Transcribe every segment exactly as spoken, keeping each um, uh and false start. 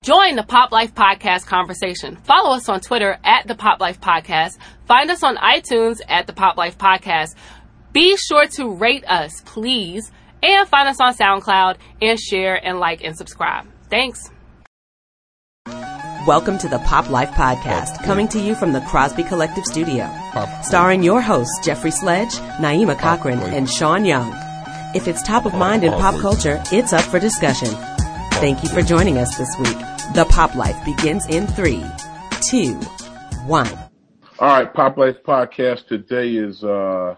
Join the Pop Life Podcast conversation. Follow us on Twitter at the Pop Life Podcast. Find us on iTunes at the Pop Life Podcast. Be sure to rate us, please. And find us on SoundCloud and share and like and subscribe. Thanks. Welcome to the Pop Life Podcast, coming to you from the Crosby Collective Studio. Starring your hosts, Jeffrey Sledge, Naima Cochran, and Sean Young. If it's top of mind in pop culture, it's up for discussion. Thank you for joining us this week. The Pop Life begins in three, two, one. All right, Pop Life Podcast. Today is, uh,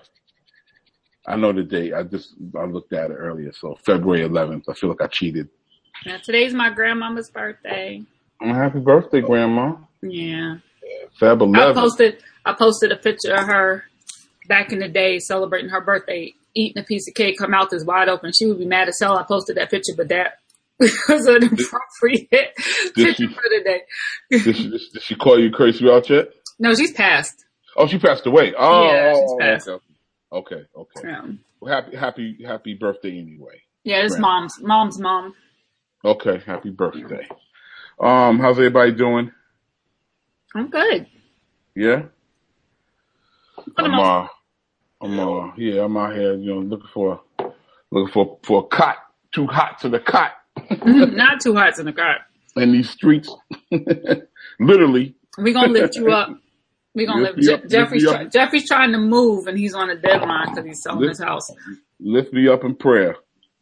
I know the date. I just, I looked at it earlier. So February eleventh. I feel like I cheated. Now, today's my grandmama's birthday. Happy birthday, Grandma. Yeah. Feb eleven. I posted, I posted a picture of her back in the day celebrating her birthday, eating a piece of cake, her mouth is wide open. She would be mad as hell I posted that picture, but that was an appropriate picture she, for the day. did, she, did she call you crazy out yet? No, she's passed. Oh, she passed away. Oh, yeah, she's passed. Okay, okay. okay. Yeah. Well, happy, happy, happy birthday anyway. Yeah, it's Grandma. mom's, mom's mom. Okay, happy birthday. Um, how's everybody doing? I'm good. Yeah? For the I'm, most- uh, I'm, uh, yeah, I'm out here, you know, looking for, looking for, for a cot. Too hot to the cot. Not too hot in the car. In these streets. Literally. We're going to lift you up. We're going to Lift lift, me up, Je- Jeffrey's, lift me try- up. Jeffrey's trying to move and he's on a deadline because he's selling Lift- his house. Lift me up in prayer.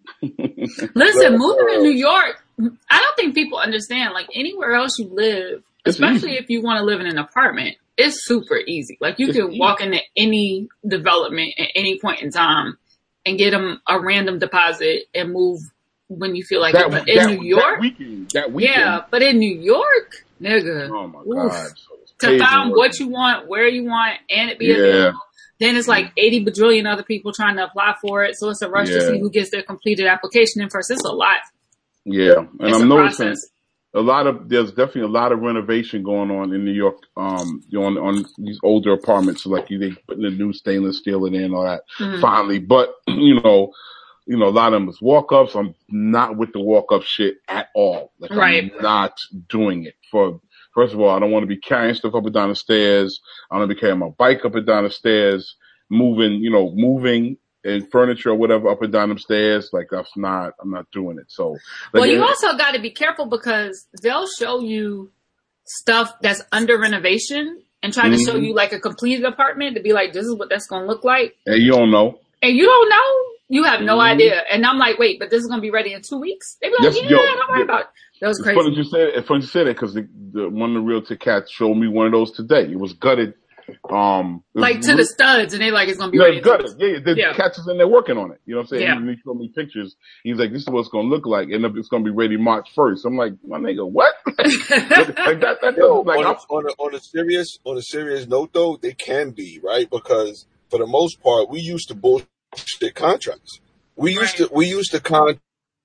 Listen, moving to New York, I don't think people understand, like anywhere else you live, It's especially easy. if you want to live in an apartment, it's super easy. Like you It's can easy. walk into any development at any point in time and get them a random deposit and move when you feel like That, it. But that, in New York, that weekend, that weekend. yeah, but in New York, nigga, Oh my oof, God. So it's to crazy find work. what you want, where you want, and it be Yeah. available. Then it's like eighty bajillion other people trying to apply for it. So it's a rush to Yeah. see who gets their completed application in first. It's a lot. Yeah. And It's I'm a noticing process. a lot of, there's definitely a lot of renovation going on in New York, um, you know, on, on these older apartments. So like you, they putting the new stainless steel in there and all that Mhm. finally. But, you know, you know, a lot of them is walk-ups. I'm not with the walk-up shit at all. Like Right. I'm not doing it. For First of all, I don't want to be carrying stuff up and down the stairs. I don't want to be carrying my bike up and down the stairs, moving, you know, moving and furniture or whatever up and down them stairs. Like that's not, I'm not doing it. So, like, Well, you yeah, also got to be careful because they'll show you stuff that's under renovation and try to show Mhm. you like a completed apartment to be like, this is what that's going to look like. and you don't know. And you don't know. You have no Mhm. idea. And I'm like, wait, but this is going to be ready in two weeks? They be like, Yes, yeah, yo, don't worry yo, about it. That was It's funny crazy. you said it. It's funny you said it because the, the one of the realtor cats showed me one of those today. It was gutted. Um, it was Like to the studs and they like, it's going to be Yeah, ready. it's in two gutted. weeks. Yeah, yeah, the Yeah. cats is in there working on it. You know what I'm saying? Yeah. And he showed me pictures. He's like, this is what it's going to look like. And it's going to be ready March first. I'm like, my nigga, what? like that, that, Yo, like, on, I'm- a, on, a, on a serious on a serious note though, they can be, right? Because for the most part, we used to bullshit contracts. We used Right. to we used to contract,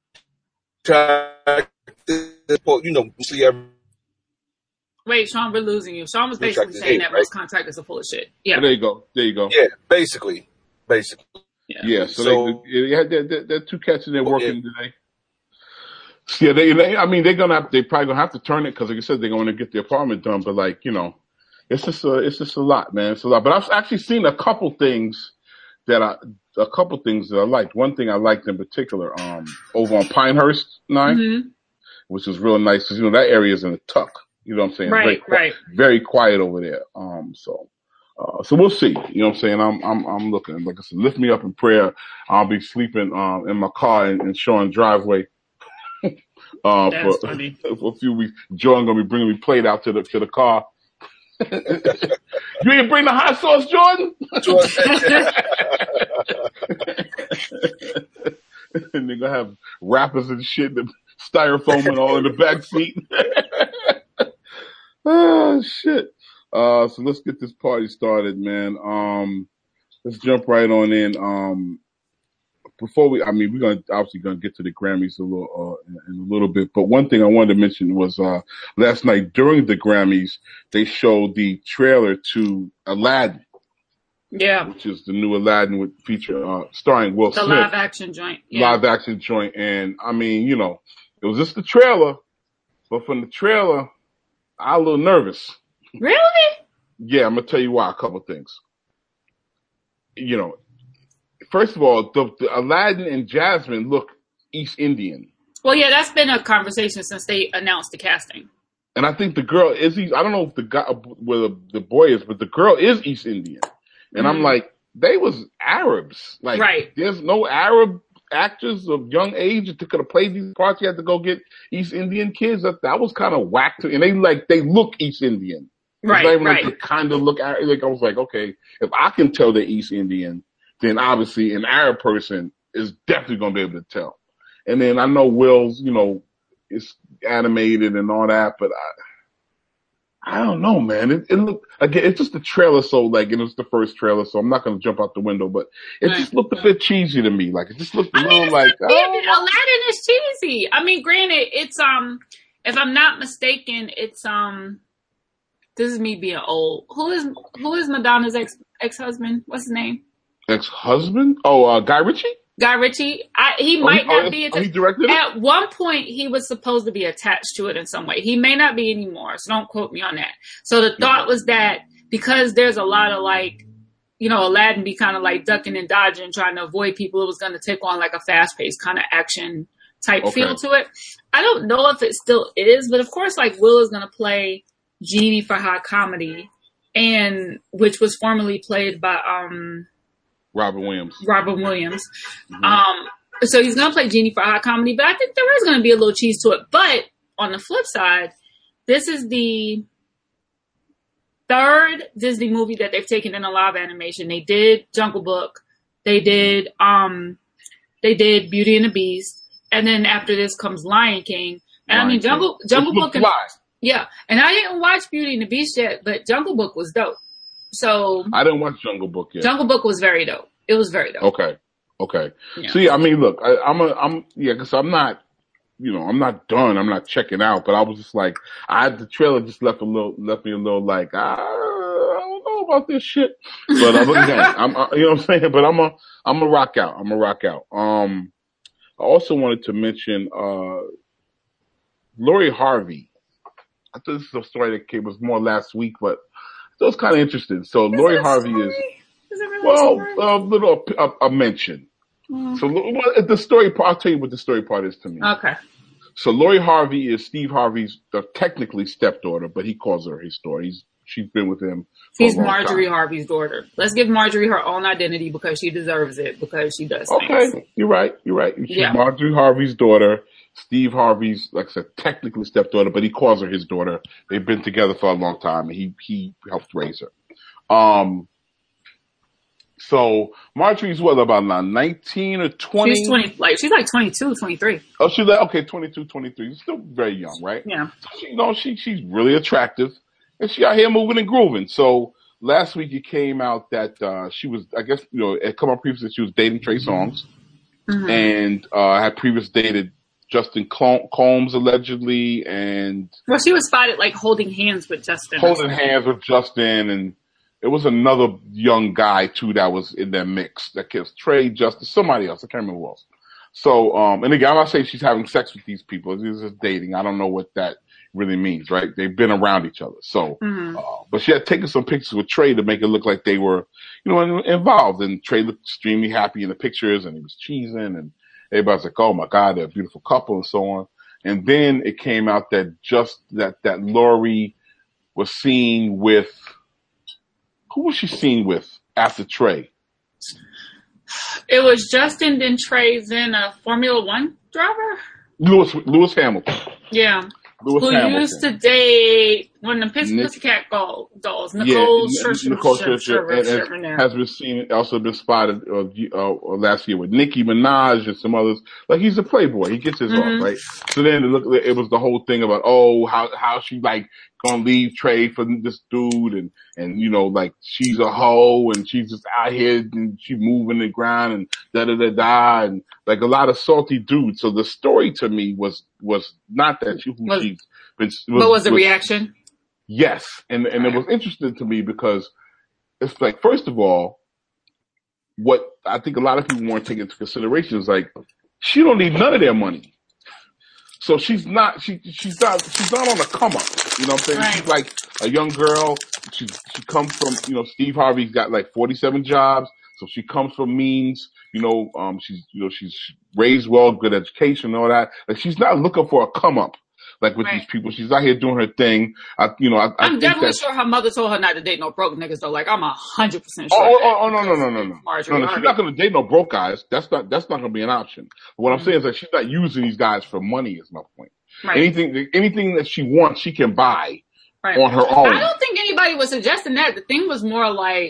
you know, see every Wait, Sean, we're losing you. Sean was Contract basically is saying eight, that right? most contractors are full of shit. Yeah. there you go. There you go. yeah, basically, basically. Yeah. Yeah, so, So- they, they had there, there, there are two cats in there Oh, working today. Yeah, they, they, I mean, they're gonna have, they probably gonna have to turn it because, like I said, they're going to get the apartment done. But like, you know, it's just a, it's just a lot, man. It's a lot. But I've actually seen a couple things that I, a couple things that I liked. One thing I liked in particular, um, over on Pinehurst nine, Mhm. which is real nice because you know that area is in the tuck. You know what I'm saying? Right, very, qui- right. Very quiet over there. Um, so. Uh, so we'll see. You know what I'm saying? I'm, I'm, I'm looking. Like I said, lift me up in prayer. I'll be sleeping, um, in my car in, in Sean's driveway. uh, That's for, funny. for a few weeks. Jordan gonna be bringing me plate out to the, to the car. You ain't bring the hot sauce, Jordan? And they're gonna have wrappers and shit, the styrofoam and all in the back seat. Oh shit. Uh, so let's get this party started, man. Um, let's jump right on in. Um, before we, I mean, we're gonna obviously gonna get to the Grammys a little, uh, in, in a little bit. But one thing I wanted to mention was, uh, last night during the Grammys, they showed the trailer to Aladdin, Yeah. which is the new Aladdin with feature, uh, starring Will The Smith. live action joint. Yeah. Live action joint. And I mean, you know, it was just the trailer. But from the trailer, I was a little nervous. Really? Yeah, I'm gonna tell you why. A couple things. You know, first of all, the, the Aladdin and Jasmine look East Indian. Well, yeah, that's been a conversation since they announced the casting. And I think the girl is. I don't know if the guy, where the, the boy is, but the girl is East Indian. And mm-hmm. I'm like, they was Arabs. Like, right. There's no Arab actors of young age that could have played these parts. You had to go get East Indian kids. That that was kind of whack to, and they like they look East Indian. Right, it's not even right. Like they kind of look like I was like, okay, if I can tell they're East Indian, then obviously an Arab person is definitely gonna be able to tell. And then I know Will's, you know, it's animated and all that, but I, I don't know, man. It, it looked again. It's just the trailer, so like it was the first trailer, so I'm not gonna jump out the window, but it right. just looked a bit cheesy to me. Like it just looked a I little mean, like oh. Aladdin is cheesy. I mean, granted, it's um, if I'm not mistaken, it's um, this is me being old. Who is who is Madonna's ex ex husband? What's his name? Ex husband? Oh, uh, Guy Ritchie. Guy Ritchie, I, he oh, might he, not oh, be attached. Oh, he directed it? At one point, he was supposed to be attached to it in some way. He may not be anymore, so don't quote me on that. So the thought was that because there's a lot of like, you know, Aladdin be kind of like ducking and dodging, trying to avoid people, it was going to take on like a fast-paced kind of action type okay. feel to it. I don't know if it still is, but of course, like Will is going to play Genie for High Comedy, and which was formerly played by um. Robin Williams. Robin Williams. Mm-hmm. Um, so he's going to play Genie for High Comedy, but I think there is going to be a little cheese to it. But on the flip side, this is the third Disney movie that they've taken in a live animation. They did Jungle Book. They did, um, they did Beauty and the Beast. And then after this comes Lion King. And Lion I mean, Jungle, King. Jungle Book. And, yeah. And I didn't watch Beauty and the Beast yet, but Jungle Book was dope. So I didn't watch Jungle Book yet. Jungle Book was very dope. It was very dope. Okay. Okay. Yeah. See, I mean, look, I, I'm a, I'm, yeah, cause I'm not, you know, I'm not done. I'm not checking out, but I was just like, I, the trailer just left a little, left me a little like, ah, I don't know about this shit. But I'm, again, I'm, I, you know what I'm saying? But I'm a, I'm a rock out. I'm a rock out. Um, I also wanted to mention, uh, Lori Harvey. I thought this is a story that came, was more last week, but it was kind of interesting. So is Lori Harvey story? is, is it really well, a a little, a, a mention. Mm. So well, the story part, I'll tell you what the story part is to me. Okay. So Lori Harvey is Steve Harvey's uh, technically stepdaughter, but he calls her his daughter. He's, she's been with him. She's Marjorie time. Harvey's daughter. Let's give Marjorie her own identity because she deserves it, because she does things. Okay. You're right. You're right. She's yeah. Marjorie Harvey's daughter. Steve Harvey's, like I said, technically stepdaughter, but he calls her his daughter. They've been together for a long time, and he, he helped raise her. Um, so Marjorie's what, about now, nineteen or twenty? She's twenty, like, she's like twenty-two, twenty-three. Oh, she's like, okay, twenty-two, twenty-three. She's still very young, right? Yeah. So she, you know, she, she's really attractive, and she out here moving and grooving. So last week it came out that, uh, she was, I guess, you know, it come up previously that she was dating Trey Songz, mm-hmm. and, uh, had previously dated Justin Combs allegedly, and well, she was spotted like holding hands with Justin. Holding hands with Justin, and it was another young guy too that was in that mix. That kid's Trey, Justin, somebody else. I can't remember who else. So, um, and again, I'm not saying she's having sex with these people. This is dating. I don't know what that really means, right? They've been around each other. So, mm-hmm. uh, but she had taken some pictures with Trey to make it look like they were, you know, involved. And Trey looked extremely happy in the pictures, and he was cheesing, and everybody's like, oh my God, they're a beautiful couple and so on. And then it came out that just that, that Lori was seen with, who was she seen with after Trey? It was Justin, then Trey, then a Formula One driver? Lewis, Lewis Hamilton. Yeah. Lewis Who Hamilton. used to date one of the Piss- Nick, Pussycat dolls, Nicole yeah, Scherzer, Nicole Scherzer, Scherzer, Scherzer, and has been seen, also been spotted uh, uh, last year with Nicki Minaj and some others. Like, he's a playboy. He gets his mm-hmm. off, right? So then it, looked, it was the whole thing about, oh, how how she like gonna leave Trey for this dude, and and you know, like, she's a hoe and she's just out here and she's moving the ground and da da da da, and like a lot of salty dudes. So the story to me was was not that she who was, she's been. Was, what was the was, reaction? Yes, and and it was interesting to me because it's like, first of all, what I think a lot of people weren't taking into consideration is like, she don't need none of their money. So she's not, she, she's not, she's not on a come up. You know what I'm saying? Right. She's like a young girl. She, she comes from, you know, Steve Harvey's got like forty-seven jobs. So she comes from means, you know, um, she's, you know, she's raised well, good education and all that. Like she's not looking for a come up. Like with right. these people, she's out here doing her thing. I, you know, I, I I'm think definitely that, sure her mother told her not to date no broke niggas though. Like I'm a hundred percent sure. Oh, oh, oh, no, no, no, no, no. Marjorie, no, no she's not going to date no broke guys. That's not, that's not going to be an option. But what mm-hmm. I'm saying is that she's not using these guys for money is my point. Right. Anything, anything that she wants, she can buy right. on her own. I don't think anybody was suggesting that. The thing was more like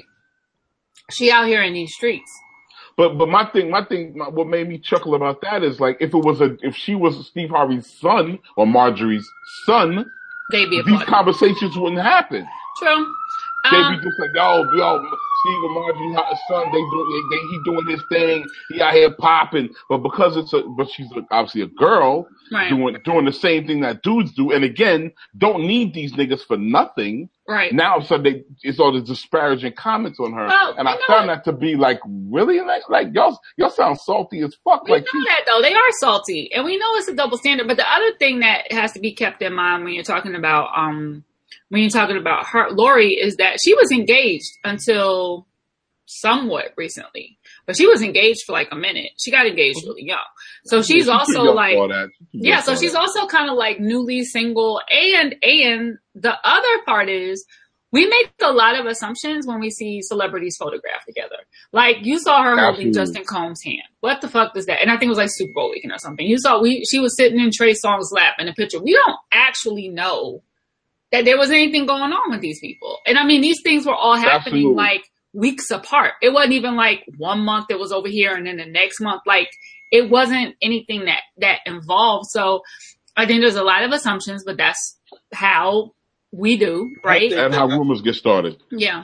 she out here in these streets. But but my thing, my thing, my, what made me chuckle about that is like if it was a if she was Steve Harvey's son or Marjorie's son, they'd be these conversations wouldn't happen. True. They'd Um, be just like, yo, yo, Steve and Marjorie's son, they do, they, he doing his thing, he out here popping. But because it's a, but she's a, obviously a girl right. doing doing the same thing that dudes do, and again, don't need these niggas for nothing. Right. Now, all of a sudden, they, it's all the disparaging comments on her, well, and I found that to be like, really, like, like y'all, y'all sound salty as fuck. We like, know that though; they are salty, and we know it's a double standard. But the other thing that has to be kept in mind when you're talking about, um, when you're talking about her, Lori, is that she was engaged until somewhat recently, but she was engaged for like a minute. She got engaged really young, so she's yeah, also like, yeah, so she's that. also kind of like newly single, and and the other part is. We make a lot of assumptions when we see celebrities photographed together. Like, you saw her Absolutely. holding Justin Combs' hand. What the fuck is that? And I think it was like Super Bowl weekend or something. You saw, we she was sitting in Trey Songz's lap in a picture. We don't actually know that there was anything going on with these people. And I mean, these things were all happening Absolutely. like weeks apart. It wasn't even like one month it was over here and then the next month. Like, it wasn't anything that, that involved. So I think there's a lot of assumptions, but that's how we do, right? And how rumors get started. Yeah.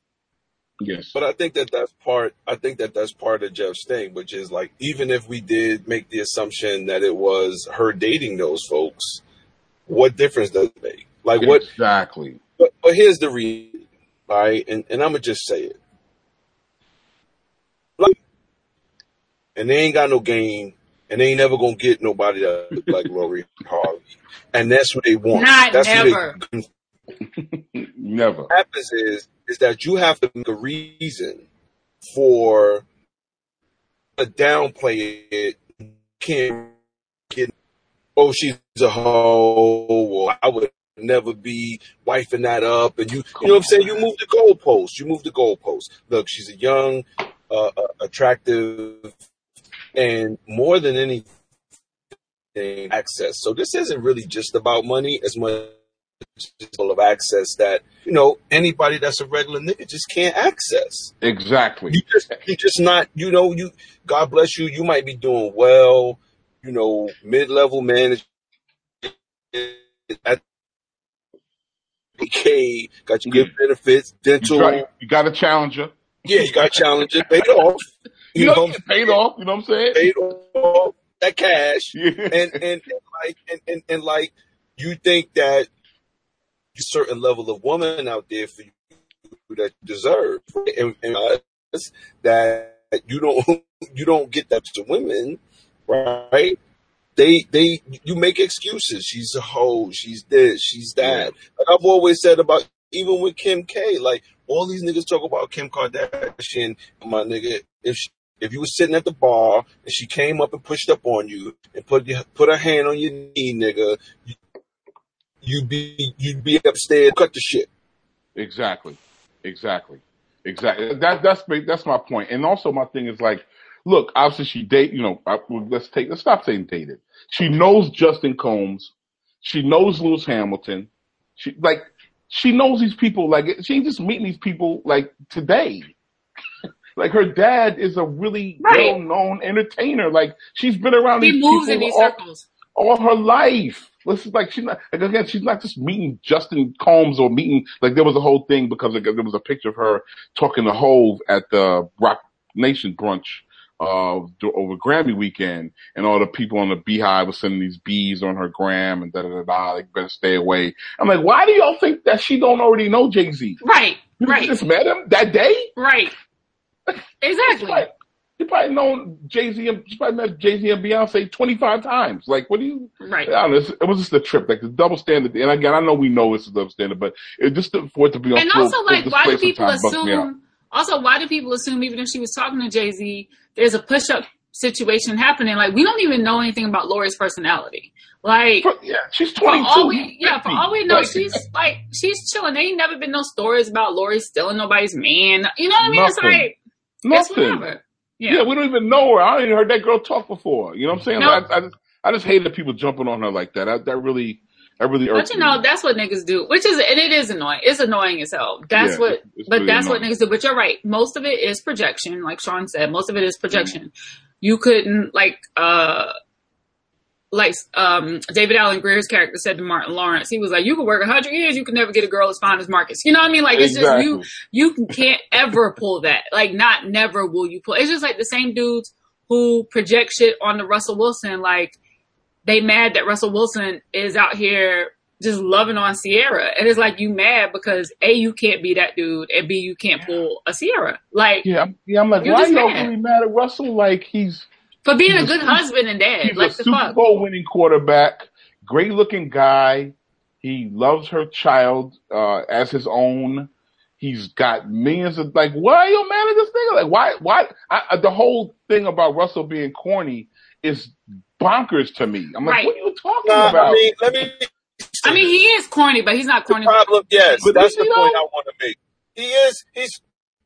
Yes. But I think that that's part, I think that that's part of Jeff's thing, which is like, even if we did make the assumption that it was her dating those folks, what difference does it make? Like what? Exactly. But, but here's the reason, right? And, and I'm going to just say it. Like, and they ain't got no game, and they ain't never going to get nobody that look like Lori Harvey. And that's what they want. Not that's never. What they, Never. What happens is, is that you have to make a reason for a downplay it. Can't get, oh, she's a hoe, or I would never be wifing that up. And you, you know what I'm saying? You move the goalpost. You move the goalpost. Look, she's a young, uh, uh, attractive, and more than anything, access. So this isn't really just about money as much of access that, you know, anybody that's a regular nigga just can't access. Exactly. You just, you just not, you know, you, God bless you, you might be doing well, you know, mid-level management at B K, got your good benefits, dental. You got, you got a challenger. Yeah, you got a challenger, paid off. You, you know, know paid off, you know what I'm saying? Paid off that cash. Yeah. And, and, and like, and, and, and like, you think that a certain level of woman out there for you that you deserve, and, and uh, that you don't you don't get that to women, right? They they you make excuses. She's a hoe. She's this. She's that. Like I've always said about even with Kim K. Like all these niggas talk about Kim Kardashian, my nigga. If she, if you were sitting at the bar and she came up and pushed up on you and put put her hand on your knee, nigga. You, You'd be you'd be upstairs, cut the shit. Exactly, exactly, exactly. That that's that's my point. And also my thing is like, look, obviously she date. You know, I, let's take let's stop saying dated. She knows Justin Combs. She knows Lewis Hamilton. She like she knows these people. Like she ain't just meeting these people like today. Like her dad is a really right. well-known entertainer. Like she's been around he these moves people in these all, circles all her life. Listen, like she's not like, again. She's not just meeting Justin Combs or meeting like there was a whole thing because there was a picture of her talking to Hove at the Rock Nation brunch uh, over Grammy weekend, and all the people on the Beehive were sending these bees on her gram and da da da da. Like better stay away. I'm like, why do y'all think that she don't already know Jay-Z? Right, you right. just met him that day, right? Exactly. Like, You probably known Jay-Z and you probably met Jay-Z and Beyonce twenty-five times. Like, what do you? Right. I don't know, it was just a trip, like the double standard. And again, I know we know it's a double standard, but it just for it to be on and full, also, like, why do people assume? Also, why do people assume even if she was talking to Jay-Z, there's a push-up situation happening? Like, we don't even know anything about Lori's personality. Like, for, yeah, she's twenty-two. For all we, yeah, for all we know, like, she's like she's chilling. There ain't never been no stories about Lori stealing nobody's man. You know what I mean? Nothing. It's like Nothing. it's whatever. Yeah. yeah, we don't even know her. I don't even heard that girl talk before. You know what I'm saying? Nope. I, I just, I just hate that people jumping on her like that. I, that really, that really irks But you know, me. that's what niggas do, which is, and it is annoying. It's annoying as hell. That's Yeah, what, it's- it's but really that's annoying. what niggas do. But you're right. Most of it is projection, like Sean said. Most of it is projection. You couldn't, like, uh, like, um, David Allen Greer's character said to Martin Lawrence, he was like, you could work a hundred years, you could never get a girl as fine as Marcus. You know what I mean? Like, it's Exactly. just, you, you can't ever pull that. Like, not never will you pull. It's just like the same dudes who project shit on the Russell Wilson, like, they mad that Russell Wilson is out here just loving on Sierra. And it's like, you mad because A, you can't be that dude, and B, you can't pull a Sierra. Like, Yeah, I'm, yeah, I'm like, You're why just y'all mad. really mad at Russell? Like, he's, for being a he's good a- husband and dad. he's Like, a the Super fuck. Bowl winning quarterback, great looking guy. He loves her child, uh, as his own. He's got millions of, like, why are you mad at this nigga? Like, why, why, I, I, the whole thing about Russell being corny is bonkers to me. I'm like, Right. what are you talking Nah, about? I mean, let me. I mean, he is corny, but he's not The corny. problem, yes, But that's you the know- point I want to make. He is, he's,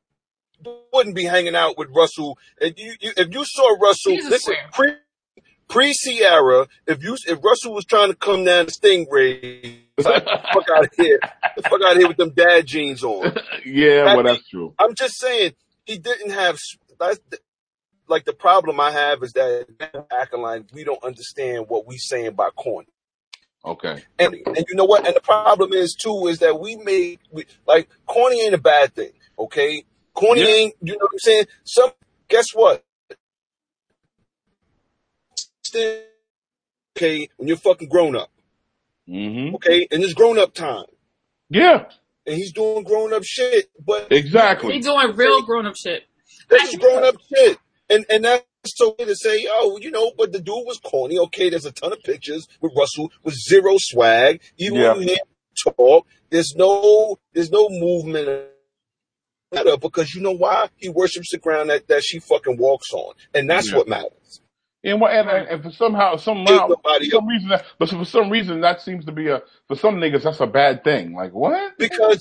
wouldn't be hanging out with Russell. If you, you if you saw Russell, He's a listen, square. pre, pre Sierra, if you, if Russell was trying to come down the Stingray, it's like, fuck out of here, the fuck out of here with them dad jeans on. yeah, That well, be- that's true. I'm just saying, he didn't have, that's, the- like the problem I have is that acting like we don't understand what we saying by corny. Okay. And, and you know what? And the problem is too is that we made we, like corny ain't a bad thing, okay? Corny Yeah. ain't, you know what I'm saying? Some guess what? Still, okay, when you're fucking grown up, hmm okay, and it's grown up time, Yeah, and he's doing grown up shit, but exactly. He's doing real grown up shit. this is grown up shit, and and that's okay to say, oh, you know, but the dude was corny. Okay, there's a ton of pictures with Russell with zero swag. Even Yeah. when you hear him talk, there's no there's no movement because you know why? He worships the ground that, that she fucking walks on, and that's Yeah. what matters. And, what- and, and for somehow, somehow, Ain't for nobody some reason, that, but for some reason, that seems to be a for some niggas that's a bad thing. Like what? Because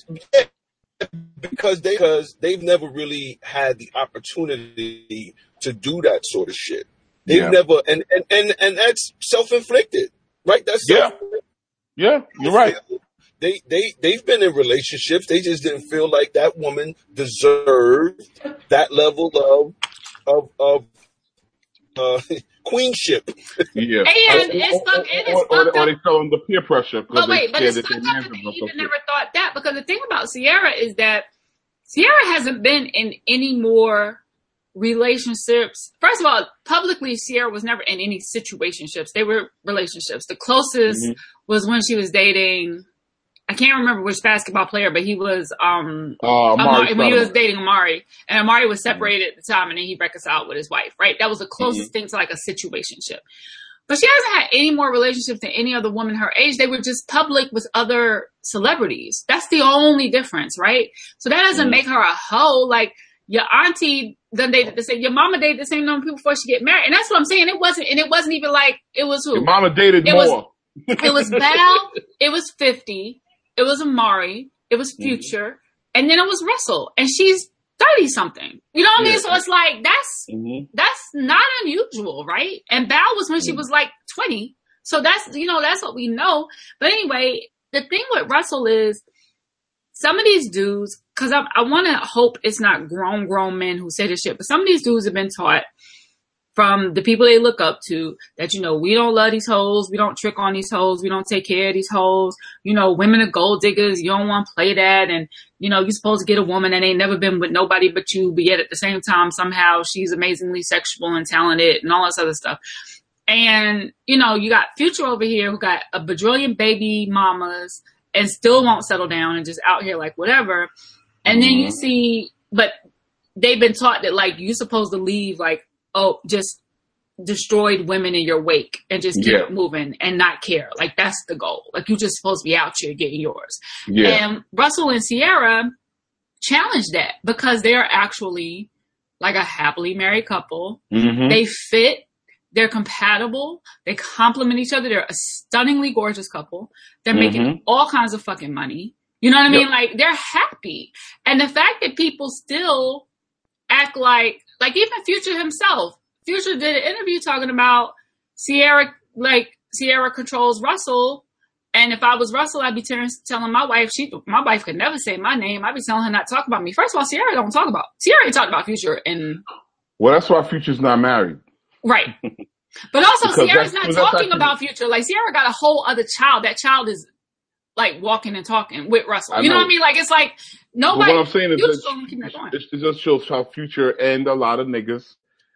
because they because they've never really had the opportunity to do that sort of shit. They've Yeah. never and, and, and, and that's self inflicted. Right? That's Yeah. self-inflicted. Yeah, you're right. They they they've been in relationships. They just didn't feel like that woman deserved that level of of of uh, queenship. Yeah. And it's or, fuck- it is or, or, fucked or up. they fell under peer pressure because But they wait, but scared it's that their fucked up man's that gonna they go even through. never thought that, because the thing about Sierra is that Sierra hasn't been in any more relationships. First of all, publicly, Sierra was never in any situationships. They were relationships. The closest Mhm. was when she was dating, I can't remember which basketball player, but he was, um, Uh, Amari Amari, when he was Stoudemire. dating Amari, and Amari was separated at the time, and then he reconciled with his wife, right? That was the closest thing to like a situationship. But she hasn't had any more relationships than any other woman her age. They were just public with other celebrities. That's the only difference, right? So that doesn't Mhm. make her a hoe. Like, your auntie done dated the same, your mama dated the same number of people before she get married. And that's what I'm saying. It wasn't, and it wasn't even like, it was who? Your mama dated It was- more. It was Belle, it was fifty, it was Amari, it was Future, and then it was Russell. And she's thirty something. You know what I mean? Yeah. So it's like, that's, Mhm. that's not unusual, right? And Belle was when she was like twenty. So that's, you know, that's what we know. But anyway, the thing with Russell is some of these dudes, cause I, I want to hope it's not grown, grown men who say this shit, but some of these dudes have been taught from the people they look up to that, you know, we don't love these hoes. We don't trick on these hoes. We don't take care of these hoes. You know, women are gold diggers. You don't want to play that. And, you know, you're supposed to get a woman that ain't never been with nobody but you, but yet at the same time, somehow she's amazingly sexual and talented and all this other stuff. And, you know, you got Future over here who got a bajillion baby mamas and still won't settle down and just out here like whatever. And then you see, but they've been taught that like you're supposed to leave like oh, just destroyed women in your wake and just keep Yeah. it moving and not care. Like, that's the goal. Like, you're just supposed to be out here getting yours. Yeah. And Russell and Ciara challenge that because they're actually like a happily married couple. Mm-hmm. They fit. They're compatible. They complement each other. They're a stunningly gorgeous couple. They're making Mm-hmm. all kinds of fucking money. You know what I mean? Yep. Like, they're happy. And the fact that people still act like, like even Future himself, Future did an interview talking about Ciara, like Ciara controls Russell. And if I was Russell, I'd be t- telling my wife, she, my wife could never say my name. I'd be telling her not to talk about me. First of all, Ciara don't talk about, Ciara ain't talking about Future. And Well, that's why Future's not married. right. But also, Because Ciara's that's- not that's talking actually- about Future. Like, Ciara got a whole other child. That child is like walking and talking with Russell. I You know know. what I mean? Like, it's like But nobody. what I'm saying is you that just gonna keep that going. it, it just shows how Future and a lot of niggas,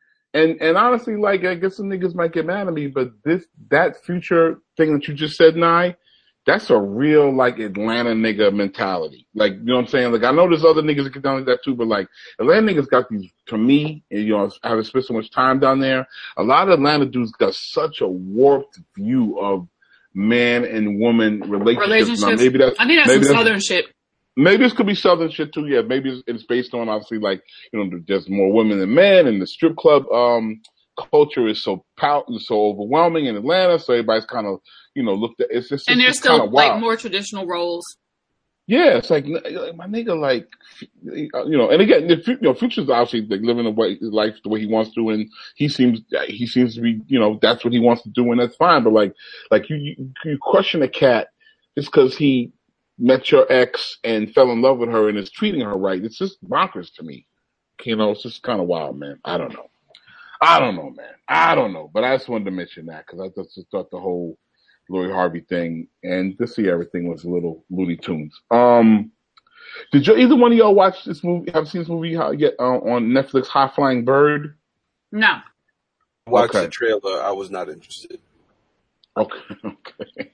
and and honestly, like I guess some niggas might get mad at me, but this that Future thing that you just said, Nye, that's a real like Atlanta nigga mentality. Like, you know what I'm saying? Like, I know there's other niggas that get down like that too, but like Atlanta niggas got these. To me, and you know, having spent so much time down there, a lot of Atlanta dudes got such a warped view of man and woman relationships. Relationships. Now, maybe that's I think that's maybe some that's, southern shit. Maybe this could be Southern shit too. Yeah, maybe it's, it's based on obviously like, you know, there's more women than men, and the strip club um culture is so pow- so overwhelming in Atlanta. So everybody's kind of, you know, looked at it's just And it's there's just kinda still like wild. more traditional roles. Yeah, it's like my nigga, like, you know, and again, the, you know, Future's obviously like living the way his life the way he wants to, and he seems he seems to be, you know, that's what he wants to do, and that's fine. But like, like you you, you question a cat just because he met your ex and fell in love with her and is treating her right. It's just bonkers to me. You know, it's just kind of wild, man. I don't know. I don't know, man. I don't know. But I just wanted to mention that because I just thought the whole Lori Harvey thing and the Ciara thing was a little Looney Tunes. Um, did you, either one of y'all watch this movie? Have seen this movie uh, yet uh, on Netflix? High Flying Bird. No. Watched Okay. the trailer. I was not interested. Okay, okay.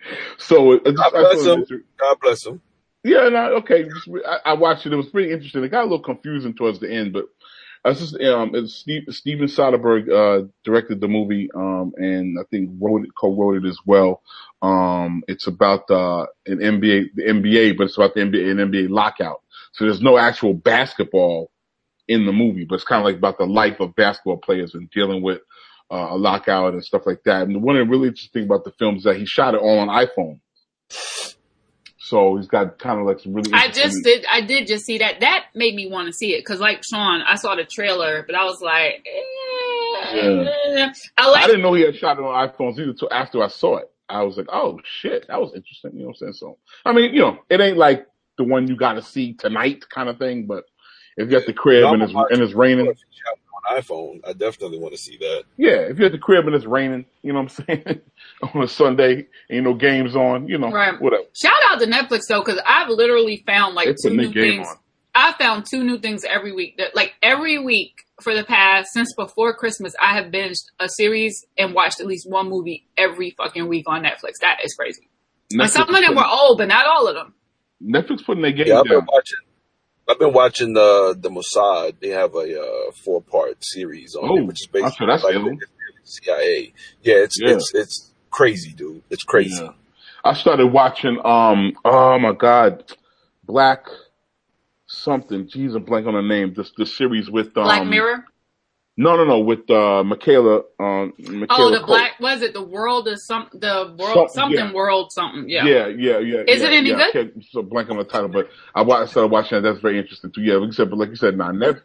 So it, it just, God I bless thought him. it- God bless him. yeah, no, okay. Just, I, I watched it. It was pretty interesting. It got a little confusing towards the end, but I just um, it's Steve, Steven Soderbergh uh, directed the movie, um, and I think wrote it, co-wrote it as well. Um, it's about uh, an N B A, the N B A, but it's about the N B A, an N B A lockout. So there's no actual basketball in the movie, but it's kind of like about the life of basketball players and dealing with uh, a lockout and stuff like that. And one of the really interesting thing about the film is that he shot it all on iPhone. So he's got kind of like some really. I just did. I did just see that. That made me want to see it because, like Sean, I saw the trailer, but I was like, eh, Yeah. I like. I didn't know he had shot it on iPhones either until after I saw it. I was like, oh shit, that was interesting. You know what I'm saying? So, I mean, you know, it ain't like the one you got to see tonight kind of thing, but if you're at the crib No, and it's, I'm and it's raining, If you shot it on iPhone, I definitely want to see that. yeah, if you're at the crib and it's raining, you know what I'm saying? On a Sunday, ain't no games on, you know, Right. whatever. Shout out to Netflix though, because I've literally found like They put two new new game things. on. I found two new things every week. That like every week for the past since before Christmas, I have binged a series and watched at least one movie every fucking week on Netflix. That is crazy. And Netflix some of them putting- were old, but not all of them. Netflix putting their game Yeah, I've been down. watching. I've been watching the the Mossad. They have a uh, four part series on Oh, it, which is basically sure that's like ill. C I A. Yeah, it's Yeah. it's it's crazy, dude. It's crazy. Yeah. I started watching, um, oh my God, Black something. Jeez, I'm blank on the name. This the series with um, Black Mirror. No, no, no, with uh, Michaela. Um, Michaela Oh, the Coel. black. Was it the world is some the world Some- something yeah. world something? Yeah. Yeah, yeah, yeah. Is yeah, it any yeah. good? I can't so blank on the title, but I, wa- I started watching it. That's very interesting too. Yeah, like you said, but like you said, nah, never.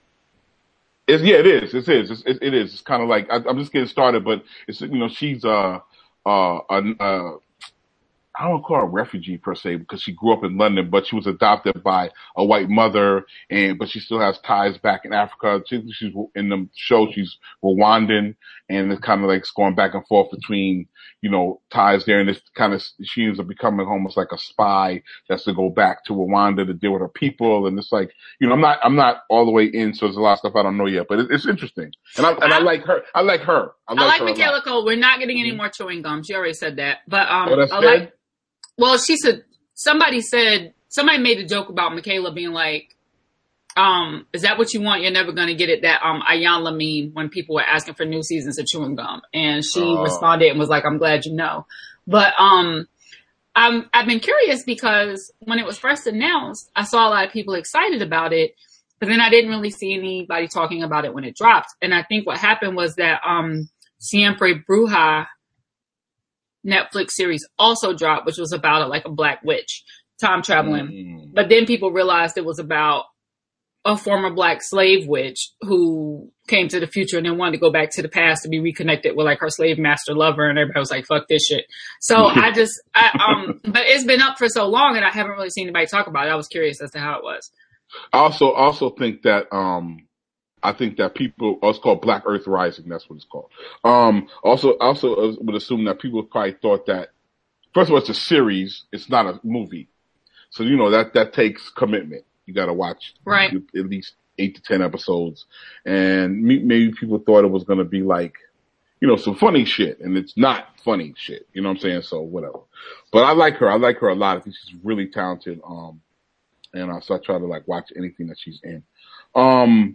It's, yeah, it is. It is. It's, it, it is. It's kind of like I, I'm just getting started, but it's you know she's uh uh uh, uh I don't call her a refugee per se because she grew up in London, but she was adopted by a white mother, and but she still has ties back in Africa. She, she's in the show. She's Rwandan, and it's kind of like it's going back and forth between you know ties there, and it's kind of she ends up becoming almost like a spy that's to go back to Rwanda to deal with her people, and it's like you know I'm not I'm not all the way in, so there's a lot of stuff I don't know yet, but it, it's interesting, and I and I like her. I like her. I like, I like her a Michaela lot. Cole. We're not getting any more chewing gum. She already said that. But um, Oh, that's I good? like. Well, she said somebody said somebody made a joke about Michaela being like Um, is that what you want? You're never going to get it. That um, Ayanla meme when people were asking for new seasons of chewing gum, and she uh. responded and was like, "I'm glad you know." But um, I'm I've been curious because when it was first announced, I saw a lot of people excited about it, but then I didn't really see anybody talking about it when it dropped. And I think what happened was that um, Siempre Bruja Netflix series also dropped, which was about a, like a black witch time traveling. Mm. But then people realized it was about a former black slave witch who came to the future and then wanted to go back to the past to be reconnected with like her slave master lover, and everybody was like, fuck this shit. So I just, I, um, but it's been up for so long and I haven't really seen anybody talk about it. I was curious as to how it was. I also, also think that, um, I think that people, oh, it's called Black Earth Rising. That's what it's called. Um, also, also would assume that people probably thought that, first of all, it's a series. It's not a movie. So, you know, that, that takes commitment. You got to watch right. at least eight to ten episodes. And maybe people thought it was going to be like, you know, some funny shit. And it's not funny shit. You know what I'm saying? So whatever. But I like her. I like her a lot. I think she's really talented. Um, and uh, so I try to like watch anything that she's in. Um,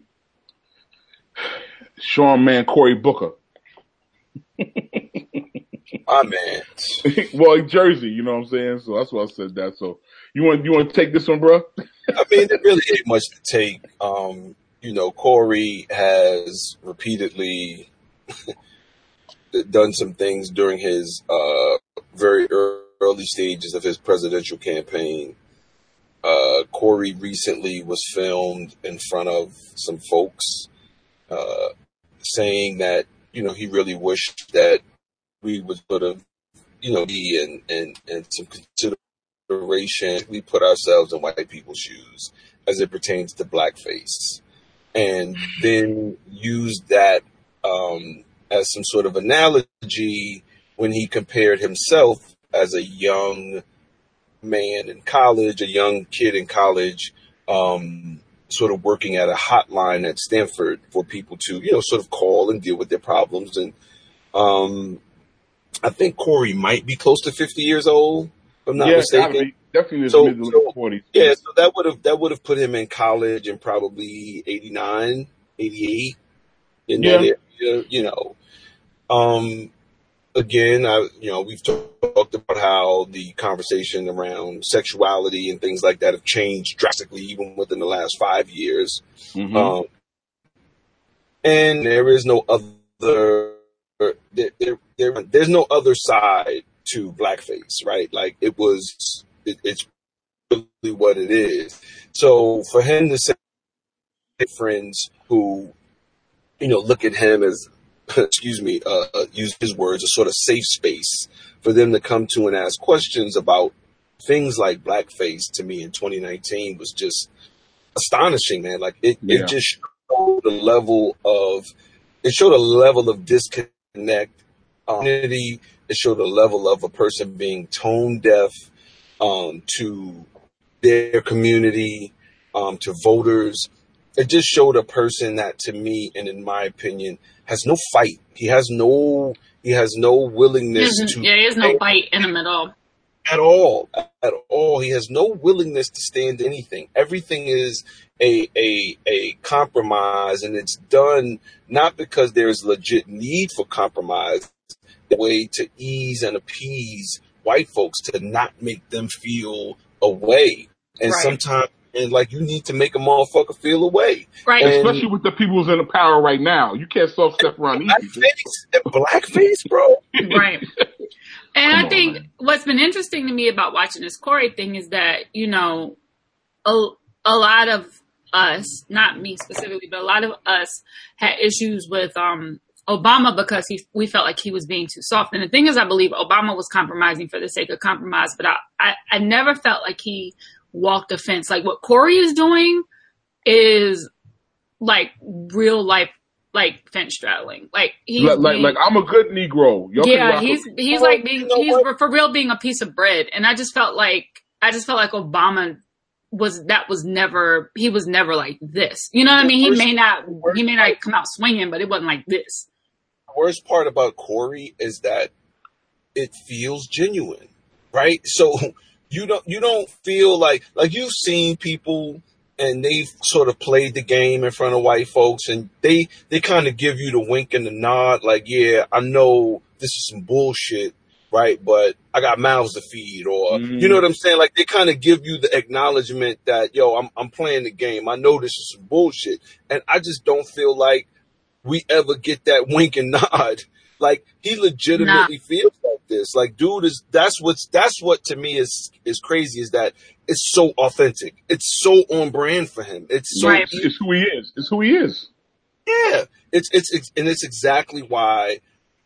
Sean Man, Cory Booker. My man. Well, Jersey, you know what I'm saying? So that's why I said that. So you want, you want to take this one, bro? I mean, there really ain't much to take. Um, you know, Cory has repeatedly done some things during his uh, very early stages of his presidential campaign. Uh, Cory recently was filmed in front of some folks uh, saying that, you know, he really wished that we would sort of, you know, be in, in, in some consideration. We put ourselves in white people's shoes as it pertains to blackface, and then use that um, as some sort of analogy when he compared himself as a young man in college, a young kid in college, um, sort of working at a hotline at Stanford for people to, you know, sort of call and deal with their problems. And um, I think Cory might be close to fifty years old, if I'm not yeah, mistaken. Definitely so, mid to so, forties. Yeah, so that would have that would have put him in college in probably eighty-nine, eighty-eight. In yeah. that area, you know. Um, again, I you know, we've talked about how the conversation around sexuality and things like that have changed drastically even within the last five years. Mm-hmm. Um, and there is no other there, there, there there's no other side to blackface, right? Like it was it, it's really what it is. So for him to say friends who, you know, look at him as excuse me, uh, use his words, a sort of safe space for them to come to and ask questions about things like blackface, to me in twenty nineteen was just astonishing, man. Like it, yeah. it just showed the level of, it showed a level of disconnect, um, it showed a level of a person being tone deaf um, to their community, um, to voters. It just showed a person that, to me, and in my opinion, has no fight. He has no, he has no willingness to. Yeah, he has no fight in the middle. At all, at all. He has no willingness to stand anything. Everything is a a a compromise, and it's done not because there's legit need for compromise, the way to ease and appease white folks to not make them feel away. And right. sometimes, and like you need to make a motherfucker feel away. Right. And especially with the people who's in the power right now. You can't soft step around easy. Blackface, blackface, bro. Right. And Come I think on, what's been interesting to me about watching this Cory thing is that, you know, a, a lot of us, not me specifically, but a lot of us had issues with um, Obama because he, we felt like he was being too soft. And the thing is, I believe Obama was compromising for the sake of compromise, but I, I, I never felt like he walked the fence. Like what Cory is doing is like real life, like fence straddling. Like he's like, like, being, like I'm a good Negro. Y'all yeah, he's a, he's like being you know he's what? for real being a piece of bread. And I just felt like I just felt like Obama was that was never he was never like this. You know what I mean? He may not he may not come out swinging, but it wasn't like this. The worst part about Cory is that it feels genuine, right? So you don't you don't feel like like you've seen people and they've sort of played the game in front of white folks, and they they kind of give you the wink and the nod, like, yeah, I know this is some bullshit, right? But I got mouths to feed, or mm. you know what I'm saying? Like, they kind of give you the acknowledgement that, yo, I'm I'm playing the game. I know this is some bullshit, and I just don't feel like we ever get that wink and nod. Like, he legitimately nah. feels like this. Like, dude is, that's what's, that's what to me is, is crazy, is that it's so authentic. It's so on brand for him. It's so, right. it's, it's who he is. It's who he is. Yeah. It's, it's, it's, and it's exactly why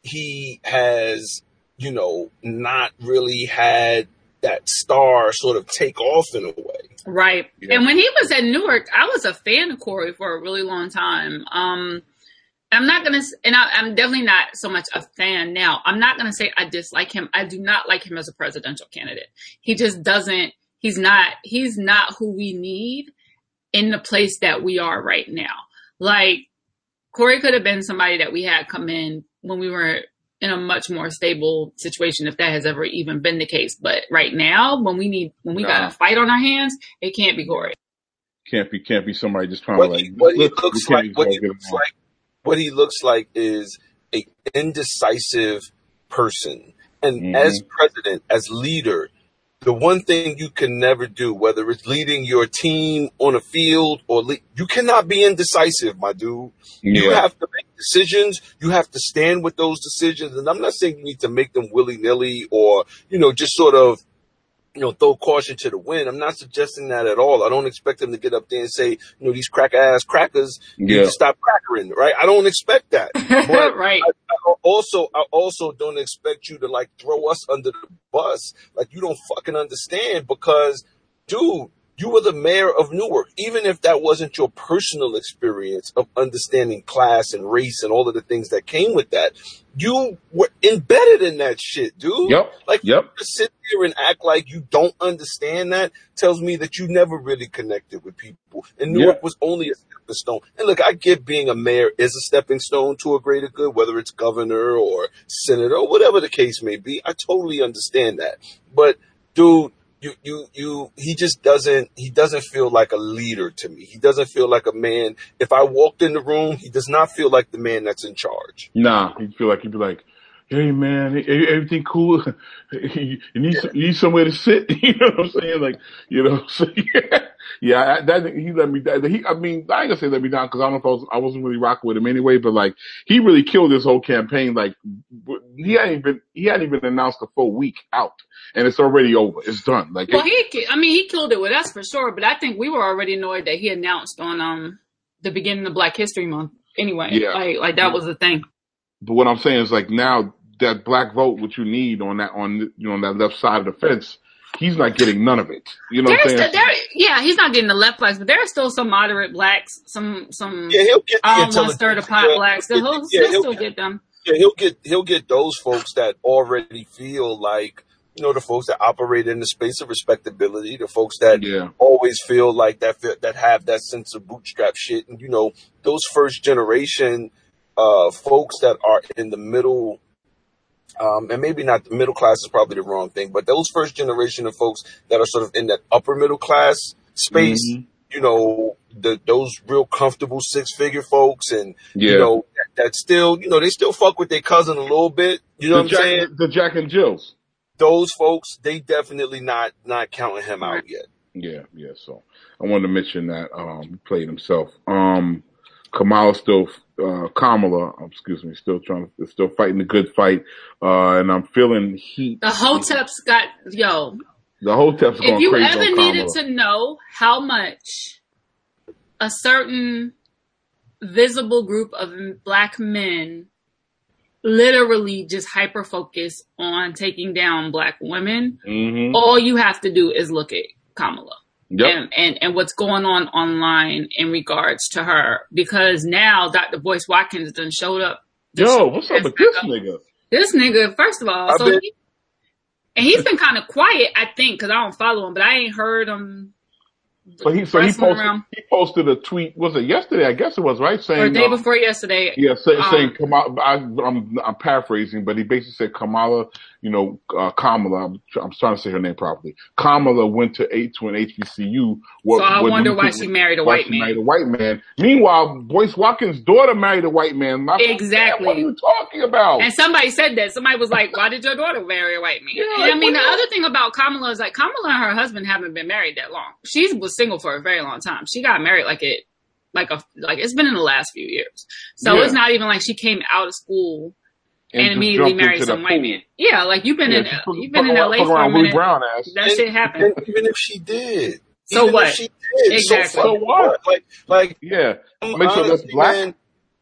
he has, you know, not really had that star sort of take off in a way. Right. Yeah. And when he was at Newark, I was a fan of Corey for a really long time. Um, I'm not going to, and I, I'm definitely not so much a fan now. I'm not going to say I dislike him. I do not like him as a presidential candidate. He just doesn't, he's not, he's not who we need in the place that we are right now. Like, Corey could have been somebody that we had come in when we were in a much more stable situation, if that has ever even been the case. But right now, when we need, when we nah. got a fight on our hands, it can't be Corey. Can't be, can't be somebody just trying what to like, he, what he looks like, what he looks like. What he looks like is a indecisive person. And mm-hmm. as president, as leader, the one thing you can never do, whether it's leading your team on a field or le- you cannot be indecisive, my dude. Yeah. You have to make decisions. You have to stand with those decisions. And I'm not saying you need to make them willy-nilly or, you know, just sort of, you know, throw caution to the wind. I'm not suggesting that at all. I don't expect them to get up there and say, you know, these crack ass crackers need yeah. to stop crackering, right? I don't expect that. But right. I, I also, I also don't expect you to like throw us under the bus. Like, you don't fucking understand, because, dude, you were the mayor of Newark. Even if that wasn't your personal experience of understanding class and race and all of the things that came with that, you were embedded in that shit, dude. Yep. Like, yep. to sit here and act like you don't understand that tells me that you never really connected with people. And Newark yep. was only a stepping stone. And look, I get being a mayor is a stepping stone to a greater good, whether it's governor or senator or whatever the case may be. I totally understand that. But, dude, You, you, you, he just doesn't, he doesn't feel like a leader to me. He doesn't feel like a man. If I walked in the room, he does not feel like the man that's in charge. Nah, he'd feel like, he'd be like, hey man, everything cool? You need, yeah. you need somewhere to sit? You know what I'm saying? Like, you know, so yeah, yeah, that, he let me down. He, I mean, I ain't gonna say let me down, cause I don't know if I, was, I wasn't really rocking with him anyway, but like, he really killed this whole campaign. Like, he hadn't even, he hadn't even announced a full week out. And it's already over. It's done. Like, well, it, he, I mean, he killed it with us for sure, but I think we were already annoyed that he announced on, um, the beginning of Black History Month anyway. Yeah. Like, like that was the thing. But what I'm saying is, like, now that black vote, what you need on that, on, you know, on that left side of the fence, he's not getting none of it. You know there's what I'm saying? Still, there, yeah, he's not getting the left blacks, but there are still some moderate blacks, some, some, yeah, he'll get I don't want to stir the pot yeah, blacks. He'll, he'll, yeah, he'll, he'll still get them. Yeah, he'll get, he'll get those folks that already feel like, you know, the folks that operate in the space of respectability, the folks that yeah. always feel like that, that have that sense of bootstrap shit. And, you know, those first generation, uh, folks that are in the middle, um, and maybe not the middle class is probably the wrong thing, but those first generation of folks that are sort of in that upper middle class space, mm-hmm. you know, the, those real comfortable six figure folks and, yeah. you know, that, that still, you know, they still fuck with their cousin a little bit. You know the what Jack, I'm saying? The Jack and Jills. Those folks, they definitely not not counting him out yet. Yeah, yeah. So I wanted to mention that um, he played himself. Um, Kamala still, uh, Kamala, excuse me, still trying to, still fighting the good fight, uh, and I'm feeling heat. The Hotep's got yo. The Hotep's going crazy. If you crazy ever on needed Kamala. to know how much a certain visible group of black men literally just hyper focus on taking down black women, mm-hmm. all you have to do is look at Kamala yep. and, and, and what's going on online in regards to her. Because now Doctor Boyce Watkins done showed up. Yo, what's up with this nigga? This nigga, first of all, so he, and he's been kind of quiet, I think, because I don't follow him, but I ain't heard him. So he, so he posted, he posted a tweet, was it yesterday? I guess it was, right? Saying, or the day um, before yesterday. Yeah, say, um, saying, Kamala, I, I'm, I'm paraphrasing, but he basically said Kamala you know, uh, Kamala, I'm, I'm trying to say her name properly. Kamala went to eight to an H B C U. What, so I wonder why she married a white man. Married a white man. Meanwhile, Boyce Watkins' daughter married a white man. My exactly. What are you talking about? And somebody said that. Somebody was like, "Why did your daughter marry a white man?" Yeah, and I mean, the other thing about Kamala is like Kamala and her husband haven't been married that long. She was single for a very long time. She got married like it, like a, like it's been in the last few years. So yeah. It's not even like she came out of school. And, and immediately married some white man. Yeah, like you've been yeah, in you've been in L A for a minute. Brown ass. That and, shit happened. Even if she did. So even what? If she did, exactly. So, so what? Like, like, yeah. Make sure that's black. Man,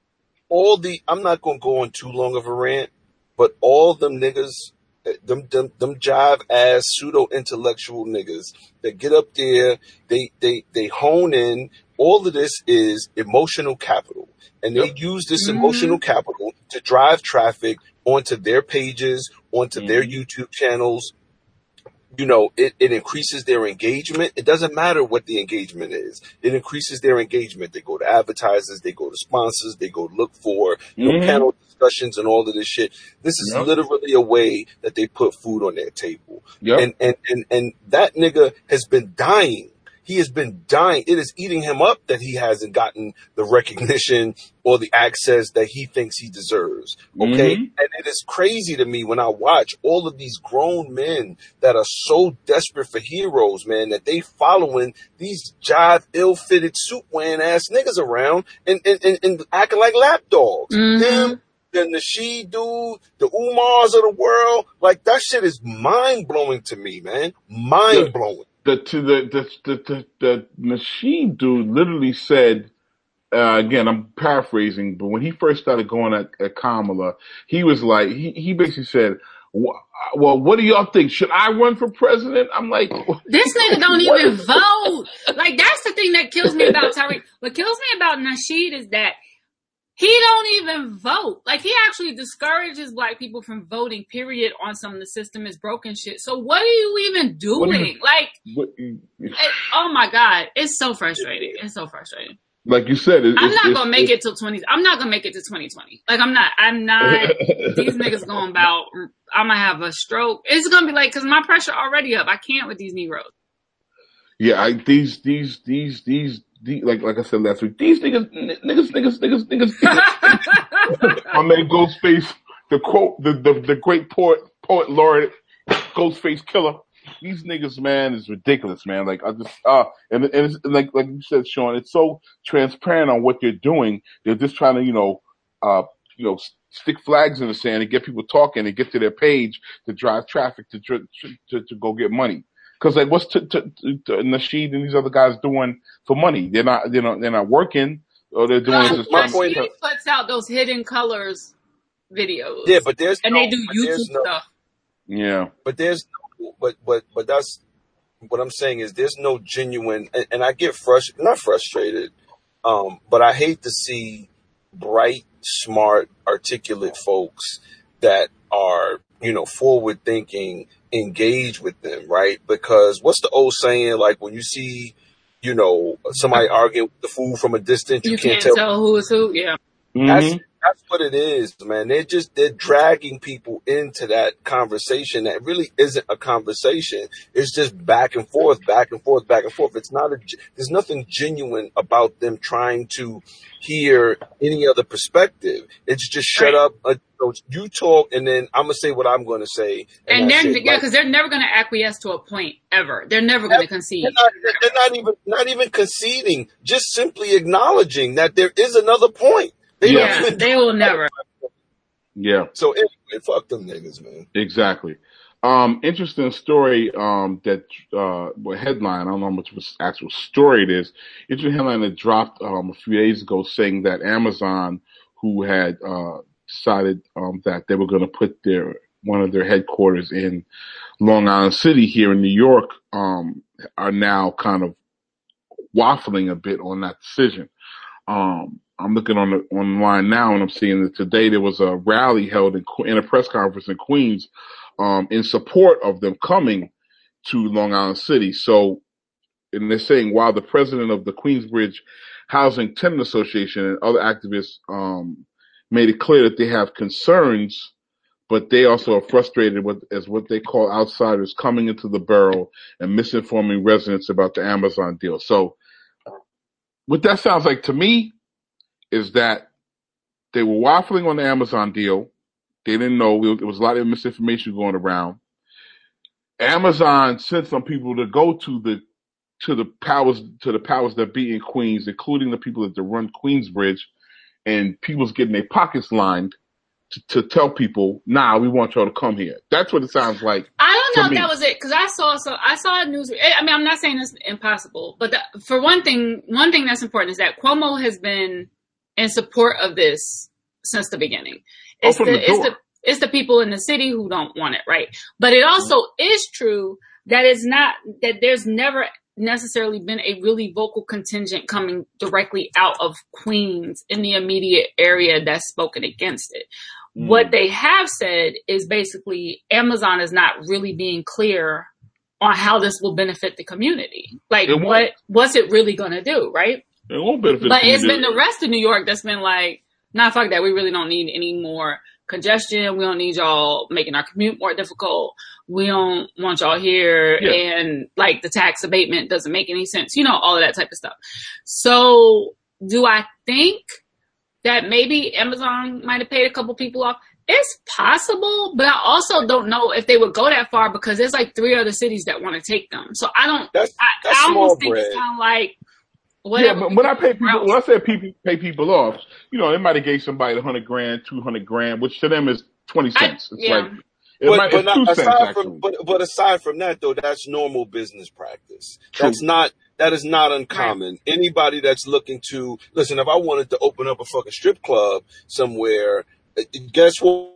all the, I'm not going to go on too long of a rant, but all them niggas, them, them, them jive ass pseudo intellectual niggas that get up there, they, they, they hone in. All of this is emotional capital. And they yep. use this mm-hmm. emotional capital to drive traffic onto their pages, onto mm-hmm. their YouTube channels. You know, it, it increases their engagement. It doesn't matter what the engagement is. It increases their engagement. They go to advertisers, they go to sponsors, they go look for you mm-hmm. know, panel discussions and all of this shit. This is yep. literally a way that they put food on their table. Yep. And, and, and, and that nigga has been dying. He has been dying. It is eating him up that he hasn't gotten the recognition or the access that he thinks he deserves. Okay. Mm-hmm. And it is crazy to me when I watch all of these grown men that are so desperate for heroes, man, that they following these jive, ill-fitted, suit-wearing ass niggas around and, and, and, and acting like lapdogs. Mm-hmm. Them, the Nasheed dude, the Umars of the world, like that shit is mind-blowing to me, man. Mind-blowing. The to the the the the, the Nasheed dude literally said, uh, again, I'm paraphrasing, but when he first started going at, at Kamala, he was like, he he basically said, "Well, what do y'all think? Should I run for president?" I'm like, this nigga don't even vote. Like that's the thing that kills me about Tariq. What kills me about Nasheed is that he don't even vote. Like, he actually discourages black people from voting, period, on some of the system is broken shit. So what are you even doing? You, like, what, it, oh my God. It's so frustrating. It's so frustrating. Like you said, it, I'm it's, not going to make it till twenty. I'm not going to make it to twenty twenty. Like, I'm not, I'm not, these niggas going about, I'm going to have a stroke. It's going to be like, cause my pressure already up. I can't with these Negroes. Yeah, I, these, these, these, these, The, like like I said last week, these niggas, niggas, niggas, niggas, niggas. niggas. My man Ghostface, the quote, the, the the great poet, poet laureate, Ghostface Killer. These niggas, man, is ridiculous, man. Like I just, uh, and and it's, like like you said, Sean, it's so transparent on what they're doing. They're just trying to, you know, uh, you know, stick flags in the sand and get people talking and get to their page to drive traffic to to to, to go get money. Because like, what's t- t- t- Nasheed and these other guys doing for money? They're not, they're not, they're not working, or they're doing. No, just Nasheed to... puts out those hidden colors videos. Yeah, but there's and no, they do YouTube no, stuff. Yeah, but there's, but but but that's what I'm saying is there's no genuine, and, and I get frustrated, not frustrated, um, but I hate to see bright, smart, articulate folks that are, you know, forward thinking. Engage with them, right? Because what's the old saying? Like when you see, you know, somebody arguing with the fool from a distance, you, you can't, can't tell, tell who is who. Yeah, mm-hmm. that's that's what it is, man. They're just they're dragging people into that conversation that really isn't a conversation. It's just back and forth, back and forth, back and forth. It's not a. There's nothing genuine about them trying to hear any other perspective. It's just shut up. Uh, you talk, and then I'm gonna say what I'm gonna say. And, and they're yeah, because like, they're never gonna acquiesce to a point ever. They're never gonna concede. They're not, they're not even not even conceding. Just simply acknowledging that there is another point. They yeah, don't they will never. Yeah. So anyway, fuck them niggas, man. Exactly. Um, interesting story. Um, that uh, well, headline. I don't know how much of an actual story it is. Interesting headline that dropped um a few days ago saying that Amazon, who had uh decided um that they were going to put their one of their headquarters in Long Island City here in New York, um, are now kind of waffling a bit on that decision. Um. I'm looking on the online now, and I'm seeing that today there was a rally held in, in a press conference in Queens, um, in support of them coming to Long Island City. So, and they're saying while the president of the Queensbridge Housing Tenant Association and other activists um, made it clear that they have concerns but they also are frustrated with as what they call outsiders coming into the borough and misinforming residents about the Amazon deal. So what that sounds like to me is that they were waffling on the Amazon deal. They didn't know. There was a lot of misinformation going around. Amazon sent some people to go to the to the powers to the powers that be in Queens, including the people that run Queensbridge, and people's getting their pockets lined to, to tell people, "Nah, we want y'all to come here." That's what it sounds like. I don't know if me. that was it because I saw so I saw a news. I mean, I'm not saying it's impossible, but the, for one thing, one thing that's important is that Cuomo has been in support of this since the beginning. It's oh, the, the it's the it's the people in the city who don't want it, right? But it also mm-hmm. is true that it's not that there's never necessarily been a really vocal contingent coming directly out of Queens in the immediate area that's spoken against it. Mm. What they have said is basically Amazon is not really being clear on how this will benefit the community. Like what, what's it really going to do? Right. It won't benefit. But it's been the rest of New York that's been like, nah, fuck that. We really don't need any more congestion. We don't need y'all making our commute more difficult. We don't want y'all here. Yeah. And like the tax abatement doesn't make any sense. You know, all of that type of stuff. So do I think that maybe Amazon might have paid a couple people off? It's possible, but I also don't know if they would go that far because there's like three other cities that want to take them. So I don't, that's, I, that's I almost think bread. it's kind of like, whatever. Yeah, but when I pay people, when I say people pay people off, you know, they might have gave somebody a hundred grand, two hundred grand, which to them is twenty cents. I, it's yeah. like, it but, might, but, it's not, two aside cents, from, but, but aside from that, though, that's normal business practice. True. That's not, that is not uncommon. Right. Anybody that's looking to, listen, if I wanted to open up a fucking strip club somewhere, guess what?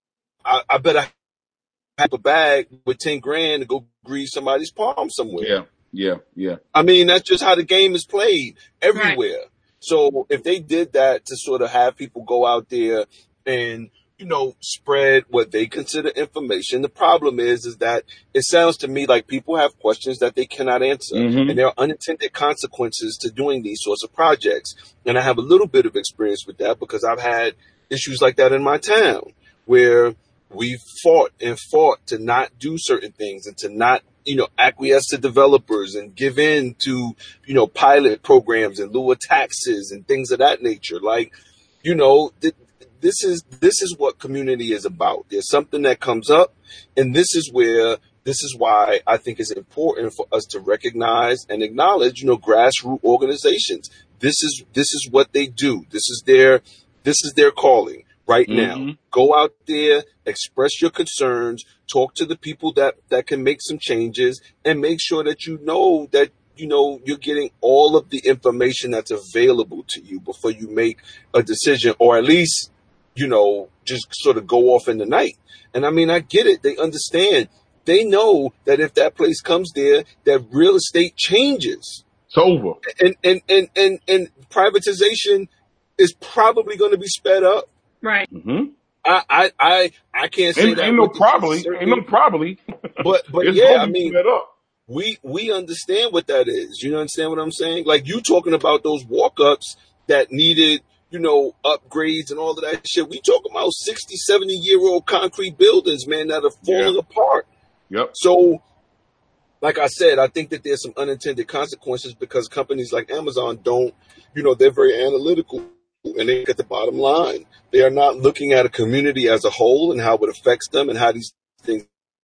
I, I better have a bag with ten grand to go grease somebody's palm somewhere. Yeah. Yeah, yeah. I mean, that's just how the game is played everywhere. Right. So if they did that to sort of have people go out there and, you know, spread what they consider information, the problem is, is that it sounds to me like people have questions that they cannot answer. Mm-hmm. And there are unintended consequences to doing these sorts of projects. And I have a little bit of experience with that because I've had issues like that in my town where we've fought and fought to not do certain things and to not, you know, acquiesce to developers and give in to, you know, pilot programs in lieu of taxes and things of that nature. Like, you know, th- this is this is what community is about. There's something that comes up, and this is where this is why I think it's important for us to recognize and acknowledge, you know, grassroots organizations. This is this is what they do. This is their this is their calling. Right now, mm-hmm. Go out there, express your concerns, talk to the people that, that can make some changes, and make sure that you know that, you know, you're getting all of the information that's available to you before you make a decision, or at least, you know, just sort of go off in the night. And I mean, I get it. They understand. They know that if that place comes there, that real estate changes. It's over. And, and, and, and, and privatization is probably going to be sped up. Right. Mm-hmm. I, I, I, I can't say ain't, that. Ain't no probably. Ain't no probably. But, but yeah, I mean, we, we understand what that is. You understand what I'm saying? Like you talking about those walk-ups that needed, you know, upgrades and all of that shit. We talking about sixty, seventy year old concrete buildings, man, that are falling yeah. apart. Yep. So, like I said, I think that there's some unintended consequences because companies like Amazon don't, you know, they're very analytical. And they get the bottom line. They are not looking at a community as a whole and how it affects them and how these things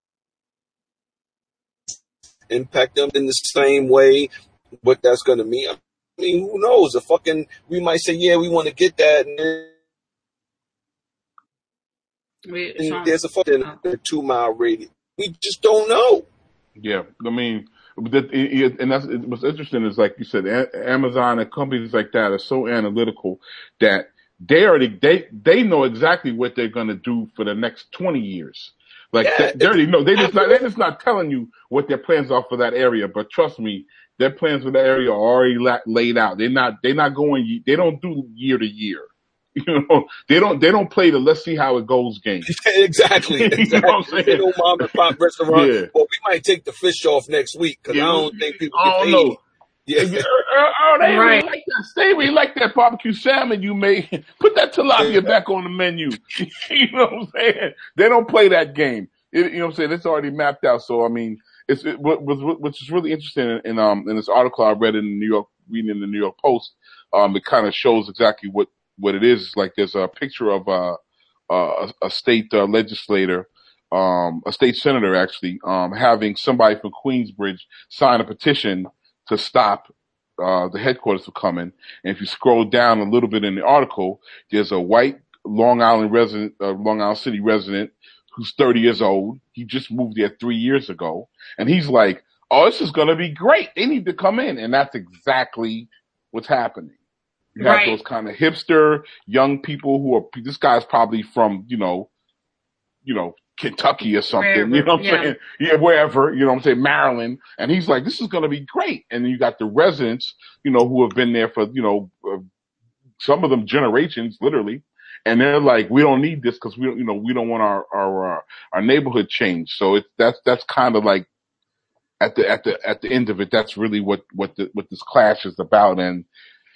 impact them in the same way. What that's going to mean. I mean, who knows? A fucking, we might say, yeah, we want to get that. And Wait, there's a fucking oh. two mile radius. We just don't know. Yeah. I mean, that, and that's what's interesting is, like you said, Amazon and companies like that are so analytical that they already they they know exactly what they're going to do for the next twenty years. Like yeah, they, they already know. They just not they're just not telling you what their plans are for that area. But trust me, their plans for that area are already la- laid out. They're not they're not going. They don't do year to year. You know, they don't they don't play the let's see how it goes game. exactly. exactly. You know what I'm saying? They don't mom and pop restaurant. Yeah. Well, we might take the fish off next week because yeah. I don't think people I get don't paid. know. Yeah. Oh, oh, they Right. really like that. They really like that barbecue salmon you made. Put that tilapia back on the menu. You know what I'm saying? They don't play that game. It, you know what I'm saying? It's already mapped out. So I mean, it's it, what was which is really interesting in, in um in this article I read in the New York, reading in the New York Post. Um, it kind of shows exactly what what it is. It's like there's a picture of uh, uh a, a state uh, legislator. Um, a state senator actually, um, having somebody from Queensbridge sign a petition to stop, uh, the headquarters from coming. And if you scroll down a little bit in the article, there's a white Long Island resident, uh, Long Island City resident who's thirty years old. He just moved there three years ago. And he's like, oh, this is going to be great. They need to come in. And that's exactly what's happening. You have Right. those kind of hipster young people who are, this guy's probably from, you know, you know, Kentucky or something, Wherever, you know what I'm yeah. saying? Yeah, wherever, you know what I'm saying, Maryland. And he's like, this is going to be great. And then you got the residents, you know, who have been there for, you know, uh, some of them generations, literally. And they're like, we don't need this because we don't, you know, we don't want our, our, uh, our neighborhood changed. So it's, that's, that's kind of like at the, at the, at the end of it, that's really what, what the, what this clash is about. And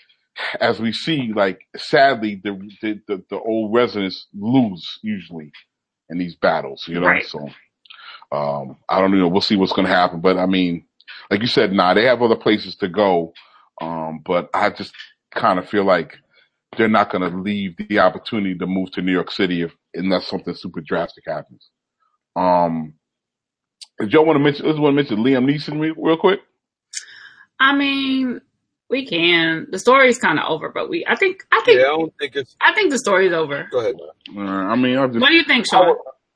as we see, like, sadly, the, the, the, the old residents lose usually in these battles, you know? Right. So, um, I don't know. We'll see what's going to happen. But I mean, like you said, nah, they have other places to go. Um, but I just kind of feel like they're not going to leave the opportunity to move to New York City if, unless something super drastic happens. Um, did y'all want to mention, just want to mention Liam Neeson real, real quick? I mean, we can. The story's kind of over, but we, I think, I think, Yeah, I don't think it's. I think the story's over. Go ahead. Uh, I mean, I just. What do you think, Sean?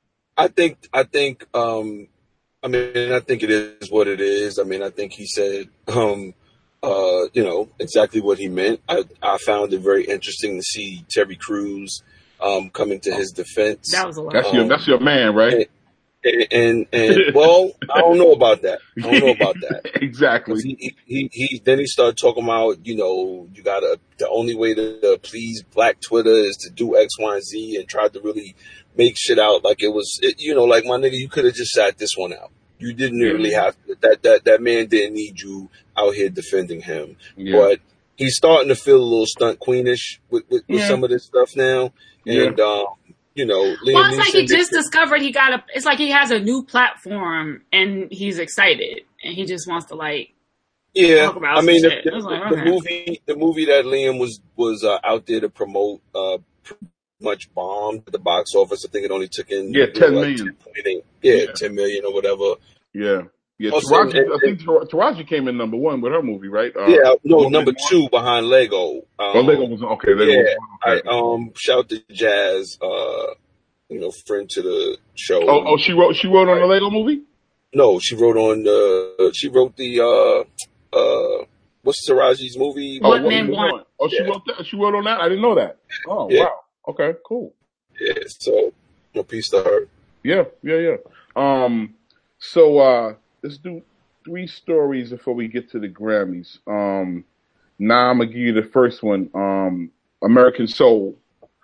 I think, I think, um, I mean, I think it is what it is. I mean, I think he said, um, uh, you know, exactly what he meant. I, I found it very interesting to see Terry Crews, um, coming to his defense. That was a lot. That's Um, your, that's your man, right? And, and, and well, I don't know about that. I don't know about that. Exactly. 'Cause He, he, he, then he started talking about, you know, you gotta, the only way to uh, please Black Twitter is to do X, Y, and Z, and tried to really make shit out like it was, it, you know, like my nigga, you could have just sat this one out. You didn't really have to, that, that, that man didn't need you out here defending him. Yeah. But he's starting to feel a little stunt queenish with, with, with Yeah. some of this stuff now. And, um, you know, Liam Well, it's like he Neeson- just discovered he got a, it's like he has a new platform and he's excited and he just wants to like, Yeah, talk about I mean, some the, shit. the, I was like, the okay. movie, the movie that Liam was was uh, out there to promote, uh, pretty much bombed at the box office. I think it only took in Yeah, you know, ten like million. ten, yeah, Yeah. ten million or whatever. Yeah. Yeah. Also, Taraji, and- I think Tar- Taraji came in number one with her movie, right? Uh, Yeah, no, Woman number in March. two behind Lego. Um, Oh, Lego was okay. Lego yeah, was I okay. um shout to Jazz, uh, you know, friend to the show. Oh, oh, she wrote. She wrote on the Lego movie. No, she wrote on the. She wrote the. Uh, uh, what's Taraji's movie? What oh, Men was Want. on? Oh, she Yeah. wrote that. She wrote on that. I didn't know that. Oh, Yeah. wow. Okay, cool. Yeah, so no peace to her. Yeah, yeah, yeah. Um, so uh, let's do three stories before we get to the Grammys. Um, now I'm gonna give you the first one. Um, American Soul.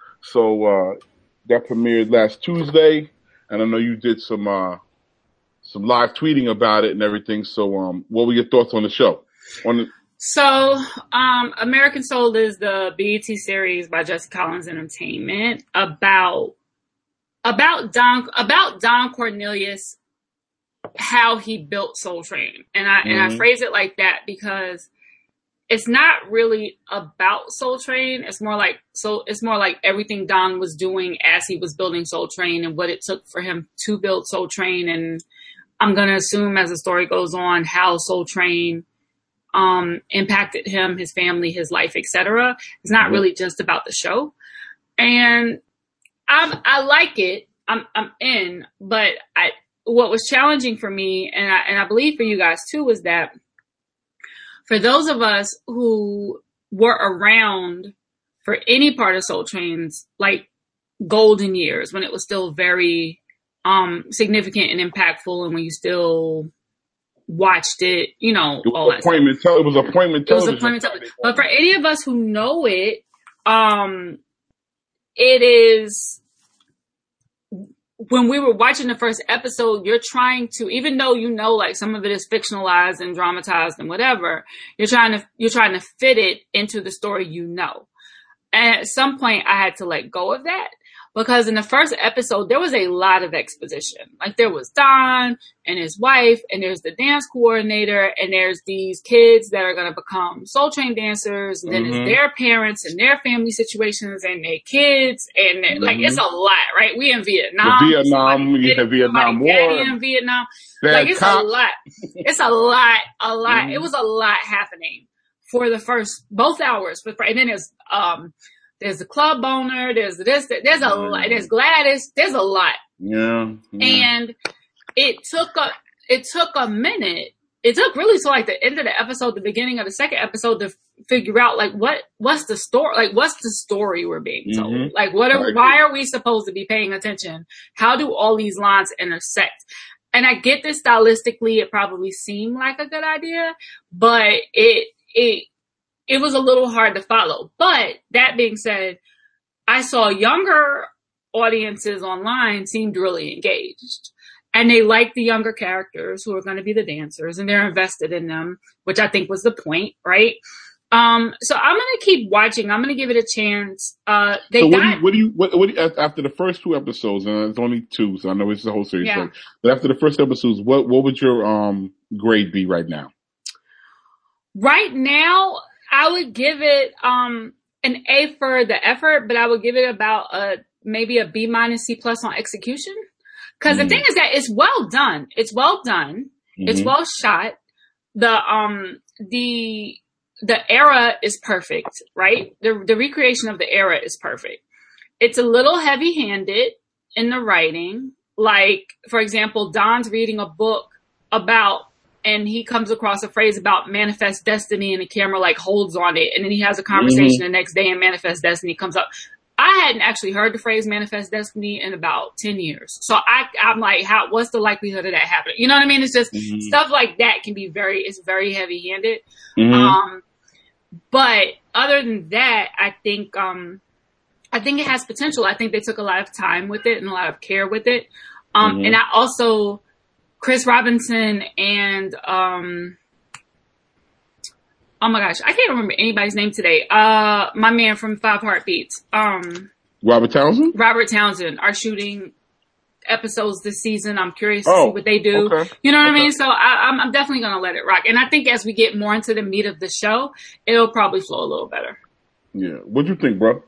So uh, that premiered last Tuesday, and I know you did some uh, some live tweeting about it and everything. So, um, what were your thoughts on the show? On the, So, um, American Soul is the B E T series by Jesse Collins Entertainment about about Don about Don Cornelius, how he built Soul Train, and I and I Mhm. phrase it like that because it's not really about Soul Train. It's more like so. It's more like everything Don was doing as he was building Soul Train and what it took for him to build Soul Train. And I'm gonna assume as the story goes on how Soul Train um, impacted him, his family, his life, et cetera. It's not really just about the show. And I'm, I like it. I'm, I'm in, but I, what was challenging for me, and I, and I believe for you guys too, was that for those of us who were around for any part of Soul Train's like golden years, when it was still very, um, significant and impactful, and when you still watched it, you know, it all was that stuff. appointment. Tel- it was appointment It was television. appointment television. But for any of us who know it, um, it is when we were watching the first episode, you're trying to, even though you know, like some of it is fictionalized and dramatized and whatever, you're trying to, you're trying to fit it into the story, you know. And at some point I had to let go of that because in the first episode, there was a lot of exposition. Like there was Don and his wife and there's the dance coordinator and there's these kids that are going to become Soul Train dancers. And then Mhm. it's their parents and their family situations and their kids. And Mhm. like, it's a lot, right? We in The Vietnam. Vietnam, Somebody yeah, did- Vietnam somebody daddy War. in Vietnam. Bad Like it's cops. a lot. It's a lot, a lot. Mhm. It was a lot happening for the first, both hours. For, and then there's, um, there's the club owner, there's this, there's a lot, there's Gladys, there's a lot. Yeah. yeah. And it took a, it took a minute. It took really to like the end of the episode, the beginning of the second episode to f- figure out like what, what's the story, like what's the story we're being told? Mhm. Like what I are, agree. why are we supposed to be paying attention? How do all these lines intersect? And I get this stylistically, it probably seemed like a good idea, but it, it, it was a little hard to follow. But that being said, I saw younger audiences online seemed really engaged. And they like the younger characters who are going to be the dancers and they're invested in them, which I think was the point, right? Um, so I'm going to keep watching. I'm going to give it a chance. Uh, they So what got, do you, what do you, what, what do you, after the first two episodes, and it's only two, so I know it's the whole series, Yeah. but- but after the first episodes, what, what would your, um, grade be right now? right now, I would give it, um, an A for the effort, but I would give it about a, maybe a B minus C plus on execution. Cause the Mm. thing is that it's well done. It's well done. It's Mhm. well shot. The, um, the, the era is perfect, right? The, the recreation of the era is perfect. It's a little heavy handed in the writing. Like, for example, Don's reading a book about, and he comes across a phrase about manifest destiny and the camera like holds on it. And then he has a conversation the next day and manifest destiny comes up. I hadn't actually heard the phrase manifest destiny in about ten years. So I, I'm like, how, what's the likelihood of that happening? You know what I mean? It's just Mhm. stuff like that can be very, it's very heavy handed. Mhm. Um, but other than that, I think, um, I think it has potential. I think they took a lot of time with it and a lot of care with it. Um, Mhm. and I also, Chris Robinson and, um, oh my gosh, I can't remember anybody's name today. Uh, my man from Five Heartbeats, um, Robert Townsend? Robert Townsend are shooting episodes this season. I'm curious to Oh, see what they do. okay. You know what I Okay. mean? So I, I'm, I'm definitely going to let it rock. And I think as we get more into the meat of the show, it'll probably flow a little better. Yeah. What'd you think, bro?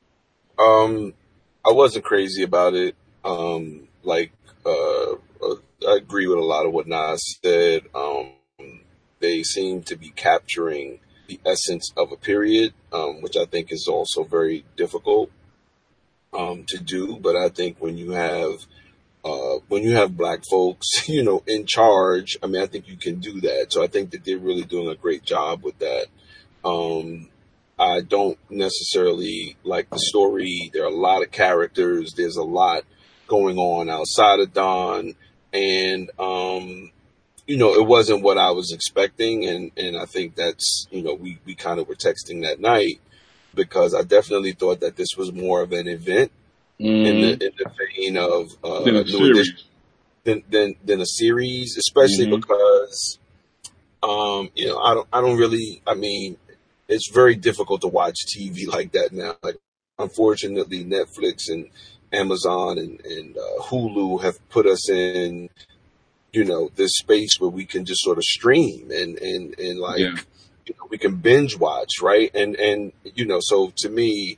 Um, I wasn't crazy about it. Um, like, uh, uh, I agree with a lot of what Nas said. Um, they seem to be capturing the essence of a period, um, which I think is also very difficult, um, to do. But I think when you have, uh, when you have black folks, you know, in charge, I mean, I think you can do that. So I think that they're really doing a great job with that. Um, I don't necessarily like the story. There are a lot of characters. There's a lot going on outside of Don. And, um, you know, it wasn't what I was expecting. And, and I think that's, you know, we, we kind of were texting that night because I definitely thought that this was more of an event Mm. in the, in the vein of, uh, Then a New series. Edition than, than, than a series, especially Mhm. because, um, you know, I don't, I don't really, I mean, it's very difficult to watch T V like that now. Like, unfortunately, Netflix and Amazon and, and uh, Hulu have put us in, you know, this space where we can just sort of stream and, and, and like, Yeah. you know, we can binge watch, right? And, and, you know, so to me,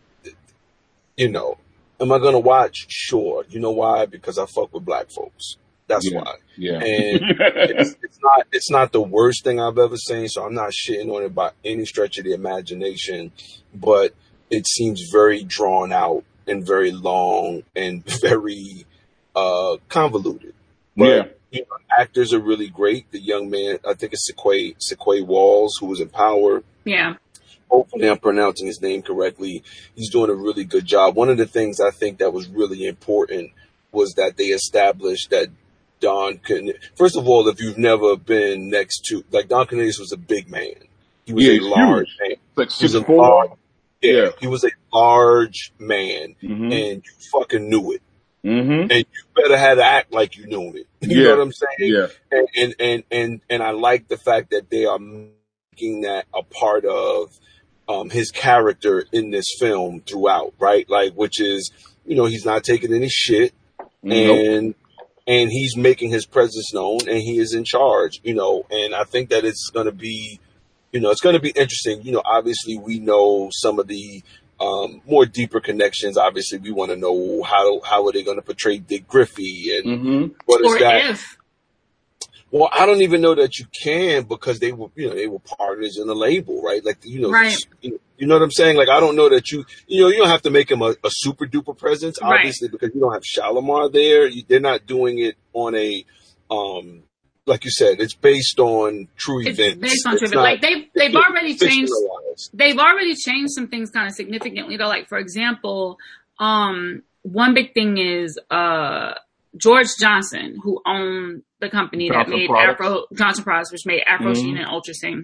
you know, am I going to watch? Sure. You know why? Because I fuck with black folks. That's Yeah. why. Yeah. And it's, it's not it's not the worst thing I've ever seen, so I'm not shitting on it by any stretch of the imagination, but it seems very drawn out and very long and very uh, convoluted. But, Yeah. you know, actors are really great. The young man, I think it's Sequay, Sequay Walls, who was in Power. Yeah. Hopefully I'm pronouncing his name correctly. He's doing a really good job. One of the things I think that was really important was that they established that Don couldn't. First of all, if you've never been next to, like, Don Cornelius was a big man. He was Yeah, a he's large huge. man. It's like He was six a four. large, yeah, Yeah. he was a large man, Mhm. and you fucking knew it. Mm-hmm. and you better have to act like you knew it. You Yeah. know what I'm saying? Yeah. And, and and and and I like the fact that they are making that a part of um, his character in this film throughout, right? Like, which is, you know, he's not taking any shit, Nope. and and he's making his presence known, and he is in charge, you know. And I think that it's going to be, you know, it's going to be interesting. You know, obviously we know some of the um, more deeper connections. Obviously, we want to know how how are they going to portray Dick Griffey and Mm-hmm. what is Or that? if. Well, I don't even know that you can, because they were, you know, they were partners in the label, right? Like, you know, Right. you, you know what I'm saying? Like, I don't know that you, you know, you don't have to make him a, a super duper presence, Right. obviously, because you don't have Shalimar there. You, they're not doing it on a, um, like you said, it's based on true It's events. based on It's trivia. not- Like they've they've it's already changed fictionalized. they've already changed some things kind of significantly though. Like for example, um, one big thing is uh George Johnson, who owned the company Johnson that made Products. Afro Johnson Products, which made Afro Sheen Mhm. and Ultra Sheen.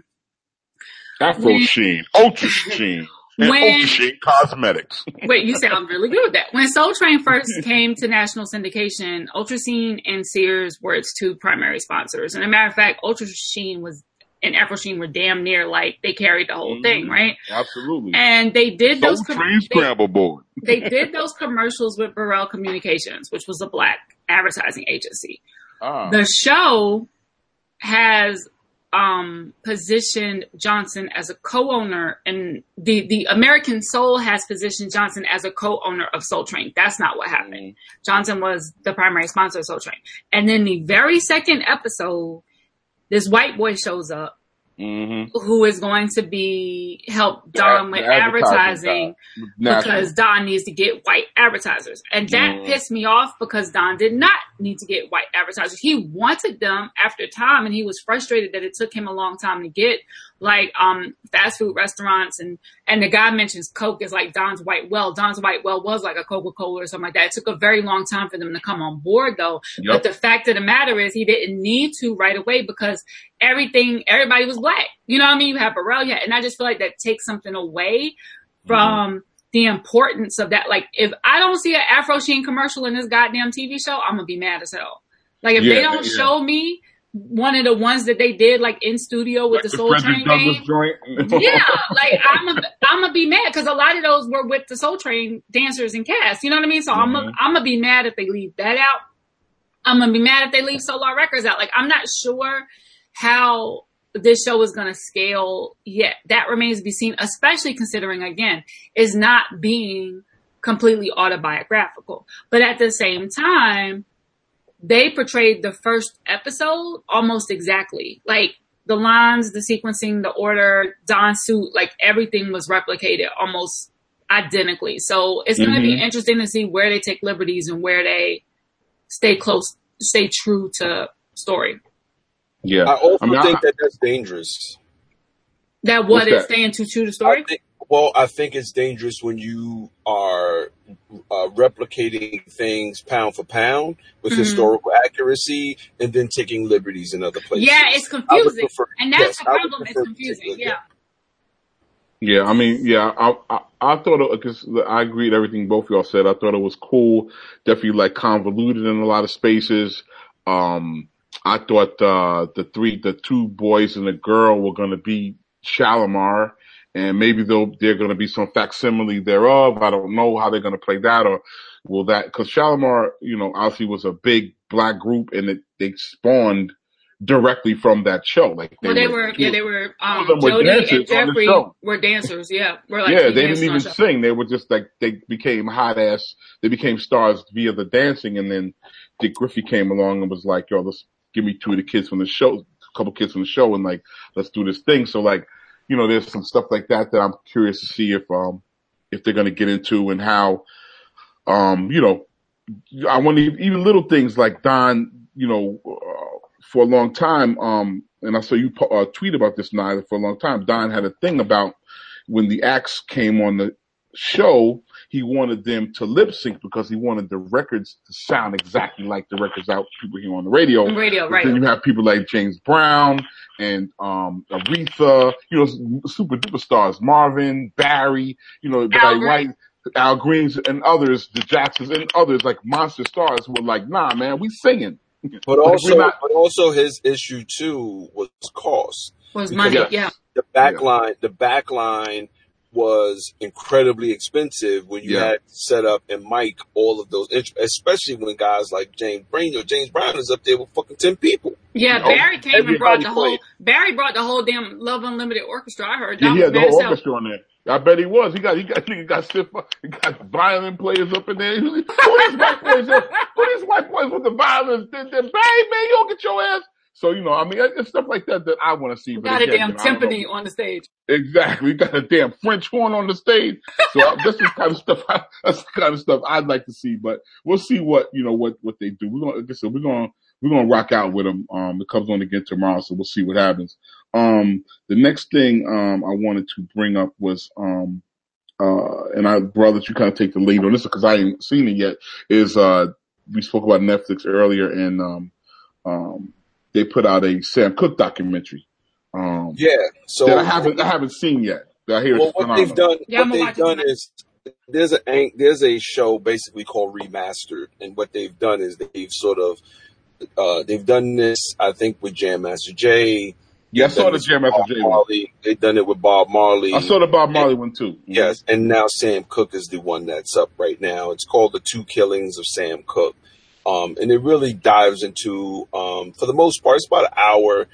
Afro When- Sheen, Ultra Sheen, and When- Ultra Sheen Cosmetics. Wait, you sound really good with that. When Soul Train first came to national syndication, Ultra Sheen and Sears were its two primary sponsors. And as a matter of fact, Ultra Sheen was and Afro Sheen were damn near like they carried the whole Mhm. thing, right? Absolutely. And they did Soul those com- Train they, Scramble Board. they did those commercials with Burrell Communications, which was a black advertising agency. Ah. The show has um, positioned Johnson as a co-owner, and the, the American Soul has positioned Johnson as a co-owner of Soul Train. That's not what happened. Mhm. Johnson was the primary sponsor of Soul Train. And then the very second episode, this white boy shows up Mm-hmm. who is going to be help Don with advertising because Don needs to get white advertisers. And that Mm. pissed me off because Don did not need to get white advertisers. He wanted them after time, and he was frustrated that it took him a long time to get like um fast food restaurants, and and the guy mentions Coke is like Don's White Well. Don's White Well was like a Coca-Cola or something like that. It took a very long time for them to come on board though. Yep. But the fact of the matter is he didn't need to right away because everything, everybody was black. You know what I mean? You have Burrell, yeah. And I just feel like that takes something away from mm-hmm. the importance of that. Like, if I don't see an Afro Sheen commercial in this goddamn T V show, I'm gonna be mad as hell. Like, if Yeah, they don't yeah. show me one of the ones that they did, like, in studio with Like the the Soul Frederick Train Douglass game. joint. Yeah, like, I'm gonna I'm gonna be mad because a lot of those were with the Soul Train dancers and cast. You know what I mean? So I'm Mhm. I'm gonna be mad if they leave that out. I'm gonna be mad if they leave Solar Records out. Like, I'm not sure how this show is going to scale yet. That remains to be seen, especially considering, again, it's not being completely autobiographical. But at the same time, they portrayed the first episode almost exactly. Like, the lines, the sequencing, the order, Don's suit, like, everything was replicated almost identically. So it's going to Mhm. be interesting to see where they take liberties and where they stay close, stay true to story. Yeah. I also I mean, think I- that that's dangerous. That what What's is that? staying too true to I story? think, well, I think it's dangerous when you are uh, replicating things pound for pound with Mhm. historical accuracy and then taking liberties in other places. Yeah, it's I would confusing. prefer- And that's yes, the I would problem, it's prefer confusing. particular- Yeah. Yeah, I mean, yeah, I I, I thought it, cause I agreed everything both of y'all said. I thought it was cool, definitely like convoluted in a lot of spaces. Um, I thought uh, the three, the two boys and the girl were going to be Shalimar, and maybe they'll they're going to be some facsimile thereof. I don't know how they're going to play that, or will that, because Shalimar, you know, obviously was a big black group, and it they spawned directly from that show. Like, Well, they were, yeah, they were, um, them were Jody dancers and on the Jeffrey show. were dancers, yeah. Were like yeah, three they didn't dancers even on the show. sing. They were just like, they became hot ass, they became stars via the dancing, and then Dick Griffey came along and was like, yo, let's give me two of the kids from the show, a couple kids from the show, and like, let's do this thing. So like, you know, there's some stuff like that that I'm curious to see if, um, if they're going to get into, and how, um, you know, I want to, even little things like Don, you know, uh, for a long time, um, and I saw you uh, tweet about this, Nyla, for a long time. Don had a thing about when the acts came on the show, he wanted them to lip sync because he wanted the records to sound exactly like the records out people hear on the radio. Radio, But right. then you have people like James Brown and um Aretha, you know, super duper stars, Marvin, Barry, you know, Barry Albert. White, Al Greens and others, the Jacksons and others, like monster stars, were like, nah, man, we singing. But Like, also, we're not- but also his issue too was cost. Was Because money, Yes. yeah. The back line, the back line was incredibly expensive when you Yeah. had to set up and mic all of those, int- especially when guys like James Brown or James Brown is up there with fucking ten people. Yeah, You know, Barry came and brought everybody the playing. whole, Barry brought the whole damn Love Unlimited orchestra. I heard Yeah, that he was had the mad as whole hell. orchestra on there. I bet he was. He got, he got, he got, stiff, he got violin players up in there. Who these white boys? Up? Who these white boys with the violins? They're, they're, bang, man, you don't get your ass. So, you know, I mean, it's stuff like that that I want to see. We But got a again, damn you know, I don't know. timpani on the stage. Exactly. We got a damn French horn on the stage. So uh, this is kind of stuff. I, that's the kind of stuff I'd like to see. But we'll see what you know what what they do. We're gonna, like I said, we're gonna we're gonna rock out with them. Um, it comes on again tomorrow, so we'll see what happens. Um, the next thing um I wanted to bring up was um uh and I brother, you kind of take the lead on this because I ain't seen it yet. Is uh we spoke about Netflix earlier and um um they put out a Sam Cooke documentary. Um, Yeah. So that I haven't I haven't seen yet. I hear well, it's what phenomenal. they've done, Yeah, I'm what gonna they've watch it done tonight. is there's a there's a show basically called Remastered, and what they've done is they've sort of uh, they've done this, I think, with Jam Master Jay. Yeah, I They've saw done the this Jam with Master Bob Jay one. Marley. They've done it with Bob Marley. I saw the Bob Marley one too. Mhm. Yes, and now Sam Cooke is the one that's up right now. It's called The Two Killings of Sam Cooke. Um, and it really dives into, um, for the most part, it's about an hour.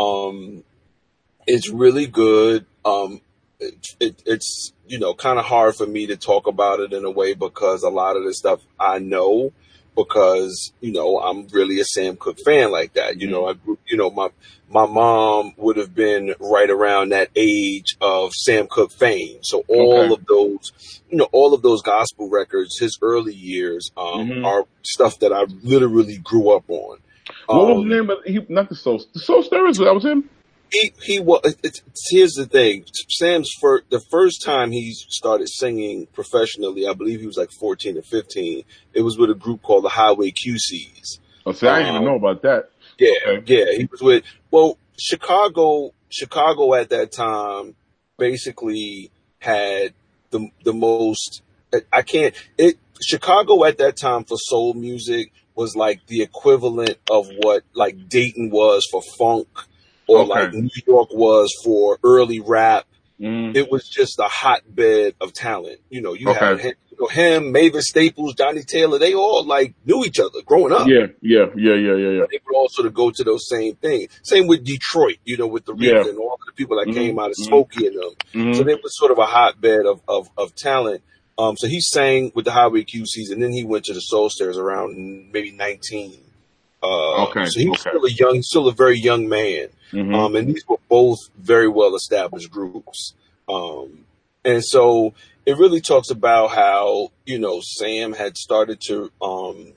Um, it's really good. Um, it, it, it's, you know, kind of hard for me to talk about it in a way because a lot of the stuff I know because, you know, I'm really a Sam Cooke fan like that. You know, I grew, you know, my, my mom would have been right around that age of Sam Cooke fame. So all Okay. of those, you know, all of those gospel records, his early years, um, Mhm. are stuff that I literally grew up on. What was Um, the name of he? Not the Soul. The Soul Stirrers. That was him. He he was. It's, it's, here's the thing. Sam's first, the first time he started singing professionally, I believe he was like fourteen or fifteen. It was with a group called the Highway Q Cs. Oh, see, I didn't even Um, know about that. Yeah, Okay. yeah. He was with. Well, Chicago, Chicago at that time basically had the the most. I can't. It Chicago at that time for soul music was like the equivalent of what like Dayton was for funk, or Okay. like New York was for early rap. Mm. It was just a hotbed of talent. You know, you had Okay. him, you know, him, Mavis Staples, Johnny Taylor. They all like knew each other growing up. Yeah, yeah, yeah, yeah, yeah, yeah. They would all sort of go to those same things. Same with Detroit, you know, with the Yeah. Reeds and all of the people that Mhm, came out of mhm. Smokey and them. Mhm. So they was sort of a hotbed of, of, of talent. Um, so he sang with the Highway Q Cs, and then he went to the Soul Stairs around maybe nineteen. Uh, Okay, so he was okay. still a young, still a very young man. Mhm. Um, and these were both very well established groups. Um, and so it really talks about how, you know, Sam had started to, um,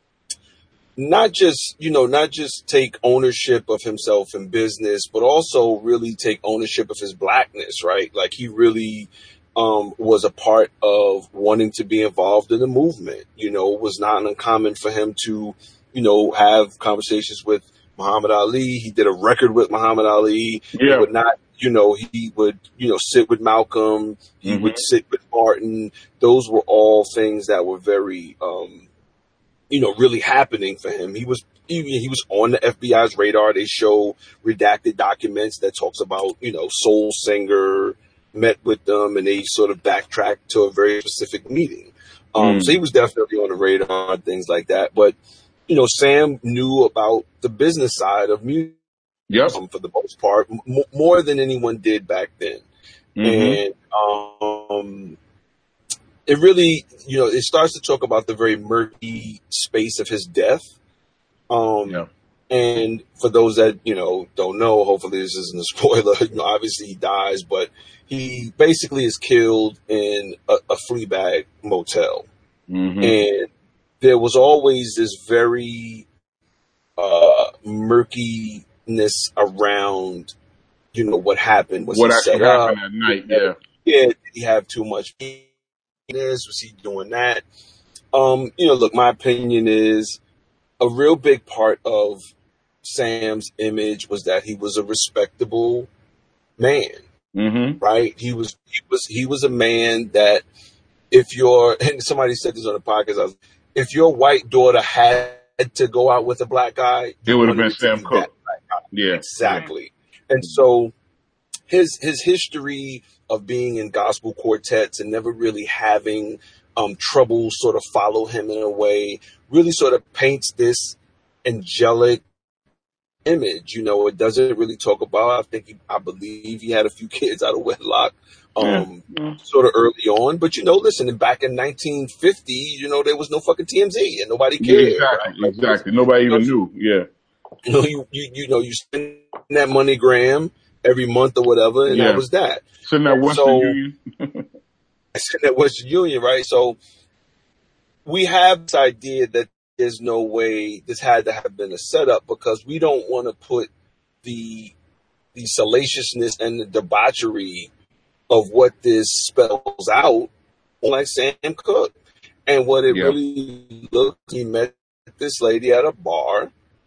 not just, you know, not just take ownership of himself in business, but also really take ownership of his blackness, right? Like he really, um, was a part of wanting to be involved in the movement. You know, it was not uncommon for him to, you know, have conversations with Muhammad Ali. He did a record with Muhammad Ali. He Yeah. would not, you know, he would, you know, sit with Malcolm. He Mhm. would sit with Martin. Those were all things that were very, um, you know, really happening for him. He was, he, he was on the F B I's radar. They show redacted documents that talks about, you know, Soul Singer met with them and they sort of backtracked to a very specific meeting. Um, Mm. so he was definitely on the radar and things like that. But, you know, Sam knew about the business side of music, Yep. um, for the most part, m- more than anyone did back then. Mhm. And, um, it really, you know, it starts to talk about the very murky space of his death. Um, Yeah. and for those that, you know, don't know, hopefully this isn't a spoiler, you know, obviously he dies, but he basically is killed in a, a flea bag motel. Mhm. And there was always this very, uh, murkiness around, you know, what happened. Was What he actually set up? happened that night? Yeah. Yeah, did he have too much this? Was he doing that? Um, you know, look, my opinion is a real big part of Sam's image was that he was a respectable man, Mhm. right? He was, he was, he was a man that if your, and somebody said this on the podcast, I was, if your white daughter had to go out with a black guy, it would have been Sam Cooke. Yeah, exactly. Yeah. And so his his history of being in gospel quartets and never really having um, trouble sort of follow him in a way really sort of paints this angelic image. You know, it doesn't really talk about, I think, he, I believe he had a few kids out of wedlock um, yeah. Yeah. sort of early on. But, you know, listen, back in nineteen fifty, you know, there was no fucking T M Z and nobody cared. Yeah, exactly, right? like, exactly. Nobody even knew, yeah. You know, you, you, you know, you spend that MoneyGram every month or whatever, and yeah. that was that. Sitting at Western so, Union. Sitting at Western Union, right? So we have this idea that there's no way this had to have been a setup because we don't want to put the the salaciousness and the debauchery of what this spells out on like Sam Cooke. And what it yep. really looked, he met this lady at a bar.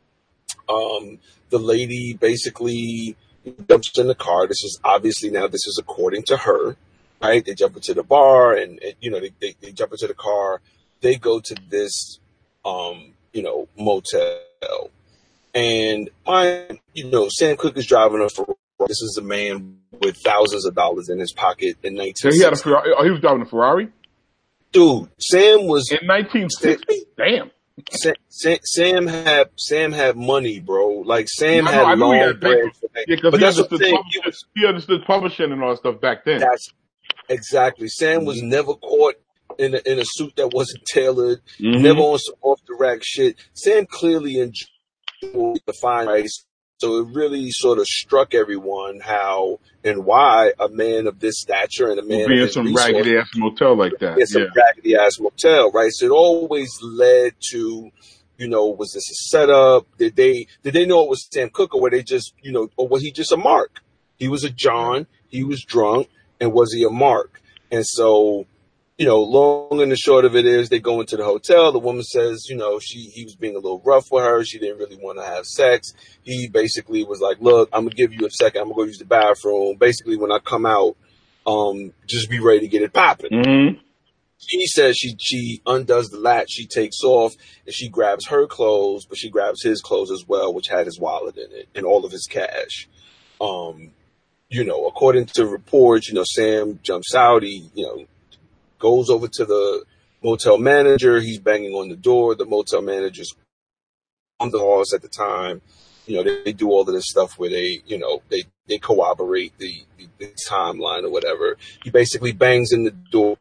Um, the lady basically jumps in the car. This is obviously now, this is according to her, right? They jump into the bar and, and you know, they, they, they jump into the car. They go to this, um, you know, motel. And I, you know, Sam Cooke is driving a Ferrari. This is a man with thousands of dollars in his pocket in nineteen sixty. So he had a Ferrari. Oh, he was driving a Ferrari? Dude, Sam was in nineteen sixty. Damn. Sam, Sam, Sam had Sam had money, bro. Like Sam I had know, I long had bread. Yeah, because he, understood he, was, he understood publishing and all that stuff back then. That's exactly. Sam was never caught in a, in a suit that wasn't tailored. Mm-hmm. Never on some off the rack shit. Sam clearly enjoyed the fine rice. So it really sort of struck everyone how and why a man of this stature and a man be of in his some resource, raggedy ass motel like that. In some yeah. raggedy ass motel, right? So it always led to, you know, was this a setup? Did they did they know it was Sam Cooke, or were they just, you know, or was he just a mark? He was a John, he was drunk, and was he a mark? And so, you know, long and the short of it is they go into the hotel. The woman says, you know, she he was being a little rough with her. She didn't really want to have sex. He basically was like, look, I'm going to give you a second. I'm going to go use the bathroom. Basically, when I come out, um, just be ready to get it popping. Mm-hmm. She says she she undoes the latch. She takes off and she grabs her clothes, but she grabs his clothes as well, which had his wallet in it and all of his cash. Um, you know, according to reports, you know, Sam jumps out. He, you know, goes over to the motel manager. He's banging on the door. The motel manager's on the halls at the time. You know, they, they do all of this stuff where they, you know, they, they corroborate the, the, the timeline or whatever. He basically bangs in the door,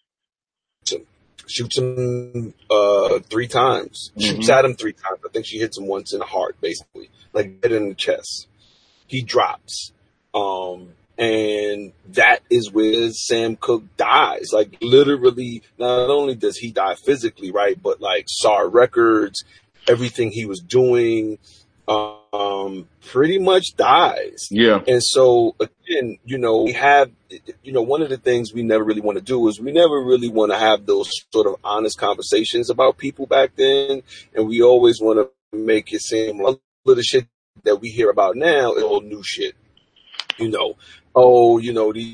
shoots him uh, three times, mm-hmm. shoots at him three times. I think she hits him once in the heart, basically, like dead in the chest. He drops. Um, And that is where Sam Cooke dies. Like, literally, not only does he die physically, right, but like S A R Records, everything he was doing, um, pretty much dies. Yeah. And so, again, you know, we have, you know, one of the things we never really want to do is we never really want to have those sort of honest conversations about people back then. And we always want to make it seem like all of the shit that we hear about now is all new shit. You know, oh, you know, these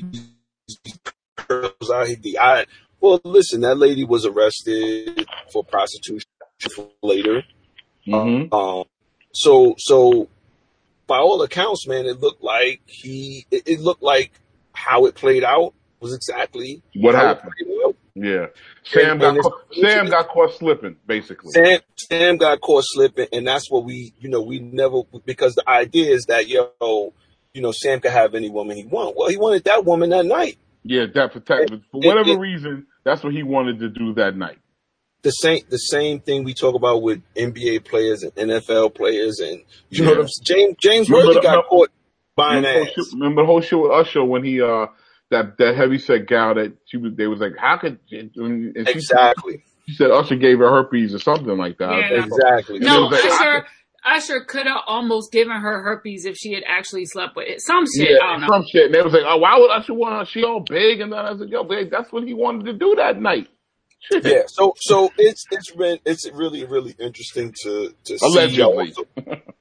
girls out here. I, well, listen, that lady was arrested for prostitution later. Mm-hmm. Um, so, so by all accounts, man, it looked like he, it, it looked like how it played out was exactly what happened. Yeah. Sam, and, got, and caught, Sam got caught slipping, basically. Sam, Sam got caught slipping, and that's what we, you know, we never, because the idea is that, yo, you know, Sam could have any woman he want. Well, he wanted that woman that night. Yeah, that for, for whatever it, it, reason, that's what he wanted to do that night. The same, the same thing we talk about with N B A players and N F L players, and you yeah. know, what I'm, James James Worthy got remember, caught buying remember ass. Remember the whole shit with Usher when he uh that that heavyset gal that she was they was like, how could and she, exactly? She said Usher gave her herpes or something like that. Yeah. Exactly. No, like, Usher. Usher could have almost given her herpes if she had actually slept with it. Some shit, yeah, I don't know. Some shit. And they was like, oh, why would Usher want her? She all big. And then I said, yo, big, that's what he wanted to do that night. Shit. Yeah, so so it's it's been it's really really interesting to to Allegedly. see.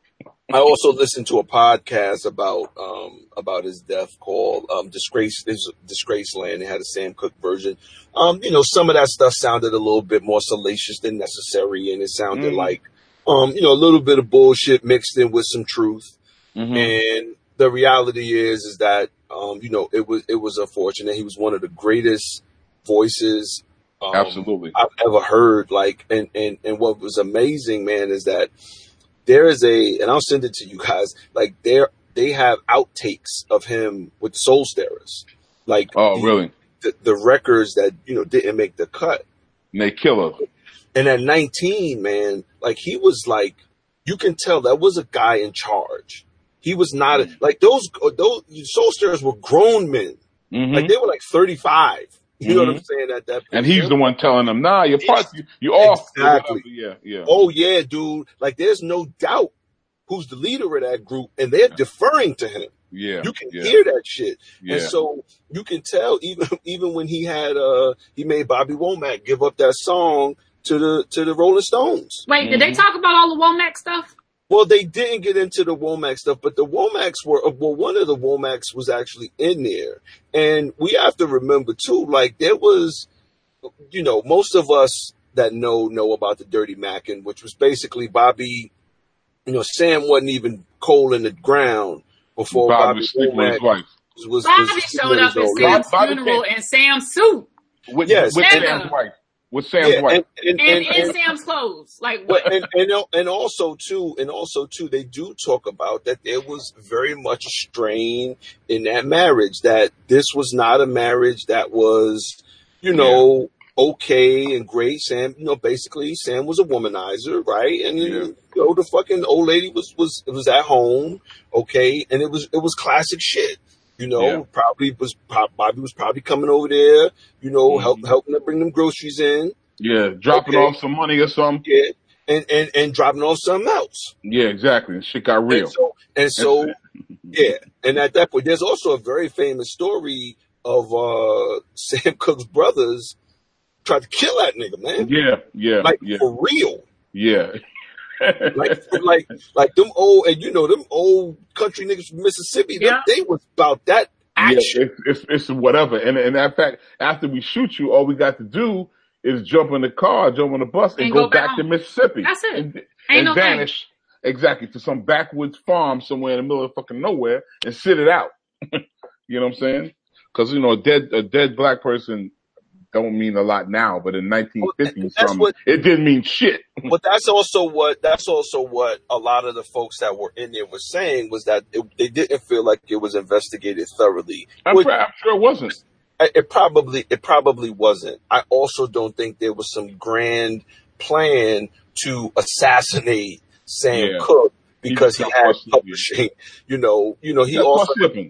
I also listened to a podcast about um, about his death called um, Disgrace his Disgrace Land. It had a Sam Cooke version. Um, you know, some of that stuff sounded a little bit more salacious than necessary, and it sounded Mm-hmm. like um, you know, a little bit of bullshit mixed in with some truth. Mm-hmm. And the reality is, is that um, you know, it was it was unfortunate. He was one of the greatest voices um, Absolutely. I've ever heard. Like, and and and what was amazing, man, is that there is a, and I'll send it to you guys. Like, there they have outtakes of him with Soul Stirrers. Like, Oh, the, really? The, the records that you know didn't make the cut. And they kill her. And at nineteen, man, like he was like, you can tell that was a guy in charge. He was not a, like those those Soul Stirrers were grown men. Mm-hmm. Like they were like thirty-five. You Mm-hmm. know what I'm saying? At that point, and he's the one telling them, "Nah, you're part, you, you off." Exactly. Yeah, yeah. Oh yeah, dude. Like there's no doubt who's the leader of that group, and they're deferring to him. Yeah, you can yeah. hear that shit, Yeah. and so you can tell even even when he had uh he made Bobby Womack give up that song to the to the Rolling Stones. Wait, did they talk about all the Womack stuff? Well, they didn't get into the Womack stuff, but the Womacks were, well, one of the Womacks was actually in there. And we have to remember, too, like, there was, you know, most of us that know, know about the Dirty Mackin', which was basically Bobby, you know, Sam wasn't even cold in the ground before Bobby Bobby was sleeping with his Womack wife. was, was, Bobby was showed up at old. Sam's Bobby funeral came- in Sam's suit. With, Yes. with And, Sam's uh, wife. With Sam's Yeah, wife. and, and, And, and, in and, Sam's clothes. Like, Well, what? and, and and also too, and also too, they do talk about that there was very much a strain in that marriage. That this was not a marriage that was, you know, okay and great. Sam, you know, basically Sam was a womanizer, right? And Yeah. you know, the fucking old lady was was was at home, okay, and it was it was classic shit. You know, Yeah. probably was Bobby was probably coming over there, you know, Mhm. help helping to bring them groceries in. Yeah, dropping Okay. off some money or something. Yeah, and, and, and dropping off something else. Yeah, exactly. And shit got real. And so, and so yeah. And at that point, there's also a very famous story of uh, Sam Cooke's brothers tried to kill that nigga, man. Yeah, yeah, Like, yeah, for real. yeah. Like, like, like them old, and you know, them old country niggas from Mississippi, them- Yeah. they was about that Yeah, action. it's, it's it's whatever. And and in fact, after we shoot you, all we got to do is jump in the car, jump on the bus, and, And go, go back back to home. Mississippi. That's it. And, Ain't and no thing. vanish exactly to some backwoods farm somewhere in the middle of fucking nowhere and sit it out. You know what I'm saying? Because you know, a dead a dead black person don't mean a lot now, but in nineteen fifty Well, that's something, what- it didn't mean shit. But that's also what that's also what a lot of the folks that were in there were saying was that it, they didn't feel like it was investigated thoroughly. I'm, Which- sure, I'm sure it wasn't. I- It probably it probably wasn't. I also don't think there was some grand plan to assassinate Sam Yeah. Cooke because he He- had he- publishing. You know, you know he That's also what's slipping.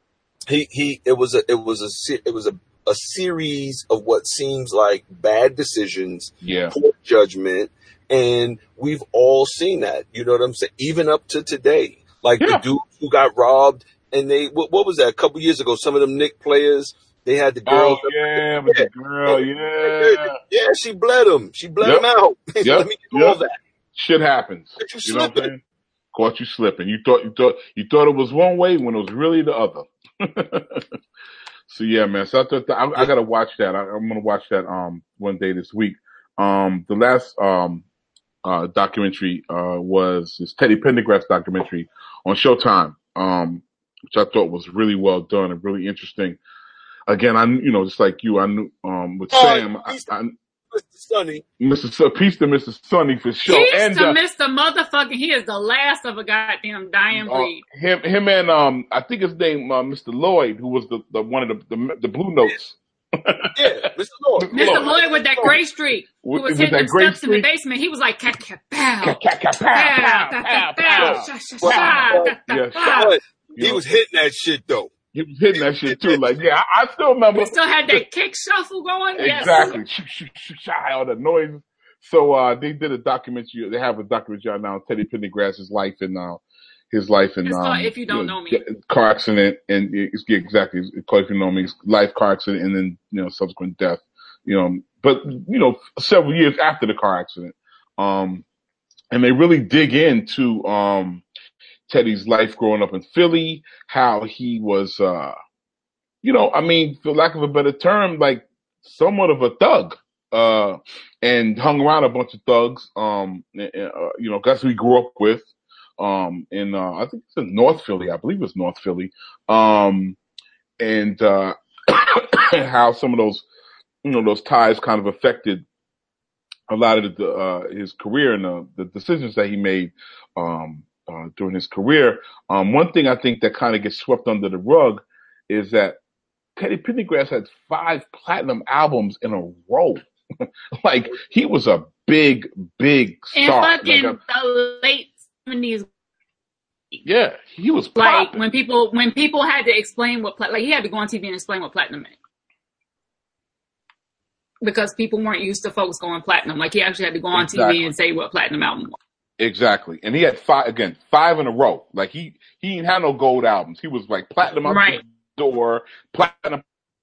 he he it was a it was a se- it was a a series of what seems like bad decisions, Yeah. poor judgment, and we've all seen that. You know what I'm saying? Even up to today, like Yeah. the dude who got robbed, and they what, what was that? A couple years ago, some of them Knicks players, they had the girl. Oh yeah, with the girl, yeah. Yeah, she bled him. She bled Yep. him out. Yep. Let me get Yep. all that. Shit happens. But you You know what I'm slipping. saying? Caught you slipping. You thought you thought you thought it was one way when it was really the other. So yeah, man. So I thought I, I gotta watch that. I, I'm gonna watch that um one day this week. Um, the last um uh documentary uh was this Teddy Pendergrass documentary on Showtime. Um, which I thought was really well done and really interesting. Again, I you know just like you, I knew um with Oh, Sam, I, he's- I, Mister Sonny. Mister So, peace to Mister Sonny for sure, He's and to uh, Mister Motherfucking, he is the last of a goddamn dying Uh, breed. him, him, and um, I think his name, uh, Mister Lloyd, who was the, the one of the, the the Blue Notes. Yeah, Mister Lord. Mister Lord. Lloyd with that gray streak, who With- was with hitting that them gray steps in the streak? basement. He was like, cat, cat, pow, Ka- ka- ka- pow, pow, pow, pow, pow, pow, pow. sha, sha, Wow. sha, da, da, Yeah, pow. But You he know? was hitting that shit though. He was hitting that shit too. Like, yeah, I, I still remember. He still had that kick shuffle going. Yes. Exactly. Shoo, shoo, shoo, shoo, all the noises. So, uh, they did a documentary. They have a documentary out now, Teddy Pendergrass's life and, uh, his life and, It's um, called If You Don't Know Me. yeah, car accident and it's yeah, exactly. It's called If You Know Me. It's life car accident and then, you know, subsequent death, you know, but, you know, several years after the car accident. Um, and they really dig into, um, Teddy's life growing up in Philly, how he was, uh, you know, I mean, for lack of a better term, like somewhat of a thug, uh, and hung around a bunch of thugs, um, uh, you know, guys we grew up with, um, in, uh, I think it's in North Philly, I believe it's North Philly, um, and, uh, how some of those, you know, those ties kind of affected a lot of the, uh, his career and the, the decisions that he made, um, uh, during his career. Um, one thing I think that kind of gets swept under the rug is that Teddy Pendergrass had five platinum albums in a row. Like, he was a big, big star. And fucking like a, the late seventies. Yeah, he was like popping. when people when people had to explain what like he had to go on T V and explain what platinum meant. Because people weren't used to folks going platinum. Like, he actually had to go on exactly. T V and say what platinum album was. Exactly. And he had five, again, five in a row. Like, he, he didn't have no gold albums. He was like platinum up right. the door, platinum.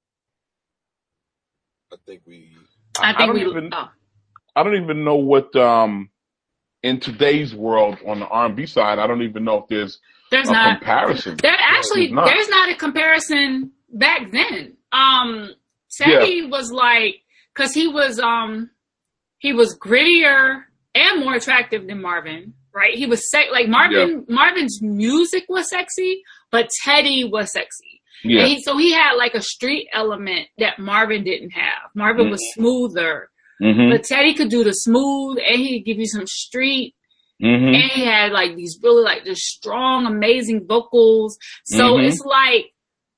I think we, I, I think don't we, even, oh. I don't even know what, um, in today's world on the R and B side, I don't even know if there's, there's a not, comparison. There actually, there's not. there's not a comparison back then. Um, Teddy yeah. was like, cause he was, um, he was grittier and more attractive than Marvin, right? He was se- like Marvin, yeah. Marvin's music was sexy, but Teddy was sexy. Yeah. And he, so he had like a street element that Marvin didn't have. Marvin mm-hmm. was smoother, mm-hmm. but Teddy could do the smooth and he could give you some street. Mm-hmm. And he had like these really like just strong, amazing vocals. So mm-hmm. it's like,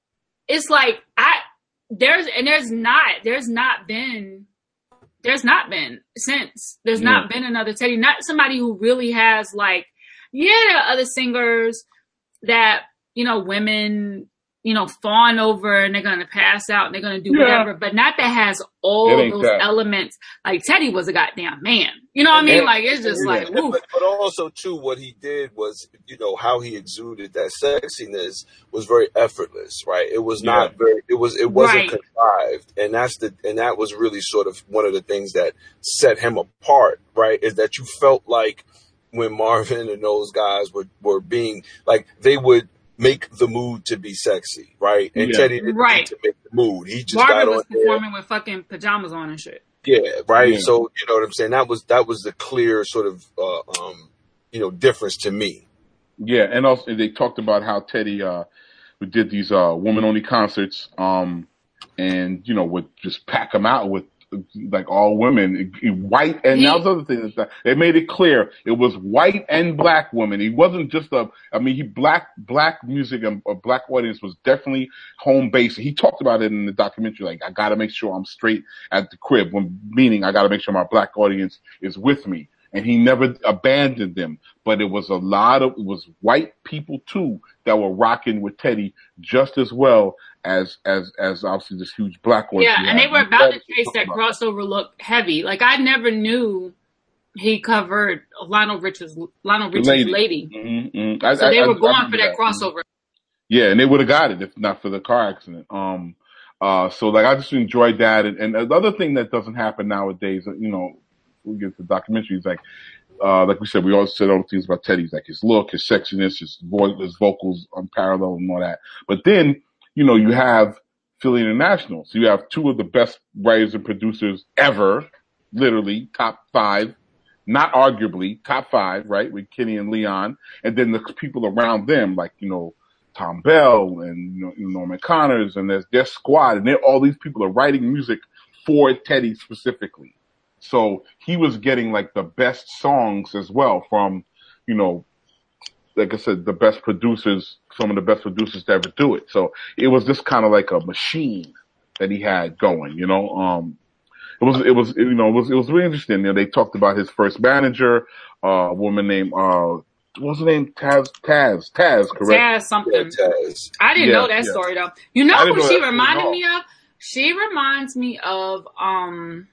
it's like I, there's, and there's not, there's not been, there's not been since, there's yeah. not been another Teddy, not somebody who really has like, yeah, there are other singers that, you know, women, you know, fawn over and they're going to pass out and they're going to do yeah. whatever, but not that has all those that. elements. Like, Teddy was a goddamn man. You know what I mean? Like, it's just yeah. like, woof. But, but also, too, what he did was, you know, how he exuded that sexiness was very effortless, right? It was yeah. not very, it was, it wasn't right. contrived. And that's the, and that was really sort of one of the things that set him apart, right? Is that you felt like when Marvin and those guys were, were being, like, they would make the mood to be sexy, right? And yeah. Teddy didn't right. need to make the mood. He just Marvin got on was performing there. with fucking pajamas on and shit. Yeah, right. Yeah. So you know what I'm saying. That was that was the clear sort of uh, um, you know difference to me. Yeah, and also they talked about how Teddy uh, did these uh, woman only concerts, um, and you know would just pack them out with like all women, white, and that was the other thing that they made it clear it was white and black women. He wasn't just a, I mean, he black black music and a black audience was definitely home base. He talked about it in the documentary, like I got to make sure I'm straight at the crib, when meaning I got to make sure my black audience is with me. And he never abandoned them, but it was a lot of, it was white people too that were rocking with Teddy just as well as, as, as obviously this huge black audience. Yeah, and they were about to chase that crossover look heavy. Like, I never knew he covered Lionel Richie's, Lionel Richie's Lady. Lady. Mm-hmm, mm-hmm. I, so I, they I, were going I for that, that crossover. Yeah, and they would have got it if not for the car accident. Um, uh, so like I just enjoyed that. And, and the other thing that doesn't happen nowadays, you know, we get to the documentaries, like, uh, like we said, we always said all things about Teddy's, like his look, his sexiness, his voice, his vocals unparalleled and all that. But then, you know, you have Philly International. So you have two of the best writers and producers ever, literally top five, not arguably top five, right? With Kenny and Leon. And then the people around them, like, you know, Tom Bell and, you know, Norman Connors and there's their squad. And all these people are writing music for Teddy specifically. So he was getting like the best songs as well from, you know, like I said, the best producers, some of the best producers to ever do it. So it was just kind of like a machine that he had going, you know. Um, it was, it was, you know, it was, it was really interesting. You know, they talked about his first manager, uh, a woman named, uh, what's her name? Taz, Taz, Taz, correct? Taz something. Yeah, Taz. I didn't yeah, know that yeah. story though. You know who know she that reminded me of? She reminds me of, um,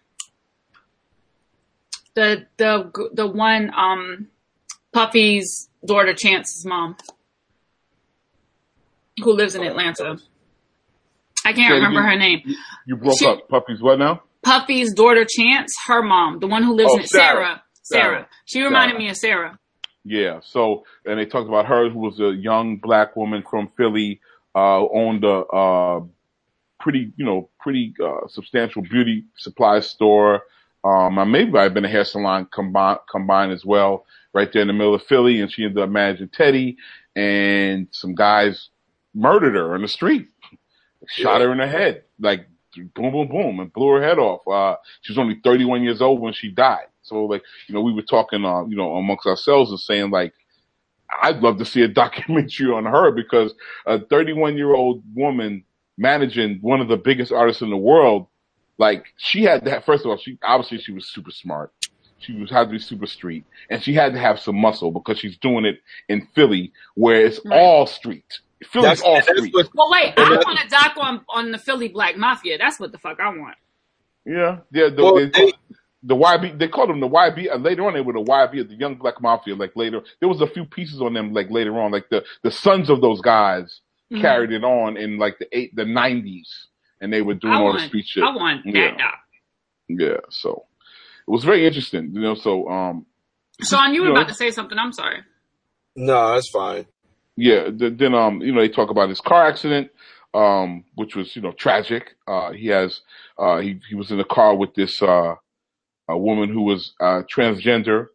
The the the one um Puffy's daughter Chance's mom, who lives in Atlanta. I can't yeah, remember you, her name. You broke she, up. Puffy's what now? Puffy's daughter Chance, her mom, the one who lives oh, in Sarah. Sarah. Sarah. Sarah. She reminded Sarah. me of Sarah. Yeah. So, and they talked about her, who was a young black woman from Philly, uh, owned a, uh, pretty, you know, pretty, uh, substantial beauty supply store. Um, maybe might have been a hair salon combined, combined as well, right there in the middle of Philly. And she ended up managing Teddy, and some guys murdered her on the street, shot her in the head, like boom, boom, boom, and blew her head off. Uh, she was only thirty-one years old when she died. So, like, you know, we were talking, uh, you know, amongst ourselves and saying, like, I'd love to see a documentary on her, because a thirty-one year old woman managing one of the biggest artists in the world, like, she had to have, first of all, she, obviously she was super smart. She was, had to be super street, and she had to have some muscle, because she's doing it in Philly, where it's Right. all street. Philly's That's, all that's street. what, Well, wait, I want a doc on, on the Philly Black Mafia. That's what the fuck I want. Yeah, yeah. The, Well, they, they- the Y B, they called them the Y B. Uh, later on, they were the Y B, the Young Black Mafia. Like later, there was a few pieces on them. Like later on, like the the sons of those guys Mhm. carried it on in like the eight, the nineties, and they were doing I all want, the street shit. I want that Yeah. doc. Yeah, so it was very interesting, you know. So, um, Sean, you were you know, about to say something. I'm sorry. no, that's fine. yeah. th- Then, um, you know, they talk about his car accident, um, which was, you know, tragic. Uh, he has, uh, he he was in a car with this uh, a woman who was uh, transgender,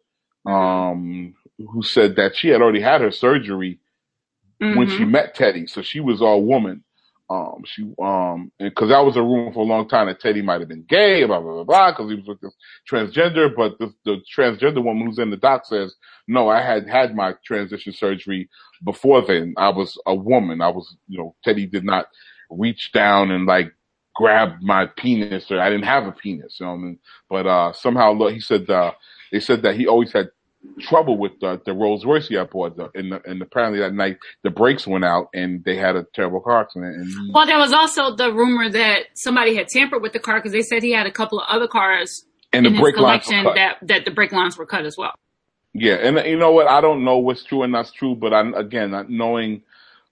um, who said that she had already had her surgery when she Mhm. met Teddy, so she was all woman. Um, she, um, because that was a rumor for a long time that Teddy might have been gay, blah, blah, blah, blah, because he was with this transgender, but the, the transgender woman who's in the doc says, no, I had had my transition surgery before then. I was a woman. I was, you know, Teddy did not reach down and like grab my penis, or I didn't have a penis, you know what I mean? But, uh, somehow, look, he said, uh, they said that he always had trouble with the, the Rolls Royce he had bought, the, and, the, and apparently that night the brakes went out and they had a terrible car accident. And he, Well, there was also the rumor that somebody had tampered with the car, because they said he had a couple of other cars and in the his brake lines were collection cut. that, that the brake lines were cut as well. Yeah, and you know what? I don't know what's true and not true, but I, again, not knowing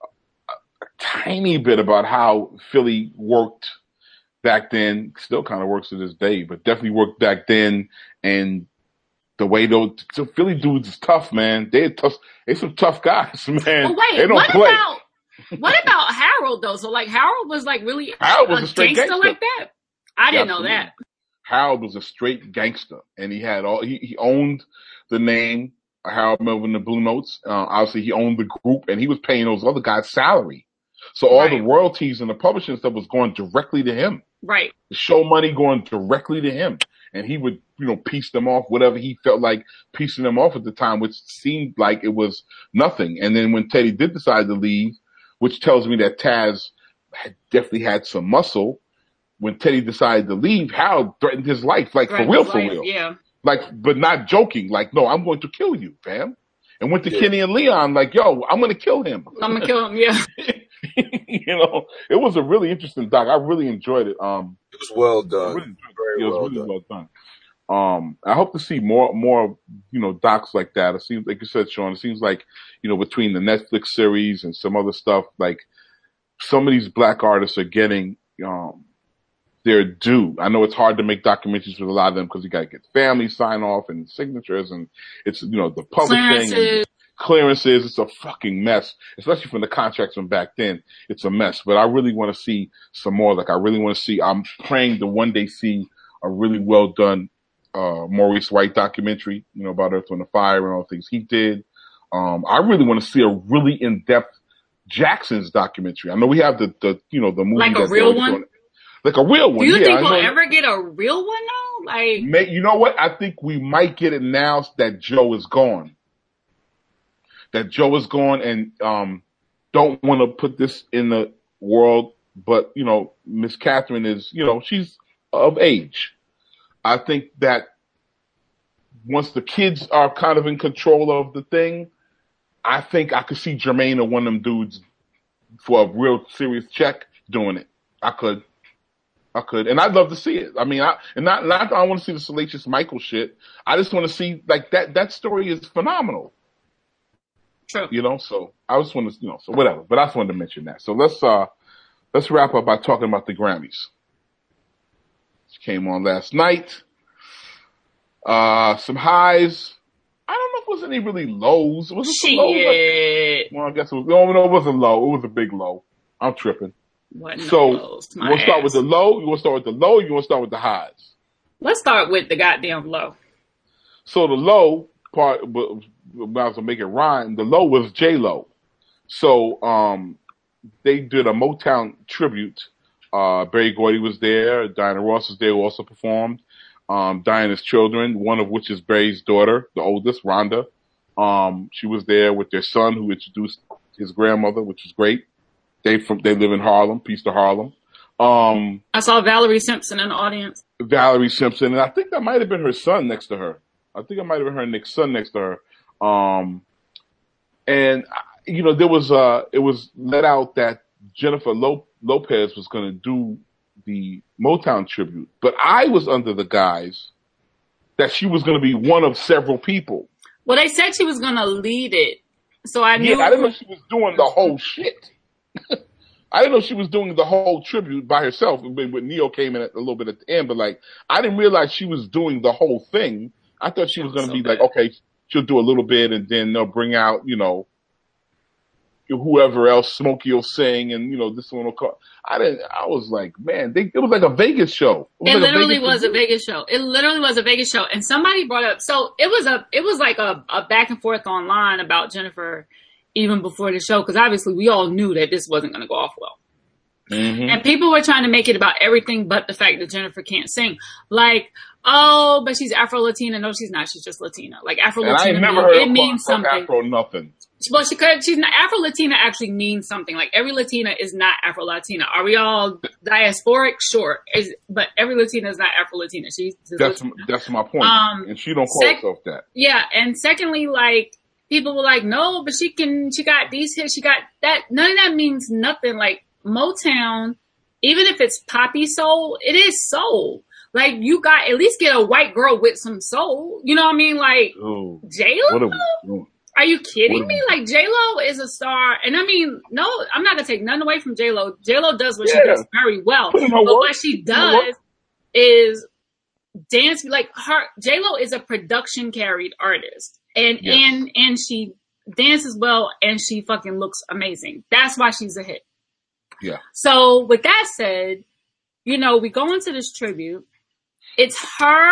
a tiny bit about how Philly worked back then, still kind of works to this day, but definitely worked back then, and the way those the Philly dudes is tough, man. They're tough. They some tough guys, man. But wait, they don't what play. about what about Harold though? So like Harold was like really Harold was a a straight gangster gangster. like that? I didn't know Absolutely. that. Harold was a straight gangster, and he had all. He, he owned the name Harold Melvin the Blue Notes. Uh, obviously, he owned the group, and he was paying those other guys salary. So all the Right. royalties and the publishing stuff was going directly to him. Right. The show money going directly to him, and he would, you know, piece them off, whatever he felt like piecing them off at the time, which seemed like it was nothing. And then when Teddy did decide to leave, which tells me that Taz had definitely had some muscle. When Teddy decided to leave, Harold threatened his life, like Right, for real, his for life, real, Yeah. like, but not joking. Like, no, I'm going to kill you, fam. And went to Yeah. Kenny and Leon, like, yo, I'm going to kill him. I'm gonna kill him. Yeah. You know, it was a really interesting doc. I really enjoyed it. Um, It was well I done. really enjoyed it. Very It was well really done. well done. Um, I hope to see more, more, you know, docs like that. It seems, like you said, Sean, it seems like, you know, between the Netflix series and some other stuff, like some of these black artists are getting, um, their due. I know it's hard to make documentaries with a lot of them because you got to get family sign off and signatures, and it's, you know, the publishing and Clearances. clearances. It's a fucking mess, especially from the contracts from back then. It's a mess, but I really want to see some more. Like, I really want to see, I'm praying to one day see a really well done, uh, Maurice White documentary, you know, about Earth, Wind and Fire and all the things he did. Um, I really want to see a really in-depth Jackson's documentary. I know we have the, the, you know, the movie. Like a that real they're one? doing. Like a real one. Do you yeah, think I we'll know. ever get a real one though? Like, May, you know what? I think we might get it now that Joe is gone. That Joe is gone, and um, don't want to put this in the world, but you know, Miss Catherine is, you know, she's of age. I think that once the kids are kind of in control of the thing, I think I could see Jermaine or one of them dudes for a real serious check doing it. I could. I could, and I'd love to see it. I mean, I and not not I want to see the Salacious Michael shit. I just want to see like that. That story is phenomenal, true. you know. So I just want to, you know, so whatever. But I just wanted to mention that. So let's uh let's wrap up by talking about the Grammys. Which came on last night. Uh, some highs, I don't know if it was any really lows. Was it some Shit. lows? Like, well, I guess it was. No, no, it wasn't low. It was a big low. I'm tripping. What so, lows, you want to start with the low? You want to start with the low? Or you want to start with the highs? Let's start with the goddamn low. So the low part, but might as well make it rhyme. The low was J-Lo. So um, they did a Motown tribute. Uh, Berry Gordy was there. Diana Ross was there, who also performed. Um, Diana's children, one of which is Berry's daughter, the oldest, Rhonda. Um, she was there with their son, who introduced his grandmother, which is great. They from they live in Harlem. Peace to Harlem. Um, I saw Valerie Simpson in the audience. Valerie Simpson, and I think that might have been her son next to her. I think it might have been her next son next to her. Um, and you know, there was uh, it was let out that Jennifer Lo- Lopez was going to do the Motown tribute, but I was under the guise that she was going to be one of several people. Well, they said she was going to lead it, so I knew. Yeah, I didn't know she was doing the whole shit. I didn't know she was doing the whole tribute by herself. When Neo came in a little bit at the end, but like, I didn't realize she was doing the whole thing. I thought she was going to so be bad. like, okay, she'll do a little bit and then they'll bring out, you know, whoever else, Smokey will sing and, you know, this one will call. I didn't, I was like, man, they, it was like a Vegas show. It, it it like literally a Vegas was a Vegas show. It literally was a Vegas show. And somebody brought up, so it was a, it was like a, a back and forth online about Jennifer even before the show. Cause obviously we all knew that this wasn't going to go off well. Mm-hmm. And people were trying to make it about everything but the fact that Jennifer can't sing. Like, oh, but she's Afro-Latina. No, she's not. She's just Latina. Like Afro-Latina, and I never mean, heard it means something. Afro nothing. Well, she could, she's not, Afro-Latina actually means something. Like every Latina is not Afro-Latina. Are we all diasporic? Sure. Is, but every Latina is not Afro-Latina. She's that's, Latina. that's my point. Um, and she don't call sec- herself that. Yeah. And secondly, like, people were like, no, but she can, she got these hits, she got that. None of that means nothing. Like Motown, even if it's poppy soul, it is soul. Like you got, at least get a white girl with some soul. You know what I mean? Like Ooh, J-Lo? what are we doing? Are you kidding What me? Like J-Lo is a star. And I mean, no, I'm not gonna take nothing away from J-Lo. J-Lo does what Yeah. she does very well. Put in But her work. what she Put in her work. does is dance, like her, J-Lo is a production carried artist. And, Yes. and, and she dances well and she fucking looks amazing. That's why she's a hit. Yeah. So with that said, you know, we go into this tribute. It's her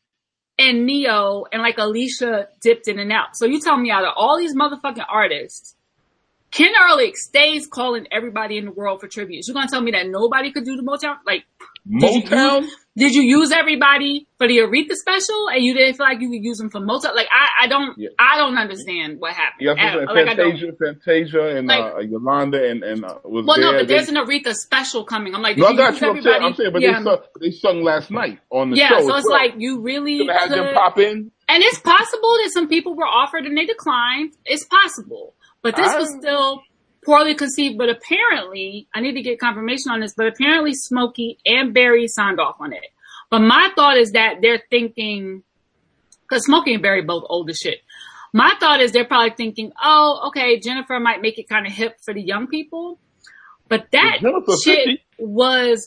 and Neo and like Alicia dipped in and out. So you tell me out of all these motherfucking artists, Ken Ehrlich stays calling everybody in the world for tributes. You're going to tell me that nobody could do the Motown? Like, did Motown? You use, did you use everybody for the Aretha special and you didn't feel like you could use them for Motown? Like, I, I don't, Yeah. I don't understand what happened. Yes, At- yeah, like, I don't. Fantasia, Fantasia, and Like- uh, Yolanda, and and uh, was Well, there. no, but They- there's an Aretha special coming. I'm like, did no, I you got use you. I'm saying, everybody? I'm saying, but yeah. they sung, they sung last night on the yeah, show. so as it's well. like you really Could have had them could- pop in. And it's possible that some people were offered and they declined. It's possible. But this I- was still poorly conceived. But apparently, I need to get confirmation on this, but apparently Smokey and Barry signed off on it. But my thought is that they're thinking, because Smokey and Barry both old as shit. My thought is they're probably thinking, oh, okay, Jennifer might make it kind of hip for the young people. But that Jennifer shit fifty. was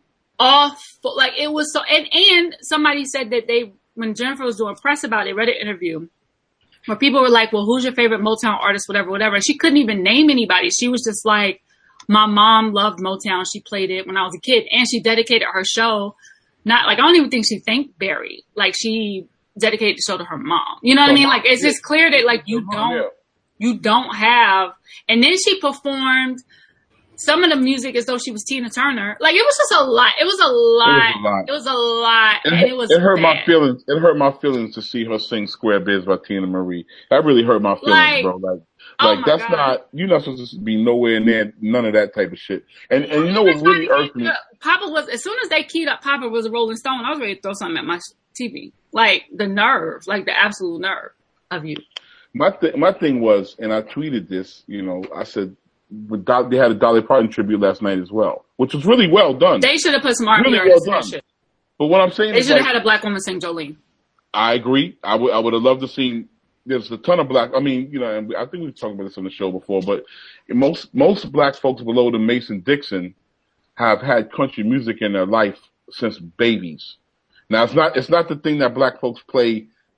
awful. Like it was so, and, and somebody said that they, when Jennifer was doing press about it, read an interview where people were like, well, who's your favorite Motown artist, whatever, whatever. And she couldn't even name anybody. She was just like, my mom loved Motown. She played it when I was a kid and she dedicated her show. Not like, I don't even think she thanked Barry. Like she dedicated the show to her mom. You know what Her I mean? mom, Like it's yeah. just clear that like you Her mom, don't, yeah. you don't have, and then she performed some of the music as though she was Tina Turner. Like it was just a lot. It was a lot. It was a lot. It was a lot. It, And it was it hurt bad. my feelings. It hurt my feelings to see her sing "Square Biz" by Tina Marie. That really hurt my feelings, Like, bro. Like, oh like my that's God. not. You're not supposed to be nowhere near none of that type of shit. And and you know what really irked me? Papa was, as soon as they keyed up Papa was a Rolling Stone, I was ready to throw something at my T V. Like the nerve, like the absolute nerve of you. My th- my thing was, and I tweeted this. You know, I said with Do- they had a Dolly Parton tribute last night as well, which was really well done. They should have put some R and B Really artists well in that done. shit. But what I'm saying They is, should have like, had a black woman sing Jolene. I agree. I would I would have loved to see. There's a ton of black. I mean, you know, and I think we've talked about this on the show before. But most most black folks below the Mason Dixon have had country music in their life since babies. Now it's not it's not the thing that black folks play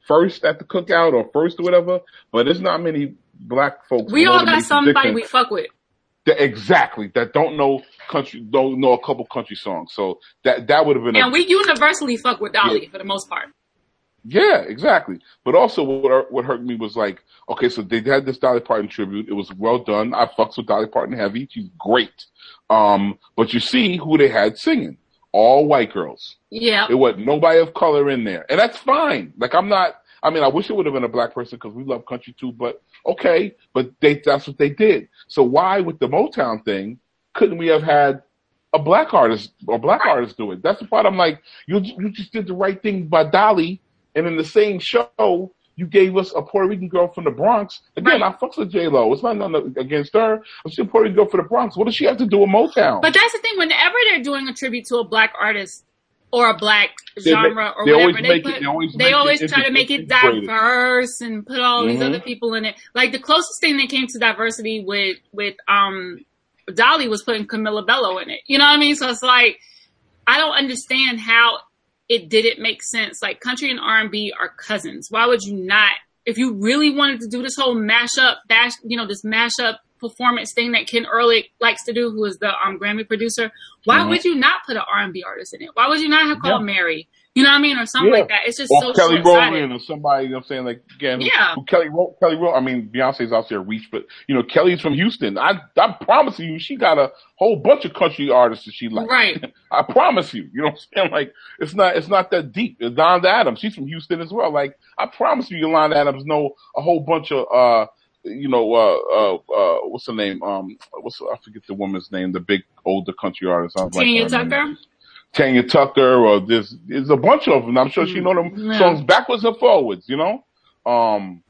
first at the cookout or first or whatever, but there's not many black folks. We all got somebody we fuck with. That, exactly. That don't know country, don't know a couple country songs. So that, that would have been. And a, we universally fuck with Dolly yeah. for the most part. Yeah, exactly. But also what, what hurt me was like, okay, so they had this Dolly Parton tribute. It was well done. I fucks with Dolly Parton heavy. She's great. Um, but you see who they had singing. All white girls. Yeah. It wasn't nobody of color in there. And that's fine. Like, I'm not, I mean, I wish it would have been a black person because we love country too, but okay. But they, that's what they did. So why with the Motown thing, couldn't we have had a black artist or black right. artist do it? That's the part I'm like, you, you just did the right thing by Dolly. And in the same show, you gave us a Puerto Rican girl from the Bronx. Again, right. I fucks with J-Lo. It's not nothing against her. I'm still a Puerto Rican girl from the Bronx. What does she have to do with Motown? But that's the thing. Whenever they're doing a tribute to a black artist or a black genre or they whatever, they, put, it, they always, they always try to make it diverse and put all mm-hmm. these other people in it. Like the closest thing they came to diversity with, with, um, Dolly was putting Camilla Bello in it. You know what I mean? So it's like, I don't understand how it didn't make sense. Like country and R and B are cousins. Why would you not, if you really wanted to do this whole mashup, bash, you know, this mashup performance thing that Ken Ehrlich likes to do, who is the um, Grammy producer, why mm-hmm. would you not put an R and B artist in it? Why would you not have called yeah. Mary? You know what I mean? Or something yeah. like that. It's just or so Kelly short-sighted. Rowland or somebody, you know what I'm saying? Like, again, yeah. who, who Kelly Ro- Kelly Rowland, I mean, Beyonce's out there reach, but, you know, Kelly's from Houston. I, I promise you, she got a whole bunch of country artists that she likes. Right. I promise you. You know what I'm saying? Like, it's not, it's not that deep. Yolanda Adams, she's from Houston as well. Like, I promise you, Yolanda Adams know a whole bunch of, uh, you know, uh, uh, uh, what's her name? Um, what's, I forget the woman's name, the big older country artist. Tanya like Tucker? Tanya Tucker, or there's, there's a bunch of them. I'm sure she know them yeah. songs backwards and forwards, you know? Um,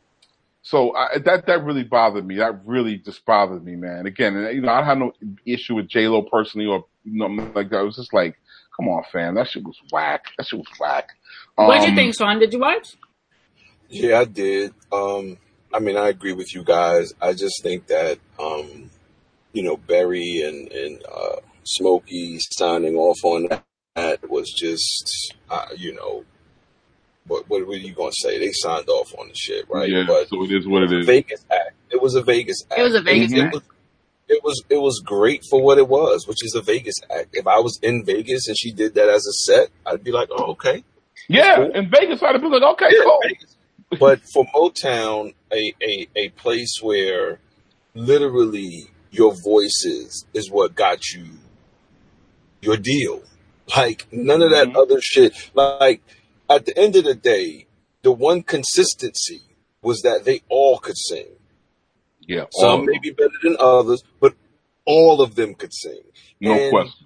so I, that, that really bothered me. That really just bothered me, man. Again, you know, I had no issue with J-Lo personally or, you know, like that. It was just like, come on, fam. That shit was whack. That shit was whack. Um, what did you think, Sean? Did you watch? Yeah, I did. Um, I mean, I agree with you guys. I just think that, um, you know, Berry and, and, uh, Smokey signing off on that. That was just, uh, you know, what, what were you going to say? They signed off on the shit, right? Yeah, but so it is what it is. Vegas act. It was a Vegas act. It was a Vegas it, act. It was, it was, it was great for what it was, which is a Vegas act. If I was in Vegas and she did that as a set, I'd be like, oh, okay. Yeah, cool. In Vegas, I'd be like, okay, yeah, cool. Vegas. But for Motown, a, a, a place where literally your voices is what got you your deal. Like, none of that mm-hmm. other shit. Like, at the end of the day, the one consistency was that they all could sing. Yeah. Some may be better than others, but all of them could sing. No and question.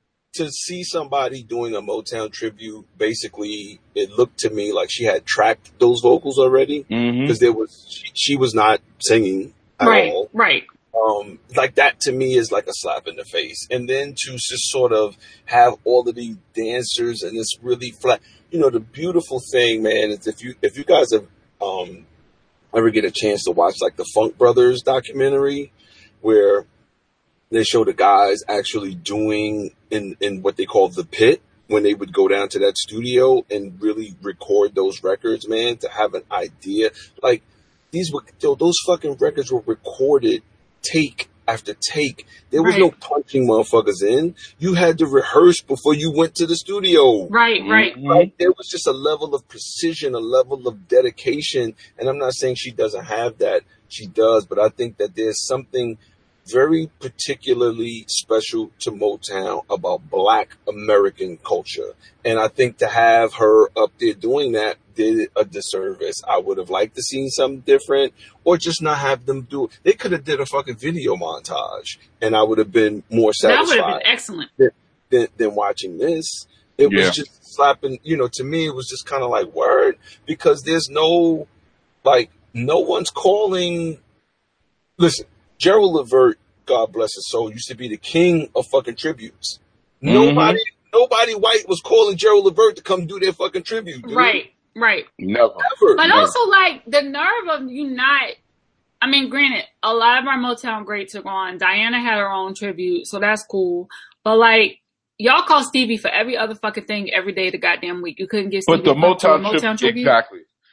To see somebody doing a Motown tribute, basically, it looked to me like she had tracked those vocals already. Because mm-hmm. there was, she, she was not singing at right, all. Right, right. Um, like that to me is like a slap in the face. And then to just sort of have all of these dancers and this really flat, you know, the beautiful thing, man, is if you, if you guys have, um, ever get a chance to watch like the Funk Brothers documentary where they show the guys actually doing in, in what they call the pit when they would go down to that studio and really record those records, man, to have an idea. Like these were, yo, those fucking records were recorded take after take. There was right. no punching motherfuckers in. You had to rehearse before you went to the studio. Right, right. Right? There was just a level of precision, a level of dedication. And I'm not saying she doesn't have that. She does. But I think that there's something very particularly special to Motown about Black American culture. And I think to have her up there doing that did a disservice. I would have liked to see something different or just not have them do it. They could have did a fucking video montage and I would have been more satisfied. That would have been excellent. Than, than, than watching this. It yeah. was just slapping, you know, to me, it was just kind of like word because there's no, like, no one's calling. Listen, Gerald Levert, God bless his soul, used to be the king of fucking tributes. Mm-hmm. Nobody, nobody white was calling Gerald Levert to come do their fucking tribute. Dude. Right, right. Never. Never. But Never. also, like, the nerve of you not, I mean, granted, a lot of our Motown greats are gone. Diana had her own tribute, so that's cool. But, like, y'all call Stevie for every other fucking thing every day of the goddamn week. You couldn't get Stevie but the Motown, Motown tri- tribute. Exactly.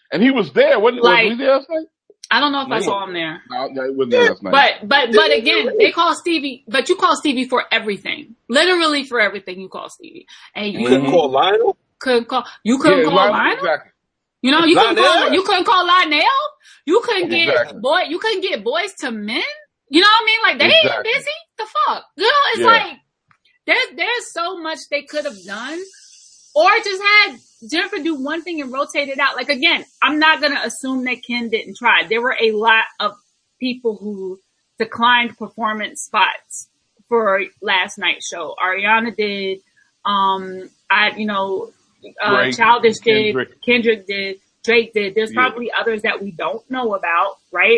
And he was there. What, Like- was he there last night? I don't know if No, I he saw wasn't. him there. No, no, he wasn't there last night. But but but again, they call Stevie. But you call Stevie for everything, literally for everything. You call Stevie, and you You couldn't Mhm. call Lionel? couldn't call. You couldn't Yeah, call Lionel, Lionel. exactly. You know, you couldn't Lionel? call. You couldn't call Lionel. You couldn't get Exactly. boy. You couldn't get Boys to Men. You know what I mean? Like they Exactly. ain't busy. The fuck. You know, it's Yeah. like there's there's so much they could have done, or just had Jennifer do one thing and rotate it out. Like again, I'm not gonna assume that Ken didn't try. There were a lot of people who declined performance spots for last night's show. Ariana did. Um, I, you know, uh, Drake, Childish did. Kendrick. Kendrick did. Drake did. There's Yeah. probably others that we don't know about, right?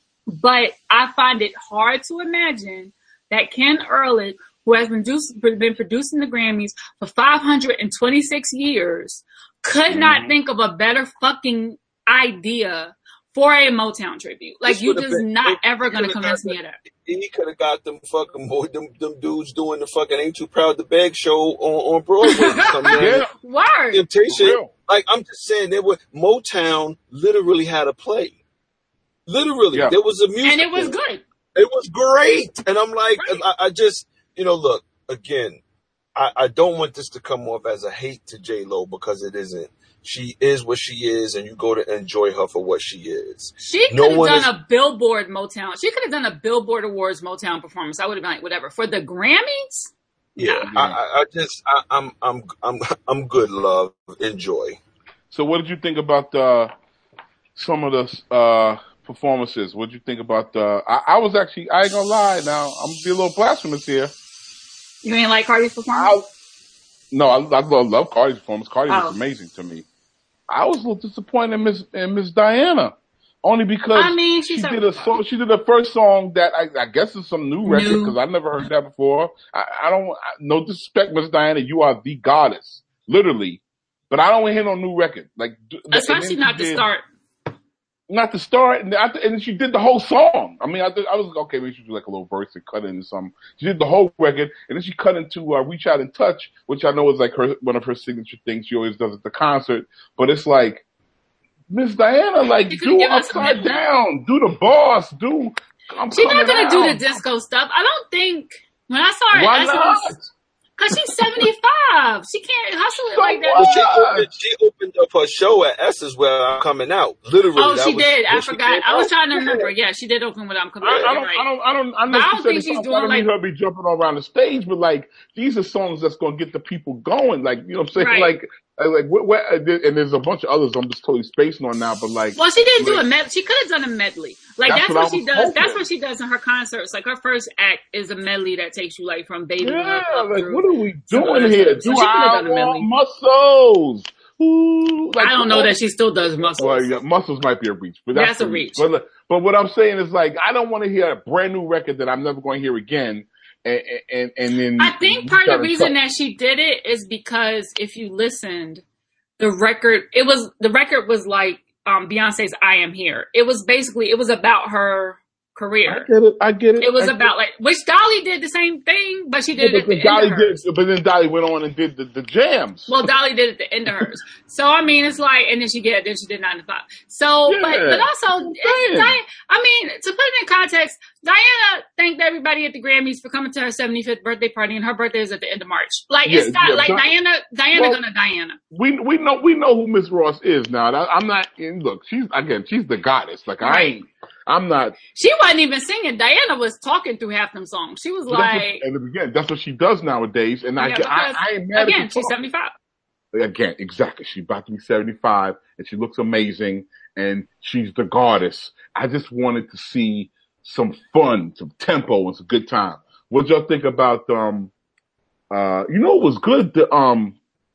But I find it hard to imagine that Ken Ehrlich, who has been, produce, been producing the Grammys for five hundred twenty-six years, could not Mhm. think of a better fucking idea for a Motown tribute. Like, This you would've just been- not it- ever it going to could've convince got me of that. He could have got them fucking boy, them, them dudes doing the fucking Ain't Too Proud to Beg show on, on Broadway. Come down. Yeah. Word. Temptation. For real. Like, I'm just saying, there were, Motown literally had a play. Literally. Yeah. There was a music. And it was good. It was great. And I'm like, Right. I, I just, you know, look, again, I, I don't want this to come off as a hate to J-Lo because it isn't. She is what she is, and you go to enjoy her for what she is. She could No have one done is- a Billboard Motown. She could have done a Billboard Awards Motown performance. I would have been like, whatever. For the Grammys? Yeah, Nah. I, I, I just, I, I'm, I'm, I'm, I'm good. Love, enjoy. So what did you think about uh, some of the uh, performances? What did you think about the... I, I was actually... I ain't gonna lie now. I'm gonna be a little blasphemous here. You ain't like Cardi's performance? I, no, I, I love, love Cardi's performance. Cardi Oh. was amazing to me. I was a little disappointed in Miss in Miss Diana, only because I mean, she she's did a song. She did her first song that I, I guess is some new record New. because I never heard that before. I, I don't. I, no disrespect, Miss Diana, you are the goddess, literally. But I don't hear no new record. Like, d- and Especially then not she to did- start. Not to start, and, I, and then she did the whole song. I mean, I, did, I was like, okay, maybe she do like a little verse and cut into something. She did the whole record, and then she cut into uh, "Reach Out and Touch," which I know is like her one of her signature things. She always does at the concert. But it's like, Miss Diana, like, You could do give us Upside some- Down, do the boss, do. I'm She's not coming gonna do out. the disco stuff. I don't think. When I saw her, Why at not? Essence, cause she's seventy-five. She can't hustle it So like that. what? But she opened, she opened up her show at Essence where I'm coming out. Literally. Oh, that she was did. I when she forgot. came I was out. trying to remember. Yeah, she did open with I'm coming. I, I You're don't, right. I don't, I don't, I know But I she don't said think it's she's not- doing, I don't need like- her to be jumping around the stage, but like, these are songs that's gonna get the people going. Like, you know what I'm saying? Right. Like, uh, like, what, what, uh, and there's a bunch of others I'm just totally spacing on now, but like, Well, she didn't do like, a med. She could have done a medley. Like That's that's, what I what, she was does. hoping. That's what she does in her concerts. Like her first act is a medley that takes you like from baby yeah, love up like, through. what are we some doing other here? stuff. So Do she could've I done a medley. want muscles? Ooh, like, I don't know that she still does muscles. Well, yeah, muscles might be a reach, but that's, That's a the reach. But, but what I'm saying is like, I don't want to hear a brand new record that I'm never going to hear again. And, and, and then I think part of the gotta reason cut. that she did it is because if you listened, the record it was the record was like um, Beyonce's "I Am Here." It was basically it was about her I career. get it. I get it. It was I about like which Dolly did the same thing, but she did get it it. at But the then Dolly end of hers. did, but then Dolly went on and did the, the jams. Well, Dolly did it at the end of hers. So I mean, it's like, and then she get, then she did nine to five. So, but Yeah. but also, I'm it's saying. Diana, I mean, to put it in context, Diana thanked everybody at the Grammys for coming to her seventy-fifth birthday party, and her birthday is at the end of March. Like Yeah, it's not yeah, like Di- Diana, Diana Well- gonna Diana. we we know we know who Miss Ross is now. That- I'm not. And look, she's again. She's the goddess. Like I Right. ain't. I'm not. She wasn't even singing. Diana was talking through half them songs. She was That's what, like, and again, that's what she does nowadays. And I, yeah, I, because, I ain't mad again, at the she's song. seventy-five. Again, exactly. She's about to be seventy-five and she looks amazing and she's the goddess. I just wanted to see some fun, some tempo and some good time. What y'all think about, um, uh, you know, it was good. The, um,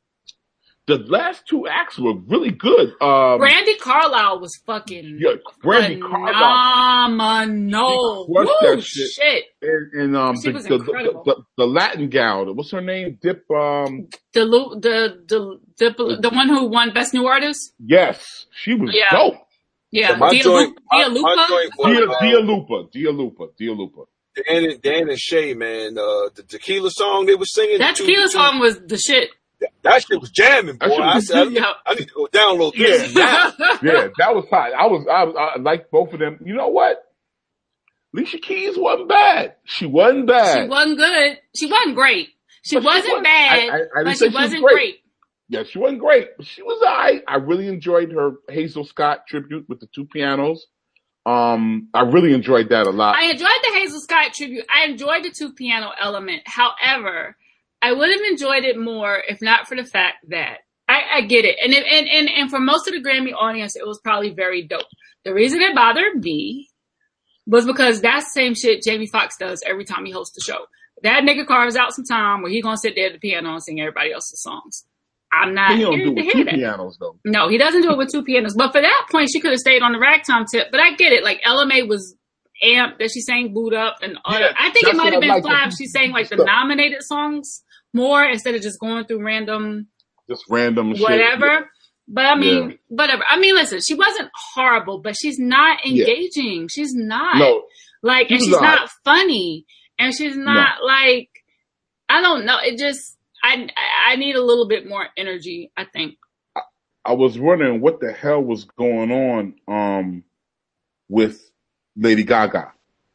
the last two acts were really good. Um, Brandy Carlisle was fucking yeah, Brandy Carlisle. phenomenal. She crushed Woo, that shit. shit. And, and um, She the, was the, the, incredible. the, the Latin gal, what's her name? Dip, um, The Lu- the the the the one who won Best New Artist. yes, she was Yeah. dope. Yeah, My Dia, joint- Lu- Dia my- Lupa. my joint was, Dia, uh, Dia Lupa, Dia Lupa, Dia Lupa. Dan and, Dan and Shay, man, uh, the tequila song they were singing. That two- tequila two- song was the shit. That, That shit was jamming, boy. I Was, said, I, I need to go download this. Yeah, yeah, that was hot. I was, I was, I liked both of them. You know what? Alicia Keys wasn't bad. She wasn't bad. She wasn't good. She wasn't great. She but wasn't she was, bad, I, I, I but she wasn't great. great. Yeah, she wasn't great, but she was alright. I really enjoyed her Hazel Scott tribute with the two pianos. Um, I really enjoyed that a lot. I enjoyed the Hazel Scott tribute. I enjoyed the two piano element. However, I would have enjoyed it more if not for the fact that I, I get it. And, it, and, and, and for most of the Grammy audience, it was probably very dope. The reason it bothered me was because that's the same shit Jamie Foxx does every time he hosts the show. That nigga carves out some time where he gonna sit there at the piano and sing everybody else's songs. I'm not he don't here do to it with hear two that. pianos though. No, he doesn't do it with two pianos. But for that point, she could have stayed on the ragtime tip. But I get it. Like Ella Mai was amped that she sang "Boot Up" and all Yeah, that. I think it might have been like fly if she sang like the nominated songs more instead of just going through random, just random whatever. Shit. But I mean, yeah. whatever. I mean, listen, she wasn't horrible, but she's not engaging. Yeah. She's not. No, like, and she's not. not funny, and she's not no. like. I don't know. It just. I I need a little bit more energy, I think. I, I was wondering what the hell was going on um, with Lady Gaga.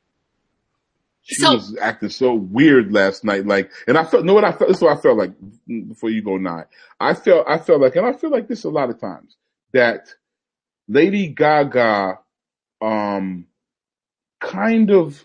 She so, was acting so weird last night, like, and I felt, know what I felt, this is what I felt like before you go nine. I felt, I felt like, and I feel like this a lot of times, that Lady Gaga, um, kind of,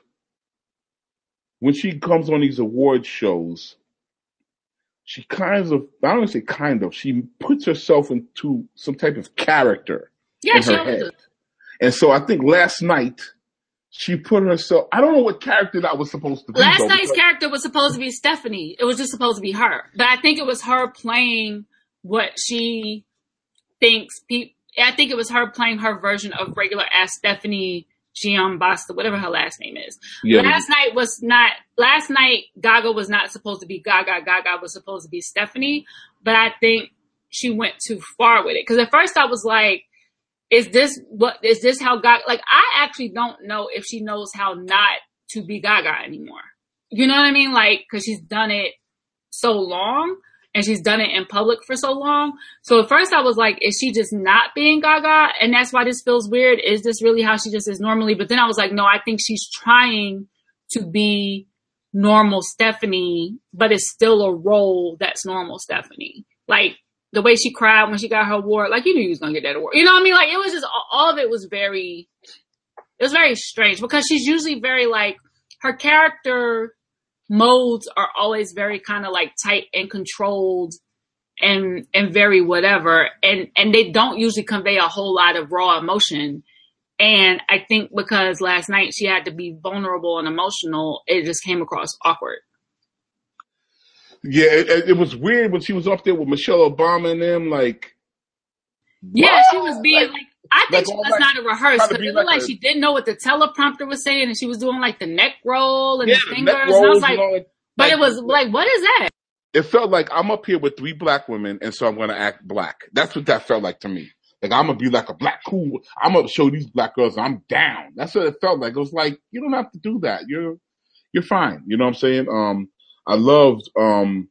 when she comes on these award shows, she kind of, I don't want to say kind of, she puts herself into some type of character yeah, in her head. Does. And so I think last night, she put herself, I don't know what character that was supposed to be. Last though, night's because, character was supposed to be Stephanie. It was just supposed to be her. But I think it was her playing what she thinks people, I think it was her playing her version of regular ass Stephanie Giambasta, whatever her last name is. Yeah, last night was not, last night Gaga was not supposed to be Gaga. Gaga was supposed to be Stephanie. But I think she went too far with it. Cause at first I was like, Is this what, is this how Gaga, like, I actually don't know if she knows how not to be Gaga anymore. You know what I mean? Like, cause she's done it so long and she's done it in public for so long. So at first I was like, is she just not being Gaga? And that's why this feels weird. Is this really how she just is normally? But then I was like, no, I think she's trying to be normal Stephanie, but it's still a role that's normal Stephanie. Like, the way she cried when she got her award, like, you knew you was going to get that award. You know what I mean? Like, it was just, all of it was very, it was very strange because she's usually very, like, her character modes are always very kind of, like, tight and controlled and, and very whatever. And, and they don't usually convey a whole lot of raw emotion. And I think because last night she had to be vulnerable and emotional, it just came across awkward. Yeah, it, it was weird when she was up there with Michelle Obama and them, like. Yeah, what? she was being like, like I think like, she was like, not a rehearse, but it looked like, like a, she didn't know what the teleprompter was saying, and she was doing like the neck roll and yeah, the fingers. And I was like, like but it was like, what is that? It felt like I'm up here with three black women, and so I'm going to act black. That's what that felt like to me. Like, I'm going to be like a black cool. I'm going to show these black girls I'm down. That's what it felt like. It was like, you don't have to do that. You're, you're fine. You know what I'm saying? Um, I loved, um,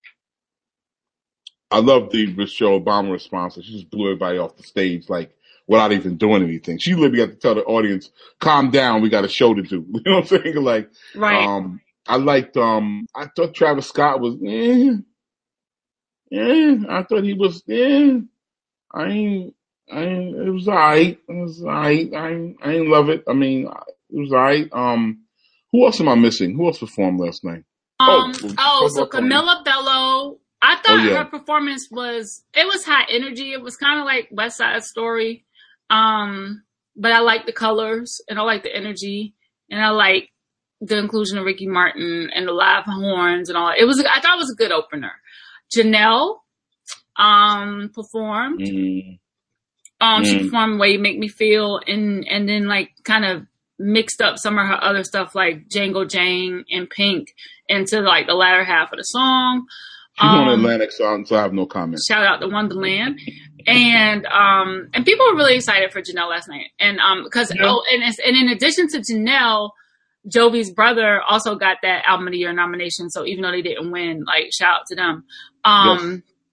I loved the Michelle Obama response. She just blew everybody off the stage, like, without even doing anything. She literally had to tell the audience, calm down, we got a show to do. You know what I'm saying? Like, right. um, I liked, um, I thought Travis Scott was, eh, eh, I thought he was, eh, I ain't, I ain't, it was alright. It was alright. I ain't, I ain't love it. I mean, it was alright. Um, who else am I missing? Who else performed last night? Um, oh, oh so Camila Bello, I thought oh, yeah. her performance was, it was high energy. It was kind of like West Side Story. Um, but I like the colors and I like the energy and I like the inclusion of Ricky Martin and the live horns and all. It was, I thought it was a good opener. Janelle, um, performed. Mm. Um, mm. She performed Way You Make Me Feel and, and then like kind of mixed up some of her other stuff like Django Jane and Pink into like the latter half of the song. She's um, on Atlantic, so, so I have no comment. Shout out to Wonderland. And, um, and people were really excited for Janelle last night. And, um, cause, yeah. oh, and, it's, and in addition to Janelle, Jovi's brother also got that Album of the Year nomination. So even though they didn't win, like, shout out to them. Um,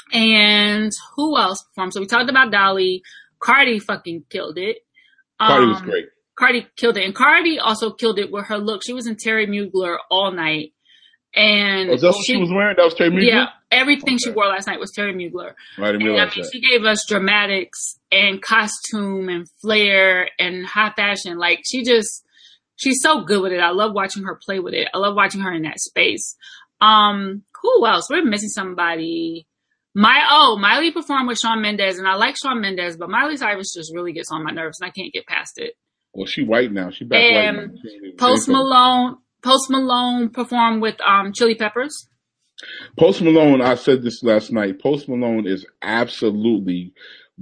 And who else performed? So we talked about Dolly. Cardi fucking killed it. Cardi um, was great. Cardi killed it. And Cardi also killed it with her look. She was in Terry Mugler all night. And oh, is that what she, she was wearing? That was Terry Mugler? Yeah. Everything okay. she wore last night was Terry Mugler. I didn't and, realize I mean, that. She gave us dramatics and costume and flair and high fashion. Like, she just, she's so good with it. I love watching her play with it. I love watching her in that space. Um, who else? We're missing somebody. My oh, Miley performed with Shawn Mendes, and I like Shawn Mendes, but Miley Cyrus just really gets on my nerves, and I can't get past it. Well, she white now. She back and white now. Post Malone, Post Malone performed with um Chili Peppers. Post Malone, I said this last night. Post Malone is absolutely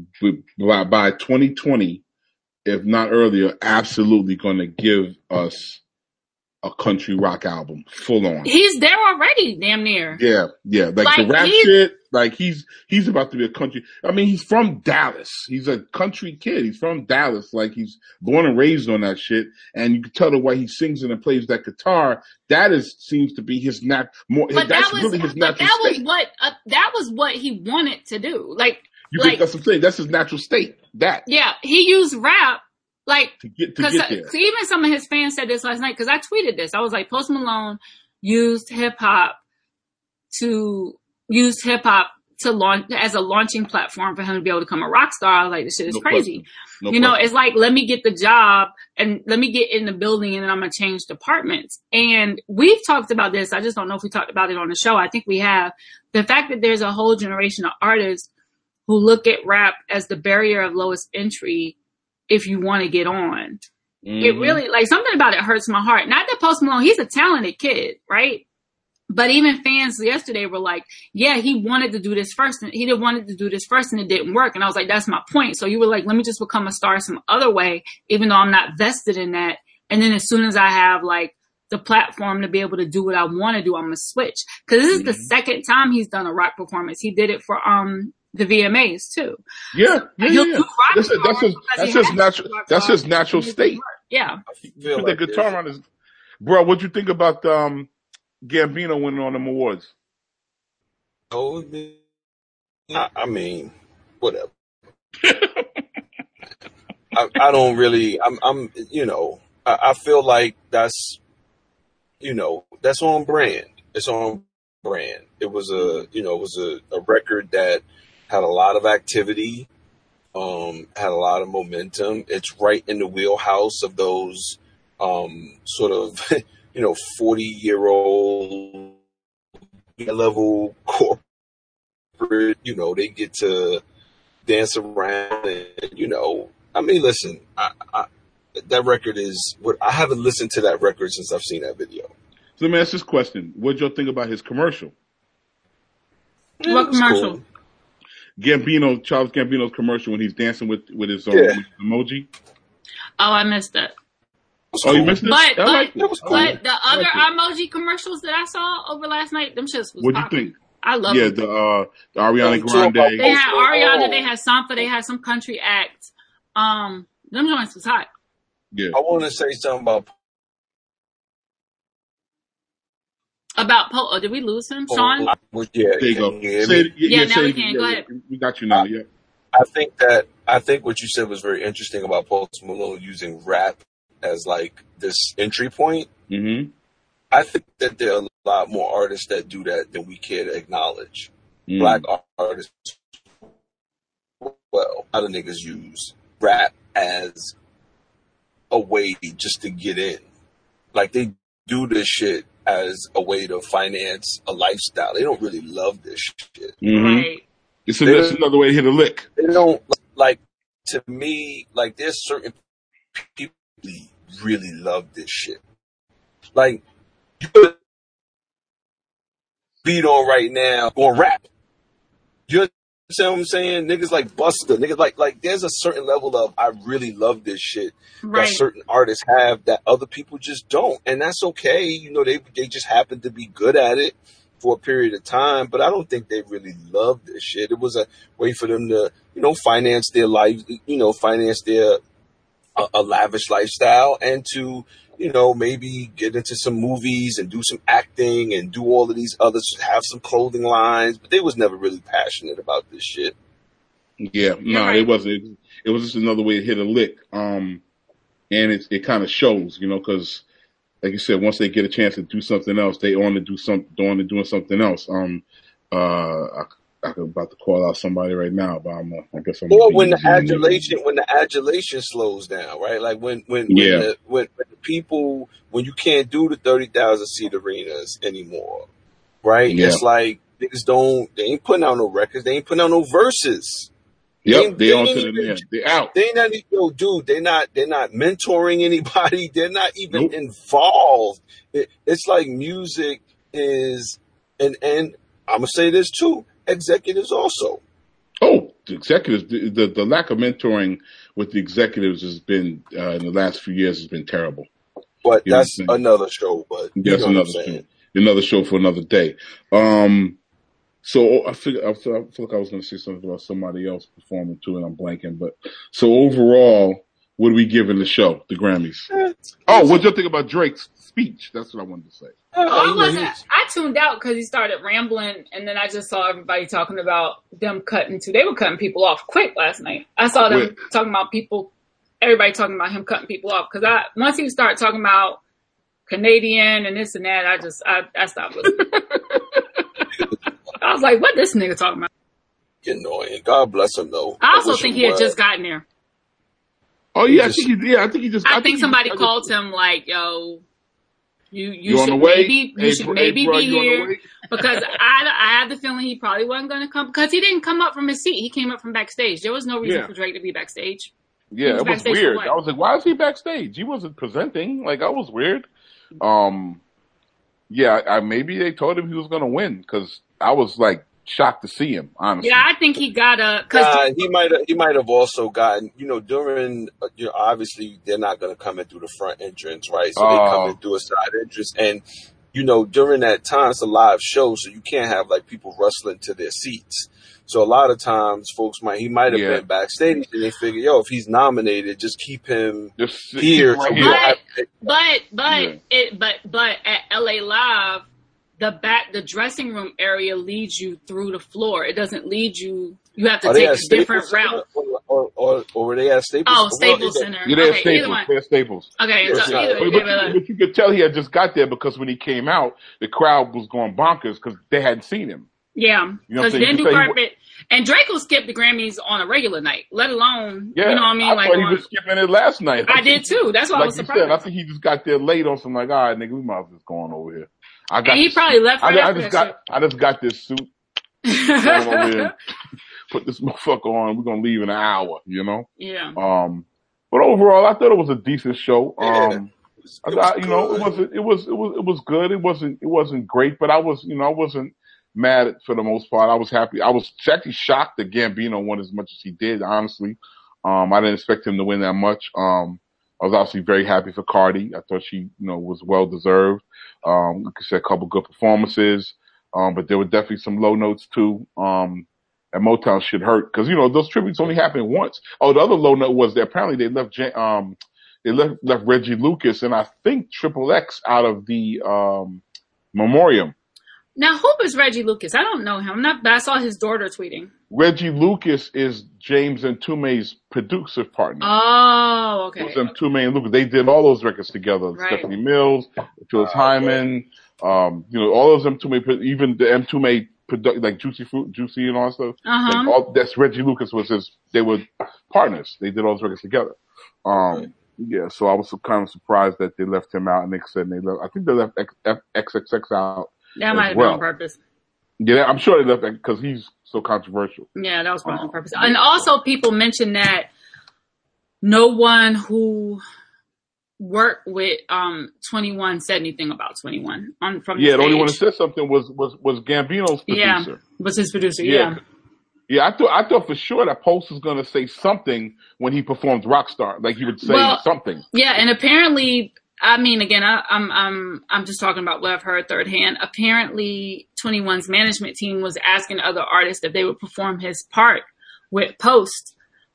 by by twenty twenty, if not earlier, absolutely going to give us a country rock album, full on. He's there already, damn near. Yeah, yeah. Like, like the rap shit, like he's he's about to be a country. I mean, he's from Dallas. He's a country kid. He's from Dallas. Like, he's born and raised on that shit. And you can tell the way he sings and plays that guitar. That is seems to be his nat. More. But that's that was, really his but natural that state. was what uh, that was what he wanted to do. Like, you like think that's what I'm saying. That's his natural state. That. Yeah, he used rap. Like, to get, to cause, get there. Even some of his fans said this last night, cause I tweeted this. I was like, Post Malone used hip hop to, used hip hop to launch, as a launching platform for him to be able to become a rock star. I was like, this shit is no crazy. No you know, question. It's like, let me get the job and let me get in the building and then I'm going to change departments. And we've talked about this. I just don't know if we talked about it on the show. I think we have. The fact that there's a whole generation of artists who look at rap as the barrier of lowest entry if you want to get on. Mm-hmm. It really, like, something about it hurts my heart. Not that Post Malone, he's a talented kid, right? But even fans yesterday were like, yeah, he wanted to do this first, and he didn't wanted to do this first and it didn't work. And I was like, that's my point. So you were like, let me just become a star some other way, even though I'm not vested in that. And then as soon as I have, like, the platform to be able to do what I want to do, I'm going to switch. Cause this is mm-hmm. the second time he's done a rock performance. He did it for, um, the V M As too. Yeah, yeah, yeah. yeah. That's, a, that's his, that's his natural, that's his natural state. Yeah. Put like the guitar on his, bro, what'd you think about, um, Gambino winning on them awards? Oh, I, I mean, whatever. I, I don't really, I'm, I'm, you know, I, I feel like that's, you know, that's on brand. It's on brand. It was a, you know, it was a, a record that had a lot of activity, um, had a lot of momentum. It's right in the wheelhouse of those, um, sort of, you know, forty-year-old level corporate, you know, they get to dance around and, you know, I mean, listen, I, I, that record is what I haven't listened to that record since I've seen that video. So let me ask this question. What'd y'all think about his commercial? Yeah, what commercial? Cool. Gambino, Charles Gambino's commercial when he's dancing with, with his, um, yeah. with his emoji. Oh, I missed it. Oh, you missed it? But, but, like but cool. the other emoji commercials that I saw over last night, them shits was What'd popping. you think? I love yeah, it. the, uh, the Ariana Grande. They had Ariana, they had Sampha, they had some country act. Um, them joints was hot. Yeah. I want to say something about About Po. Oh, did we lose him, Sean? Oh, yeah, there you go. You say it, yeah, yeah, yeah, now say we it, can. yeah, Go yeah. ahead. We got you now. Yeah. I think that I think what you said was very interesting about Post Malone using rap as like this entry point. Mm-hmm. I think that there are a lot more artists that do that than we care to acknowledge. Mm. Black artists, well, other niggas use rap as a way just to get in. Like, they do this shit as a way to finance a lifestyle. They don't really love this shit. Mm-hmm. Right. It's, a, it's another way to hit a lick. They don't, like, to me, like, there's certain people who really love this shit. Like, you put a beat on right now on rap. You understand what I'm saying? Niggas like Busta, niggas like, like, there's a certain level of, I really love this shit Right. that certain artists have that other people just don't. And that's okay. You know, they, they just happen to be good at it for a period of time, but I don't think they really love this shit. It was a way for them to, you know, finance their life, you know, finance their a, a lavish lifestyle and to, you know, maybe get into some movies and do some acting and do all of these others, have some clothing lines, but they was never really passionate about this shit. Yeah, no, nah, right. it wasn't. It, it was just another way to hit a lick. Um, and it, it kind of shows, you know, cause like you said, once they get a chance to do something else, they on to do some, on to doing something else. Um, uh, I, I'm about to call out somebody right now, but I'm, uh, I guess I'm. Or when the adulation, when the adulation slows down, right? Like when, when, when, yeah. the, when, when the people, when you can't do the thirty thousand seat arenas anymore, right? Yeah. It's like niggas don't, they ain't putting out no records, they ain't putting out no verses. Yep, they, they, they on ain't to even, the end. They out. They not even, yo, dude. They're not. They're not mentoring anybody. They're not even Nope. involved. It, it's like music is, and and I'm gonna say this too. Executives also. Oh, the executives. The, the the lack of mentoring with the executives has been uh, in the last few years has been terrible. But You that's another show. But you that's know another what I'm saying. show. Another show for another day. Um. So I feel, I feel, I feel like I was going to say something about somebody else performing too, and I'm blanking. But so overall, what are we giving the show, the Grammys? Oh, what do you think about Drake's speech? That's what I wanted to say. Oh, I wasn't. I tuned out because he started rambling, and then I just saw everybody talking about them cutting too. They were cutting people off quick last night. I saw them Wait. talking about people. Everybody talking about him cutting people off because I once he started talking about Canadian and this and that, I just I, I stopped listening. I was like, what this nigga talking about? Annoying. God bless him though. I also I think he had just gotten there. Oh yeah, I think he. Yeah, I think he just. I, I think, think somebody just, called him like, "Yo, you you, you should maybe you hey, should hey, maybe bro, be here," because I I had the feeling he probably wasn't going to come because he didn't come up from his seat. He came up from backstage. There was no reason yeah. for Drake to be backstage. Yeah, was it was weird. I was like, why is he backstage? He wasn't presenting. Like, that was weird. Um, yeah, I, maybe they told him he was going to win because I was like. Shocked to see him, honestly. Yeah, I think he got a. Cause uh, he might have. He might have also gotten. You know, during. Uh, you know, obviously they're not going to come in through the front entrance, right? So uh, they come in through a side entrance, and you know, during that time it's a live show, so you can't have like people rustling to their seats. So a lot of times, folks might he might have yeah. been backstage, and they figure, yo, if he's nominated, just keep him just here. Right here. But, but but yeah. it but but at L A Live. The back, the dressing room area leads you through the floor. It doesn't lead you. You have to take a different route. Or, or, or, or were they at Staples? Oh, Staples well, Center. Yeah, they're okay, Staples. They're Staples. Okay, so yeah. either, but, but, either. but you could tell he had just got there because when he came out, the crowd was going bonkers because they hadn't seen him. Yeah, because you know then do carpet. And Drake will skip the Grammys on a regular night, let alone, yeah, you know what I mean? I like thought he was skipping it last night. I, I did too. That's why like I was surprised. Said, I think he just got there late on some like, all right, nigga, we might as well just go on over here. I got and he this, probably left right I, after I just that got, shit. I just got this suit. over here. Put this motherfucker on. We're gonna leave in an hour. You know. Yeah. Um, but overall, I thought it was a decent show. Um, yeah, it was, it I, you know, it wasn't. It was. It was. It was good. It wasn't. It wasn't great, but I was. You know, I wasn't mad for the most part. I was happy. I was actually shocked that Gambino won as much as he did. Honestly, um, I didn't expect him to win that much. Um. I was obviously very happy for Cardi. I thought she, you know, was well deserved. Um, like I said, a couple good performances. Um, but there were definitely some low notes too. Um, and Motown shit hurt because, you know, those tributes only happened once. Oh, the other low note was that apparently they left, um, they left, left Reggie Lucas and I think Triple X out of the, um, memoriam. Now, who is Reggie Lucas? I don't know him. I'm not, but I saw his daughter tweeting. Reggie Lucas is James Ntume's producer partner. Oh, okay. It was Ntume and Lucas. They did all those records together. Right. Stephanie Mills, Phyllis uh, Hyman, um, you know, all those Ntume, even the Ntume produ- like Juicy Fruit, Juicy and all that stuff. Uh-huh. Like all, that's Reggie Lucas was his, they were partners. They did all those records together. Um, yeah, so I was kind of surprised that they left him out and they said they left, I think they left X X X out. That might have well. been on purpose. Yeah, I'm sure they left that because he's so controversial. Yeah, that was probably on purpose. And also people mentioned that no one who worked with um twenty-one said anything about twenty-one on from the Yeah, stage. the only one that said something was was was Gambino's producer. Yeah, was his producer. Yeah. Yeah, yeah I thought I thought for sure that Post was going to say something when he performed Rockstar, like he would say well, something. Yeah, and apparently. I mean, again, I, I'm I'm I'm just talking about what I've heard third hand. Apparently, twenty-one's management team was asking other artists if they would perform his part with Post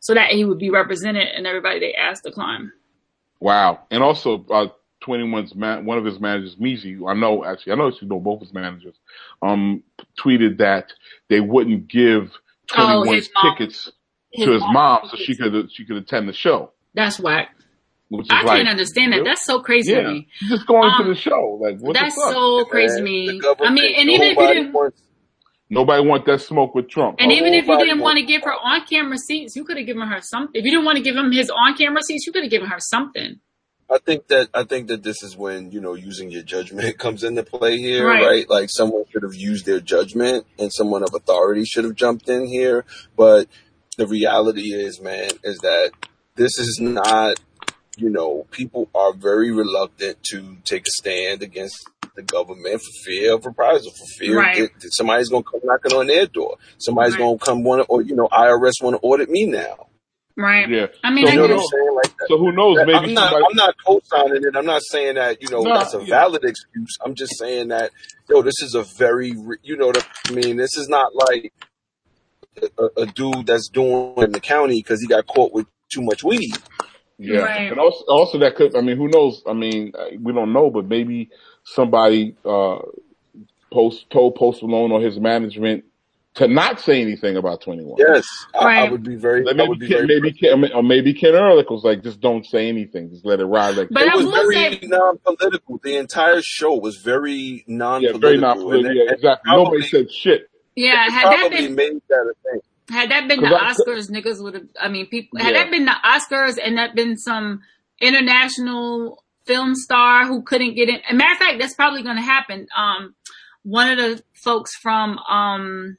so that he would be represented and everybody they asked to climb. Wow. And also, uh, twenty-one's man, one of his managers, Meezy, I know, actually, I know you know both his managers, um, tweeted that they wouldn't give twenty-one's oh, tickets his to his mom, mom so she could she could attend the show. That's whack. Which is I like, can't understand that. really? That's so crazy yeah. to me. She's just going um, to the show. Like, what That's the fuck? so crazy to me. I mean, and even if you didn't, Wants, nobody want that smoke with Trump. and oh, even if you didn't wants, want to give her on-camera seats, you could have given her something. If you didn't want to give him his on-camera seats, you could have given her something. I think that I think that this is when, you know, using your judgment comes into play here, right? right? Like someone should have used their judgment and someone of authority should have jumped in here. But the reality is, man, is that this is not, you know, people are very reluctant to take a stand against the government for fear of reprisal, for fear right. that, that somebody's going to come knocking on their door. Somebody's right. going to come want to, or, you know, I R S want to audit me now. Right. Yeah. I mean, so, I you know guess, what I'm saying? Like that, so who knows? Maybe I'm not. somebody... I'm not co-signing it. I'm not saying that, you know, no, that's a yeah. valid excuse. I'm just saying that, yo, this is a very, you know what I mean? This is not like a, a dude that's doing in the county because he got caught with too much weed. Yeah. Right. And also, also that could. I mean, who knows? I mean, we don't know, but maybe somebody uh, post told Post Malone or his management to not say anything about twenty-one. Yes, I, right. I would be very. Like maybe, I would be Ken, very maybe Ken, or maybe Ken Ehrlich was like, just don't say anything, just let it ride. Like, but it I was will very say, non-political. The entire show was very non-political. yeah, very non-political. And, yeah, and exactly. probably, Nobody said shit. yeah, had that probably been made that a thing. had that been the I, Oscars, niggas would have. I mean, people had yeah. that been the Oscars, and that been some international film star who couldn't get in. As a matter of fact, that's probably going to happen. Um, one of the folks from um.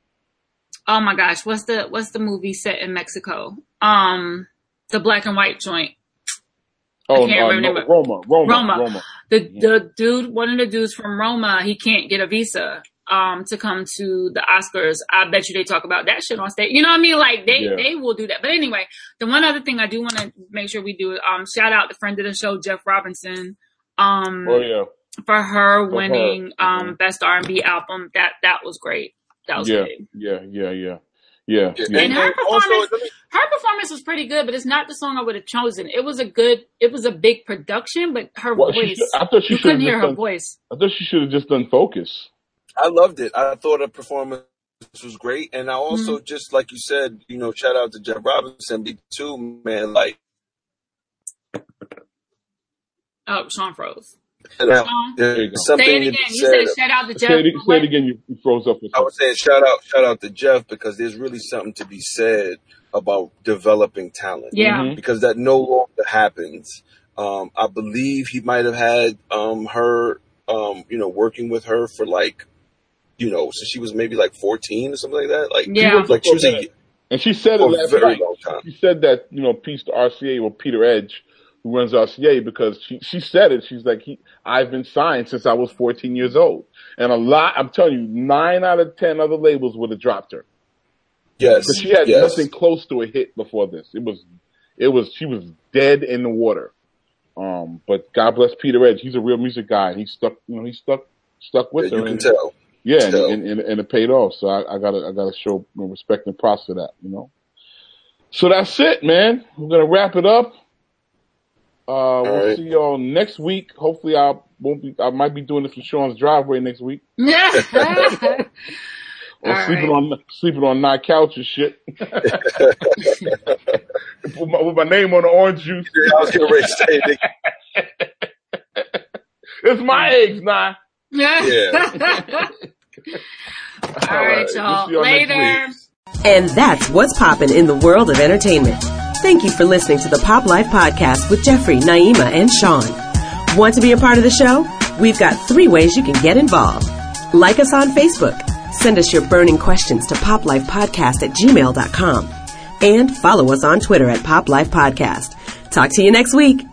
Oh my gosh, what's the what's the movie set in Mexico? Um, the black and white joint. Oh, I can't uh, remember. No, Roma, Roma, Roma. Roma. The Yeah. the dude, one of the dudes from Roma, he can't get a visa um to come to the Oscars. I bet you they talk about that shit on stage. You know what I mean? Like they Yeah. they will do that. But anyway, the one other thing I do want to make sure we do is um shout out the friend of the show, Jeff Robinson. Um, Oh yeah. For her For winning her. um Mhm. best R and B album. That that was great. That was Yeah, big. yeah, yeah, yeah, yeah, Yeah. yeah. And her And also, performance, let me- her performance was pretty good, but it's not the song I would have chosen. It was a good, it was a big production, but her Well, she voice, should- I thought she you should couldn't have hear just her done- voice. I thought she should have just done Focus. I loved it. I thought her performance was great, and I also Mm-hmm. just like you said, you know, shout out to Jeff Robinson, me too, man. Like, Oh, Sean froze. you know, Sean? there's you go. something Say it to again. be You said. said shout out to Jeff. Say it, for say what? it again. You, you froze up. With I was saying shout out, shout out to Jeff because there's really something to be said about developing talent. Yeah. Mhm. Because that no longer happens. Um, I believe he might have had um, her, um, you know, working with her for like, you know, since she was maybe like fourteen or something like that. Like, Yeah. like she was a, And she said it for a last very night. long time. She said that, you know, peace to R C A or Peter Edge, who runs R C A, because she, she said it. She's like, he, I've been signed since I was fourteen years old. And a lot, I'm telling you, nine out of ten other labels would have dropped her. Yes. But she had yes. nothing close to a hit before this. It was, it was, she was dead in the water. Um, but God bless Peter Edge. He's a real music guy. He stuck, you know, he stuck, stuck with Yeah, her. you can and, tell. Yeah, and, tell. and, and, and it paid off. So I, I gotta, I gotta show respect and props for that, you know? So that's it, man. We're gonna wrap it up. Uh, we'll right. see y'all next week. Hopefully I won't be, I might be doing this from Sean's driveway next week. Yeah. Or All sleeping right. on, sleeping on nine couch and shit. with, my, with my name on the orange juice. Yeah, I was getting ready to say, nigga, It's my eggs, nah. yeah. All right, We'll y'all. see y'all next Later. week. And that's what's poppin' in the world of entertainment. Thank you for listening to the Pop Life Podcast with Jeffrey, Naima, and Sean. Want to be a part of the show? We've got three ways you can get involved. Like us on Facebook. Send us your burning questions to poplifepodcast at gmail dot com. And follow us on Twitter at Pop Life Podcast. Talk to you next week.